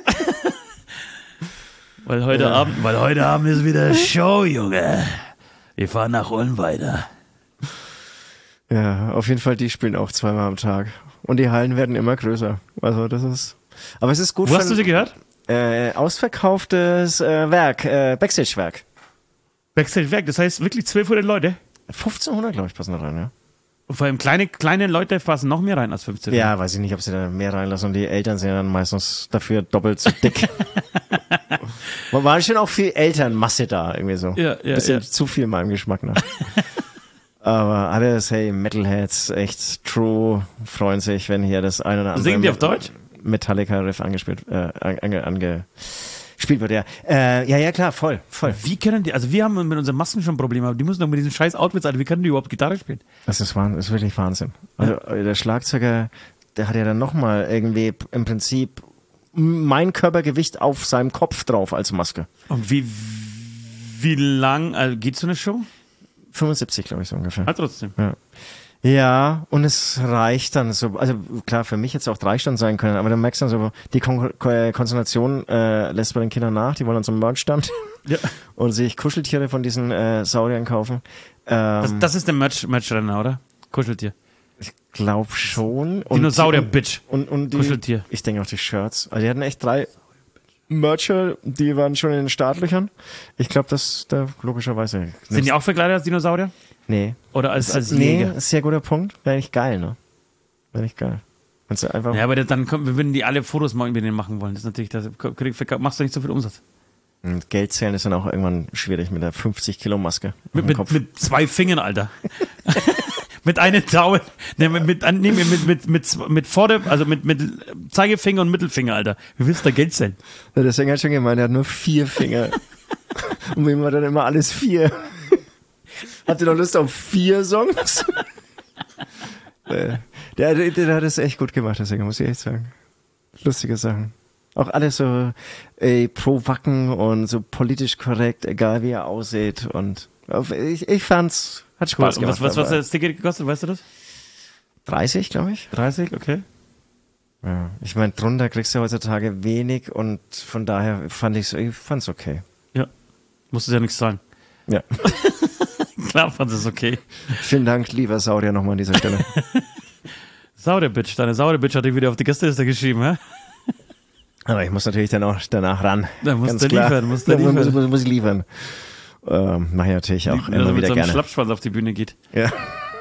weil heute Ja. Abend, weil heute Abend ist wieder Show, Junge. Wir fahren nach Ulm weiter. Ja, auf jeden Fall, die spielen auch zweimal am Tag. Und die Hallen werden immer größer. Also das ist. Aber es ist gut Wo für hast du sie gehört? äh, ausverkauftes äh, Werk, äh, Backstage-Werk. Backstage-Werk, das heißt wirklich zwölfhundert Leute. fünfzehnhundert, glaube ich, passen da rein, ja. Und vor allem kleine, kleine Leute passen noch mehr rein als fünfzehn. Ja, weiß ich nicht, ob sie da mehr reinlassen und die Eltern sind ja dann meistens dafür doppelt so dick. Man war schon auch viel Elternmasse da, irgendwie so. Ja, ja, Bisschen ja. zu viel meinem Geschmack nach. Aber alles, hey, Metalheads, echt true, freuen sich, wenn hier das eine oder andere Singen die auf Deutsch? Metallica-Riff angespielt, äh, ange, angespielt wird, ja. Äh, ja, ja, klar, voll, voll. Wie können die, also wir haben mit unseren Masken schon Probleme, aber die müssen doch mit diesen scheiß Outfits, Alter, wie können die überhaupt Gitarre spielen? Das ist, Wahnsinn, das ist wirklich Wahnsinn. Also der Schlagzeuger, der hat ja dann nochmal irgendwie im Prinzip mein Körpergewicht auf seinem Kopf drauf als Maske. Und wie, wie lang, also geht so eine Show? fünfundsiebzig, glaube ich, so ungefähr. Ah, trotzdem. Ja. Ja, und es reicht dann so, also klar, für mich jetzt auch drei Stunden sein können, aber dann merkst du dann so, die Kon Kon Konzentration äh, lässt bei den Kindern nach, die wollen dann zum Merch-Stand Ja. und sich Kuscheltiere von diesen äh, Sauriern kaufen. Ähm, Das, das ist der Merch, Merch-Renner, oder? Kuscheltier. ich glaube schon. Und Dinosaurier-Bitch. Und, und die, Kuscheltier. Ich denke auch die Shirts. Also die hatten echt drei, Mercher, die waren schon in den Startlöchern. Ich glaube, das da logischerweise. Sind die auch verkleidet als Dinosaurier? Nee. Oder als, als nee, Jäger? ist sehr guter Punkt. Wäre nicht geil, ne? Wäre nicht geil. Kannst du einfach. Ja, aber dann kommt, wir würden die alle Fotos mal mit denen machen wollen. Das ist natürlich, das machst du nicht so viel Umsatz. Und Geld zählen ist dann auch irgendwann schwierig mit der fünfzig Kilo Maske. Mit, mit, mit zwei Fingern, Alter. Mit einem Daumen. Ne, mit, mit, nee, mit, mit, mit, mit, mit Vorder-, also mit, mit Zeigefinger und Mittelfinger, Alter. Wie willst du da Geld zählen? Ja, der Sänger hat schon gemeint, er hat nur vier Finger. Und wem war dann immer alles vier? Habt ihr noch Lust auf vier Songs? der, der, der hat es echt gut gemacht, der Sänger, muss ich echt sagen. Lustige Sachen. Auch alles so ey, pro Wacken und so politisch korrekt, egal wie er aussieht. Und ich, ich fand's, hat Spaß cool. gemacht. Was, was, was hat das Ticket gekostet, weißt du das? dreißig, glaube ich. dreißig, okay. Ja, ich meine, drunter kriegst du heutzutage wenig und von daher fand ich's, ich fand's okay. Ja, musstest ja nichts zahlen. Ja. Klar fand es okay. Vielen Dank, lieber Saurier, nochmal an dieser Stelle. Saurier-Bitch, deine Saurier-Bitch hat dich wieder auf die Gästeliste geschrieben, hä? Aber ich muss natürlich dann auch danach ran. Da musst Ganz du klar. liefern, musst du Da liefern. Muss, muss, muss ich liefern. Ähm, Mache ich natürlich auch Wenn immer er mit wieder so einem gerne. Schlappschwanz auf die Bühne geht. Ja.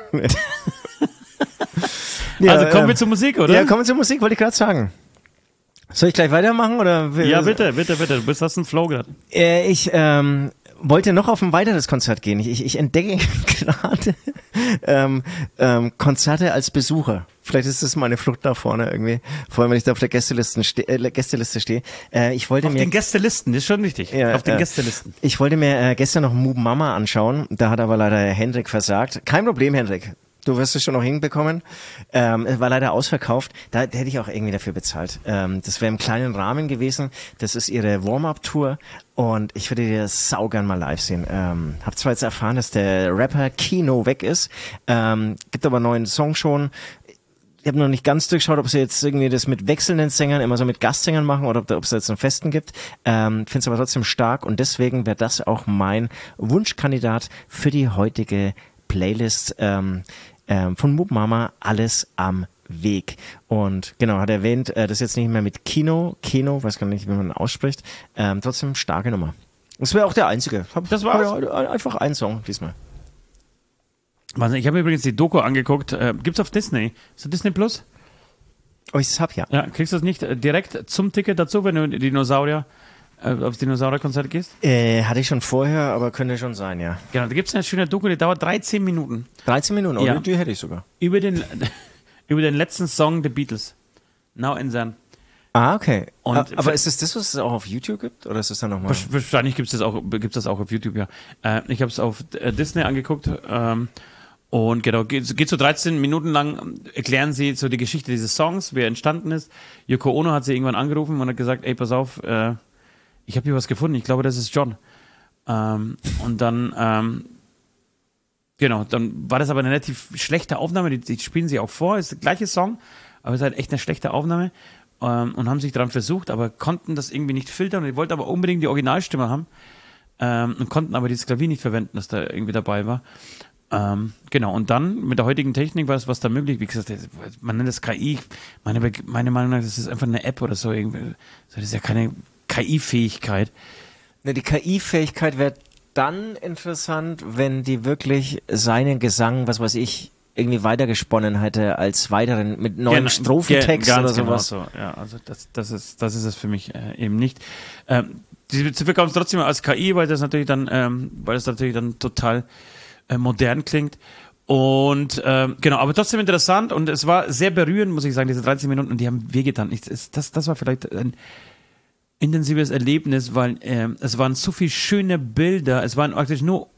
ja, Also kommen ähm, wir zur Musik, oder? Ja, kommen wir zur Musik, wollte ich gerade sagen. Soll ich gleich weitermachen? Oder? Ja, bitte, bitte, bitte. Du bist, hast einen Flow gerade. Äh, ich ähm, wollte noch auf ein weiteres Konzert gehen. Ich, ich, ich entdecke gerade ähm, ähm, Konzerte als Besucher. Vielleicht ist das meine Flucht da vorne irgendwie. Vor allem, wenn ich da auf der Gästeliste, ste äh, Gästeliste stehe. Äh, ich wollte Auf mir den Gästelisten, das ist schon wichtig. Ja, auf den äh, Gästelisten. Ich wollte mir äh, gestern noch Moob Mama anschauen. Da hat aber leider Hendrik versagt. Kein Problem, Hendrik. Du wirst es schon noch hinbekommen. Ähm, es war leider ausverkauft. Da, da hätte ich auch irgendwie dafür bezahlt. Ähm, das wäre im kleinen Rahmen gewesen. Das ist ihre Warm-Up-Tour und ich würde dir das saugern mal live sehen. Ähm, hab zwar jetzt erfahren, dass der Rapper Kino weg ist. Ähm, gibt aber einen neuen Song schon. Ich habe noch nicht ganz durchgeschaut, ob sie jetzt irgendwie das mit wechselnden Sängern, immer so mit Gastsängern machen oder ob, ob es jetzt einen festen gibt. Ähm, finde es aber trotzdem stark und deswegen wäre das auch mein Wunschkandidat für die heutige Playlist ähm, ähm, von Moob Mama, alles am Weg. Und genau, hat erwähnt, äh, das ist jetzt nicht mehr mit Kino, Kino, weiß gar nicht, wie man ausspricht, ähm, trotzdem starke Nummer. Das wäre auch der einzige. Hab, Das war's? hab, einfach ein Song diesmal. Wahnsinn, ich habe mir übrigens die Doku angeguckt. Äh, gibt's auf Disney? Ist das Disney Plus? Oh, ich hab ja. Ja, kriegst du das nicht äh, direkt zum Ticket dazu, wenn du in die Dinosaurier, äh, aufs Dinosaurierkonzert gehst? Äh, hatte ich schon vorher, aber könnte schon sein, ja. Genau, da gibt's eine schöne Doku, die dauert dreizehn Minuten. dreizehn Minuten, oh, Ja. die, die hätte ich sogar. Über den, über den letzten Song der Beatles. Now and Then. Ah, okay. Und Ah, aber ist es das, was es auch auf YouTube gibt? Oder ist es dann nochmal? Wasch- Wahrscheinlich gibt's das auch, gibt's das auch auf YouTube, ja. Äh, ich habe es auf äh, Disney angeguckt. Ähm, und genau, geht, geht so dreizehn Minuten lang, erklären sie so die Geschichte dieses Songs, wie er entstanden ist. Yoko Ono hat sie irgendwann angerufen und hat gesagt, ey, pass auf, äh, ich habe hier was gefunden, ich glaube, das ist John. Ähm, und dann, ähm, genau, dann war das aber eine relativ schlechte Aufnahme, die, die spielen sie auch vor, ist der gleiche Song, aber es ist halt echt eine schlechte Aufnahme. Ähm, und haben sich daran versucht, aber konnten das irgendwie nicht filtern und die wollten aber unbedingt die Originalstimme haben ähm, und konnten aber dieses Klavier nicht verwenden, das da irgendwie dabei war. Ähm, genau, und dann mit der heutigen Technik war es was da möglich. Wie gesagt, man nennt das K I. Meine, meine Meinung nach, das ist einfach eine App oder so. Irgendwie. Das ist ja keine K I-Fähigkeit. Ne, die K I-Fähigkeit wäre dann interessant, wenn die wirklich seinen Gesang, was weiß ich, irgendwie weitergesponnen hätte als weiteren mit neuen Gen- Strophentext ge- oder ganz sowas. Genau so. Ja, also das, das ist, das ist es für mich äh, eben nicht. Ähm, sie verkaufen es trotzdem als K I, weil das natürlich dann, ähm, weil das natürlich dann total äh, modern klingt. Und ähm, genau, aber trotzdem interessant und es war sehr berührend, muss ich sagen, diese dreizehn Minuten und die haben wehgetan. Ich, es- das, das war vielleicht ein intensives Erlebnis, weil ähm, es waren so viele schöne Bilder, es waren eigentlich nur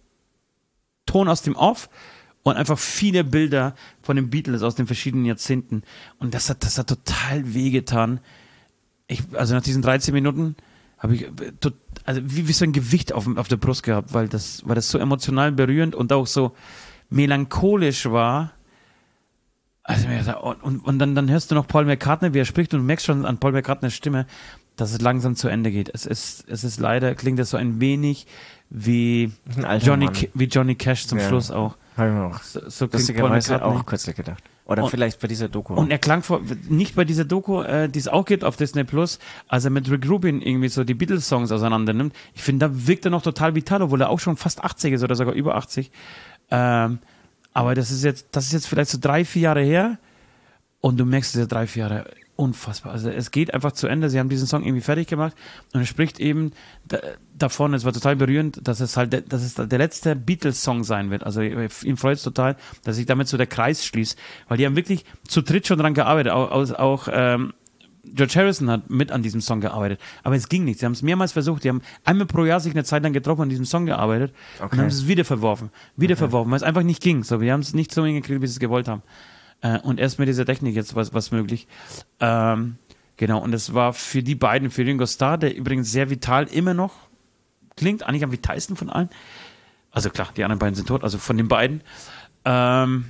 Ton aus dem Off und einfach viele Bilder von den Beatles aus den verschiedenen Jahrzehnten. Und das hat, das hat total wehgetan. Ich, also nach diesen dreizehn Minuten habe ich äh, tot, also wie, wie so ein Gewicht auf, auf der Brust gehabt, weil das, weil das so emotional berührend und auch so melancholisch war. Also mir gedacht, und, und, und dann, dann hörst du noch Paul McCartney, wie er spricht und du merkst schon an Paul McCartneys Stimme, dass es langsam zu Ende geht. Es ist, es ist leider, klingt das so ein wenig wie Ein alter Johnny, Mann. Ca- wie Johnny Cash zum Ja. Schluss auch. Hab ich mir auch So, so klingt Paul lustigerweise McCartney. auch kürzlich gedacht. Oder und, vielleicht bei dieser Doku. Und er klang vor, nicht bei dieser Doku, äh, die es auch gibt auf Disney Plus, als er mit Rick Rubin irgendwie so die Beatles-Songs auseinander nimmt. Ich finde, da wirkt er noch total vital, obwohl er auch schon fast achtzig ist oder sogar über achtzig. Ähm, aber das ist jetzt, das ist jetzt vielleicht so drei, vier Jahre her und du merkst diese drei, vier Jahre unfassbar. Also es geht einfach zu Ende. Sie haben diesen Song irgendwie fertig gemacht und er spricht eben da, davon, es war total berührend, dass es halt, de, dass es der letzte Beatles-Song sein wird. Also ihm freut es total, dass sich damit so der Kreis schließt, weil die haben wirklich zu dritt schon dran gearbeitet. Auch, auch, auch ähm, George Harrison hat mit an diesem Song gearbeitet, aber es ging nicht. Sie haben es mehrmals versucht. Die haben einmal pro Jahr sich eine Zeit lang getroffen und an diesem Song gearbeitet okay. und haben es wieder verworfen, wieder okay. verworfen, weil es einfach nicht ging. So, wir haben es nicht so hingekriegt, wie sie es gewollt haben. Äh, und erst mit dieser Technik jetzt was, was möglich. Ähm, genau, und es war für die beiden, für Ringo Starr, der übrigens sehr vital immer noch klingt, eigentlich am vitalsten von allen. Also klar, die anderen beiden sind tot, also von den beiden. Ähm,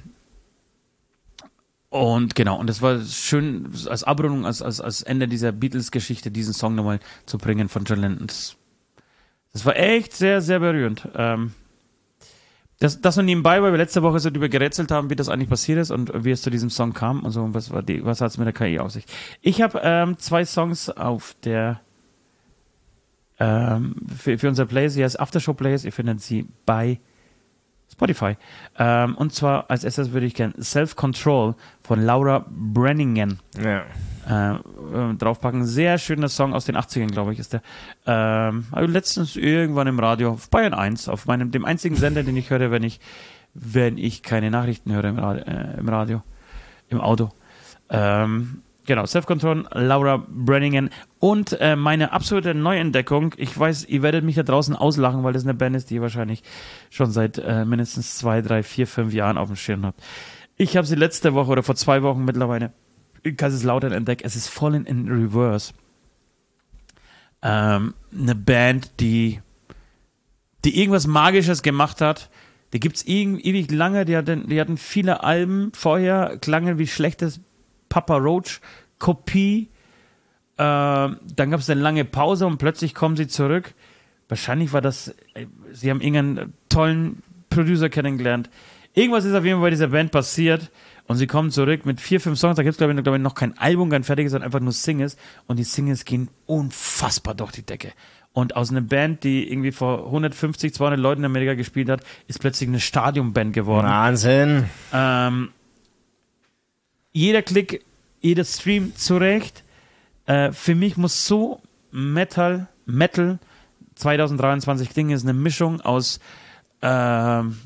und genau, und das war schön als Abrundung, als, als, als Ende dieser Beatles-Geschichte, diesen Song nochmal zu bringen von John Lennon. Das, das war echt sehr, sehr berührend. Ähm, Das, das nur nebenbei, weil wir letzte Woche so drüber gerätselt haben, wie das eigentlich passiert ist und wie es zu diesem Song kam und so, was, war die, was hat es mit der K I auf sich. Ich habe ähm, zwei Songs auf der ähm, für, für unser Playlist, die heißt Aftershow Playlist, ihr findet sie bei Spotify. Ähm, und zwar als erstes würde ich gerne Self-Control von Laura Branningen ja. äh, draufpacken. Sehr schöner Song aus den achtzigern, glaube ich, ist der. Ähm, also letztens irgendwann im Radio, auf Bayern eins, auf meinem, dem einzigen Sender, den ich höre, wenn ich, wenn ich keine Nachrichten höre im Radio, äh, im, Radio, im Auto. Ähm, genau, Self-Control, Laura Branningen und äh, meine absolute Neuentdeckung. Ich weiß, ihr werdet mich da draußen auslachen, weil das eine Band ist, die ihr wahrscheinlich schon seit äh, mindestens zwei, drei, vier, fünf Jahren auf dem Schirm habt. Ich habe sie letzte Woche oder vor zwei Wochen mittlerweile in Kaiserslautern entdeckt. Es ist Fallen in Reverse. Ähm, eine Band, die, die irgendwas Magisches gemacht hat. Die gibt es ewig lange. Die hatten, die hatten viele Alben vorher, klangen wie schlechtes Papa Roach Kopie. Äh, dann gab es eine lange Pause und plötzlich kommen sie zurück. Wahrscheinlich war das, sie haben irgendeinen tollen Producer kennengelernt. Irgendwas ist auf jeden Fall bei dieser Band passiert und sie kommen zurück mit vier, fünf Songs. Da gibt es, glaube ich, glaub ich, noch kein Album, kein fertiges, sondern einfach nur Singles. Und die Singles gehen unfassbar durch die Decke. Und aus einer Band, die irgendwie vor hundertfünfzig, zweihundert Leuten in Amerika gespielt hat, ist plötzlich eine Stadionband geworden. Wahnsinn. Ähm, jeder Klick, jeder Stream zurecht. Äh, für mich muss so Metal, Metal zwanzig dreiundzwanzig klingen, ist eine Mischung aus ähm,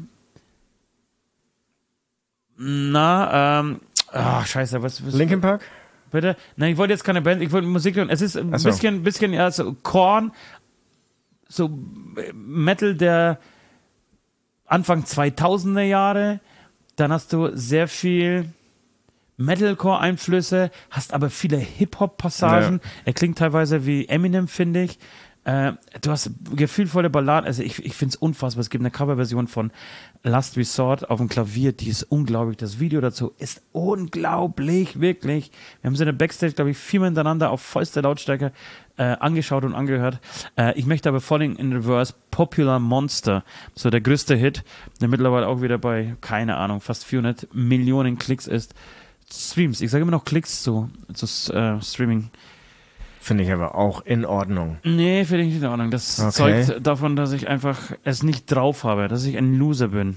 na, ähm, ach, scheiße, was, was Linkin Park? Bitte? Nein, ich wollte jetzt keine Band, ich wollte Musik hören. Es ist ein so. bisschen, bisschen, ja, so Korn, so Metal der Anfang zweitausender Jahre. Dann hast du sehr viel Metalcore-Einflüsse, hast aber viele Hip-Hop-Passagen. Ja. Er klingt teilweise wie Eminem, finde ich. Äh, du hast gefühlvolle Balladen, also ich, ich finde es unfassbar. Es gibt eine Coverversion von Last Resort auf dem Klavier, die ist unglaublich. Das Video dazu ist unglaublich, wirklich. Wir haben sie in der Backstage, glaube ich, viermal hintereinander auf vollster Lautstärke äh, angeschaut und angehört. Äh, ich möchte aber Falling in Reverse, Popular Monster, so der größte Hit, der mittlerweile auch wieder bei, keine Ahnung, fast vierhundert Millionen Klicks ist. Streams, ich sage immer noch Klicks zu, zu äh, Streaming. Finde ich aber auch in Ordnung. Nee, finde ich nicht in Ordnung. Das okay. zeugt davon, dass ich einfach es nicht drauf habe, dass ich ein Loser bin.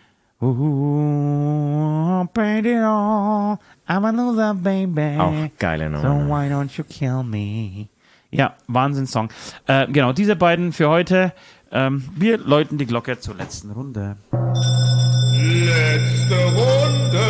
Uh, baby, oh, I'm a loser, baby. Auch geile So Nummer. why don't you kill me? Ja, Wahnsinnssong. Äh, genau, diese beiden für heute. Ähm, wir läuten die Glocke zur letzten Runde. Letzte Runde.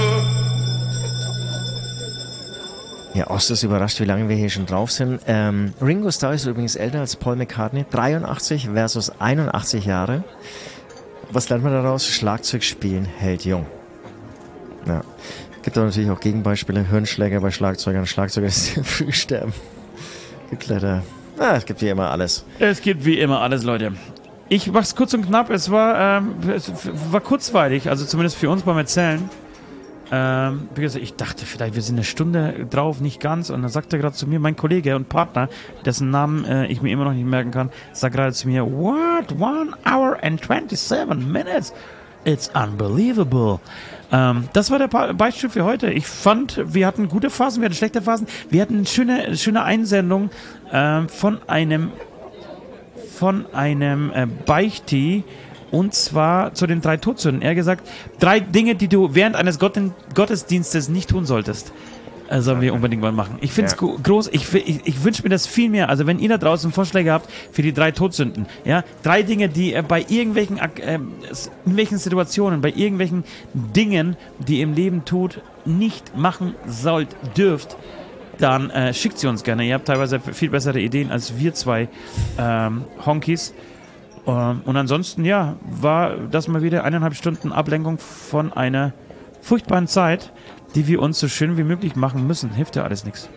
Ja, Ost ist überrascht, wie lange wir hier schon drauf sind. Ähm, Ringo Starr ist übrigens älter als Paul McCartney. dreiundachtzig versus einundachtzig Jahre. Was lernt man daraus? Schlagzeug spielen hält jung. Ja. Gibt aber natürlich auch Gegenbeispiele. Hirnschläger bei Schlagzeugern. Schlagzeuger, die sehr früh sterben. Gibt leider... Ah, es gibt wie immer alles. Es gibt wie immer alles, Leute. Ich mach's kurz und knapp. Es war, ähm, es war kurzweilig, also zumindest für uns beim Erzählen. Ähm, wie gesagt, ich dachte vielleicht, wir sind eine Stunde drauf, nicht ganz. Und dann sagte gerade zu mir mein Kollege und Partner, dessen Namen äh, ich mir immer noch nicht merken kann, sagt gerade zu mir, what? One hour and twenty-seven minutes? It's unbelievable. Ähm, das war der pa- Beispiel für heute. Ich fand, wir hatten gute Phasen, wir hatten schlechte Phasen. Wir hatten eine schöne, schöne Einsendung ähm, von einem von einem äh, Beichti, und zwar zu den drei Todsünden. Er hat gesagt, drei Dinge, die du während eines Gotten- Gottesdienstes nicht tun solltest. Äh, sollen wir unbedingt mal machen. Ich finde es Ja. go- groß, ich, ich, ich wünsche mir das viel mehr. Also wenn ihr da draußen Vorschläge habt für die drei Todsünden, ja, drei Dinge, die ihr bei irgendwelchen, Ak- äh, s- in welchen Situationen, bei irgendwelchen Dingen, die ihr im Leben tut, nicht machen sollt, dürft, dann äh, schickt sie uns gerne. Ihr habt teilweise viel bessere Ideen als wir zwei ähm, Honkies. Ähm, und ansonsten, ja, war das mal wieder eineinhalb Stunden Ablenkung von einer furchtbaren Zeit, die wir uns so schön wie möglich machen müssen. Hilft ja alles nichts.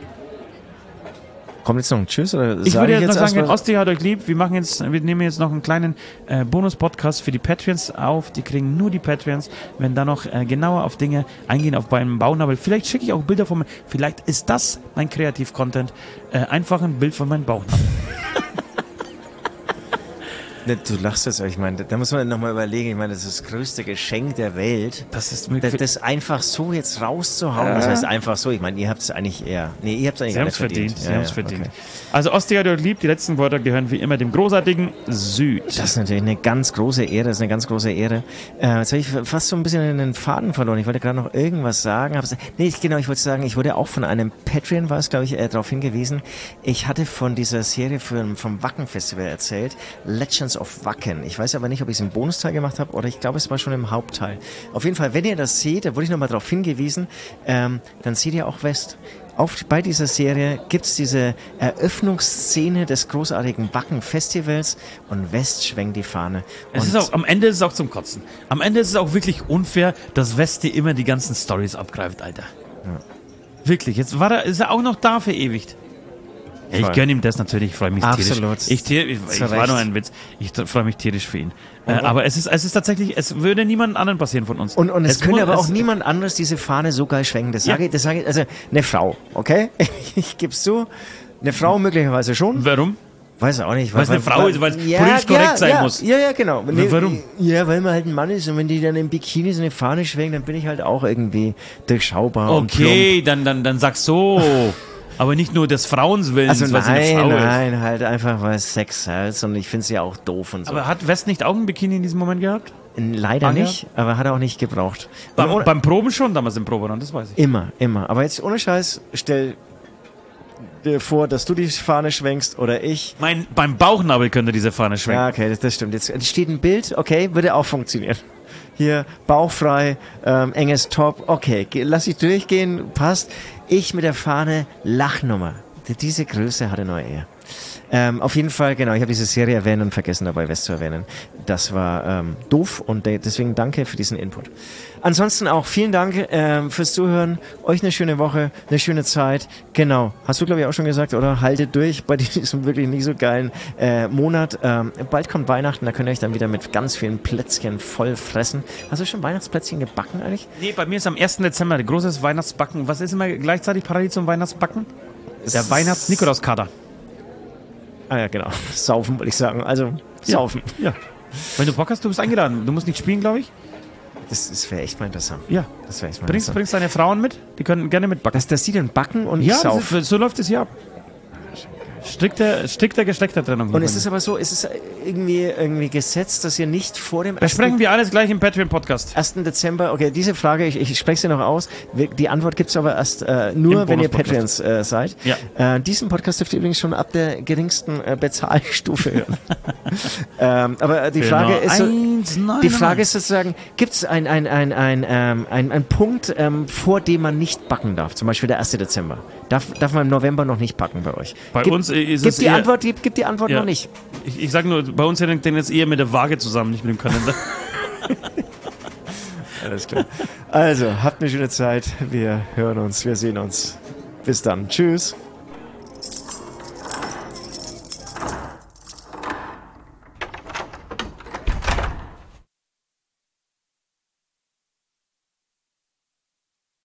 Kommt jetzt noch ein Tschüss? Oder Ich sag würde jetzt noch sagen, erstmal- Osti hat euch lieb. Wir machen jetzt, wir nehmen jetzt noch einen kleinen äh, Bonus-Podcast für die Patreons auf. Die kriegen nur die Patreons. Wenn da noch äh, genauer auf Dinge eingehen, auf meinem Bauchnabel. Vielleicht schicke ich auch Bilder von mir. Vielleicht ist das mein Kreativ-Content. Äh, einfach ein Bild von meinem Bauchnabel. Ne, du lachst jetzt, aber ich meine, da muss man nochmal überlegen, ich meine, das ist das größte Geschenk der Welt. Das ist Das, das einfach so jetzt rauszuhauen, das heißt einfach so, ich meine, ihr habt es eigentlich eher, nee, ihr habt es eigentlich Sie gar haben nicht es verdient. verdient. Sie Ja, haben es ja, verdient. okay. Also Osti hat euch lieb. Die letzten Worte gehören wie immer dem großartigen Süd. Das ist natürlich eine ganz große Ehre, das ist eine ganz große Ehre. Äh, jetzt habe ich fast so ein bisschen den Faden verloren. Ich wollte gerade noch irgendwas sagen. Hab's, nee, ich, genau, ich wollte sagen, ich wurde auch von einem Patreon, war es, glaube ich, äh, darauf hingewiesen. Ich hatte von dieser Serie für, vom Wacken-Festival erzählt, Legends of Wacken. Ich weiß aber nicht, ob ich es im Bonusteil gemacht habe oder ich glaube, es war schon im Hauptteil. Auf jeden Fall, wenn ihr das seht, da wurde ich nochmal darauf hingewiesen, ähm, dann seht ihr auch West. Auf, bei dieser Serie gibt es diese Eröffnungsszene des großartigen Wacken-Festivals und West schwenkt die Fahne. Es Und ist auch, am Ende ist es auch zum Kotzen. Am Ende ist es auch wirklich unfair, dass Westi immer die ganzen Stories abgreift, Alter. Wirklich, jetzt war er, ist er auch noch da verewigt. Ja, ich Voll. gönne ihm das natürlich, ich freue mich Absolut. tierisch. Ich, tier- ich, Zu ich war Recht. nur ein Witz. Ich t- freue mich tierisch für ihn. Äh, Und- aber es ist, es ist tatsächlich, es würde niemandem anderen passieren von uns. Und, und es, könnte muss- aber auch es- niemand anderes diese Fahne so geil schwenken. Das Ja. sage ich, das sage ich, also eine Frau, okay? Ich gebe es zu. Eine Frau möglicherweise schon. Warum? Weiß auch nicht. Weil es eine Frau ist, weil es politisch korrekt sein ja, muss. Ja, ja, genau. Nee, warum? Ja, weil man halt ein Mann ist und wenn die dann im Bikini so eine Fahne schwenken, dann bin ich halt auch irgendwie durchschaubar und plump. Okay, dann, dann, dann sag so. Aber nicht nur des Frauenswillens, Also weil sie eine nein, Frau ist. nein, halt einfach, weil es Sex halt und ich finde es ja auch doof und so. Aber hat West nicht auch ein Bikini in diesem Moment gehabt? Leider Ah, ja? nicht, aber hat er auch nicht gebraucht. Und Beim, ohne- beim Proben schon, damals im Proberaum, das weiß ich. Immer, immer. Aber jetzt ohne Scheiß, stell dir vor, dass du die Fahne schwenkst oder ich. Mein, beim Bauchnabel könnte diese Fahne schwenken. Ja, okay, das, das stimmt. Jetzt steht ein Bild, okay, würde auch funktionieren. Hier, bauchfrei, ähm, enges Top, okay, ge- lass ich durchgehen, passt. Ich mit der Fahne, Lachnummer. Die- Diese Größe hatte nur er. Ähm, auf jeden Fall, genau, ich habe diese Serie erwähnt und vergessen dabei West zu erwähnen. Das war ähm, doof und de- deswegen danke für diesen Input. Ansonsten auch vielen Dank ähm, fürs Zuhören. Euch eine schöne Woche, eine schöne Zeit. Genau, hast du glaube ich auch schon gesagt, oder? Haltet durch bei diesem wirklich nicht so geilen äh, Monat. Ähm, bald kommt Weihnachten, da könnt ihr euch dann wieder mit ganz vielen Plätzchen voll fressen. Hast du schon Weihnachtsplätzchen gebacken eigentlich? Nee, bei mir ist am ersten Dezember ein großes Weihnachtsbacken. Was ist immer gleichzeitig parallel zum Weihnachtsbacken? Der Weihnachts-Nikolauskater. Ah ja, genau. Saufen wollte ich sagen. Also, saufen. Ja. Wenn du Bock hast, du bist eingeladen. Du musst nicht spielen, glaube ich. Das, das wäre echt mal interessant. Ja. Das wäre echt mal Bringst, interessant. bringst deine Frauen mit? Die können gerne mitbacken. Dass, dass die dann backen und ich Ja, sauf. das ist, so läuft es hier ab. Strikte, strikte Geschlechtertrennung. Und es ist aber so, es ist irgendwie, irgendwie gesetzt, dass ihr nicht vor dem Besprechen wir alles gleich im Patreon-Podcast. ersten Dezember, okay, diese Frage, ich, ich spreche sie noch aus. Wir- Die Antwort gibt's aber erst äh, nur, Im wenn ihr Bonus-Podcast. Patreons äh, seid. Ja. Äh, diesen Podcast dürft ihr übrigens schon ab der geringsten äh, Bezahlstufe hören. ähm, aber die Frage Genau. ist so, Eins, nein, die nein, Frage nein. ist sozusagen, gibt's ein, ein, ein, ein, ähm, ein, ein Punkt, ähm, vor dem man nicht backen darf? Zum Beispiel der erste Dezember. Darf, darf man im November noch nicht backen bei euch? Bei Gib, uns ist gib es die eher- Antwort, gib, gib die Antwort Ja. noch nicht. Ich, ich sage nur, bei uns hängt den jetzt eher mit der Waage zusammen, nicht mit dem Kalender. Alles klar. Also, habt eine schöne Zeit. Wir hören uns, wir sehen uns. Bis dann. Tschüss.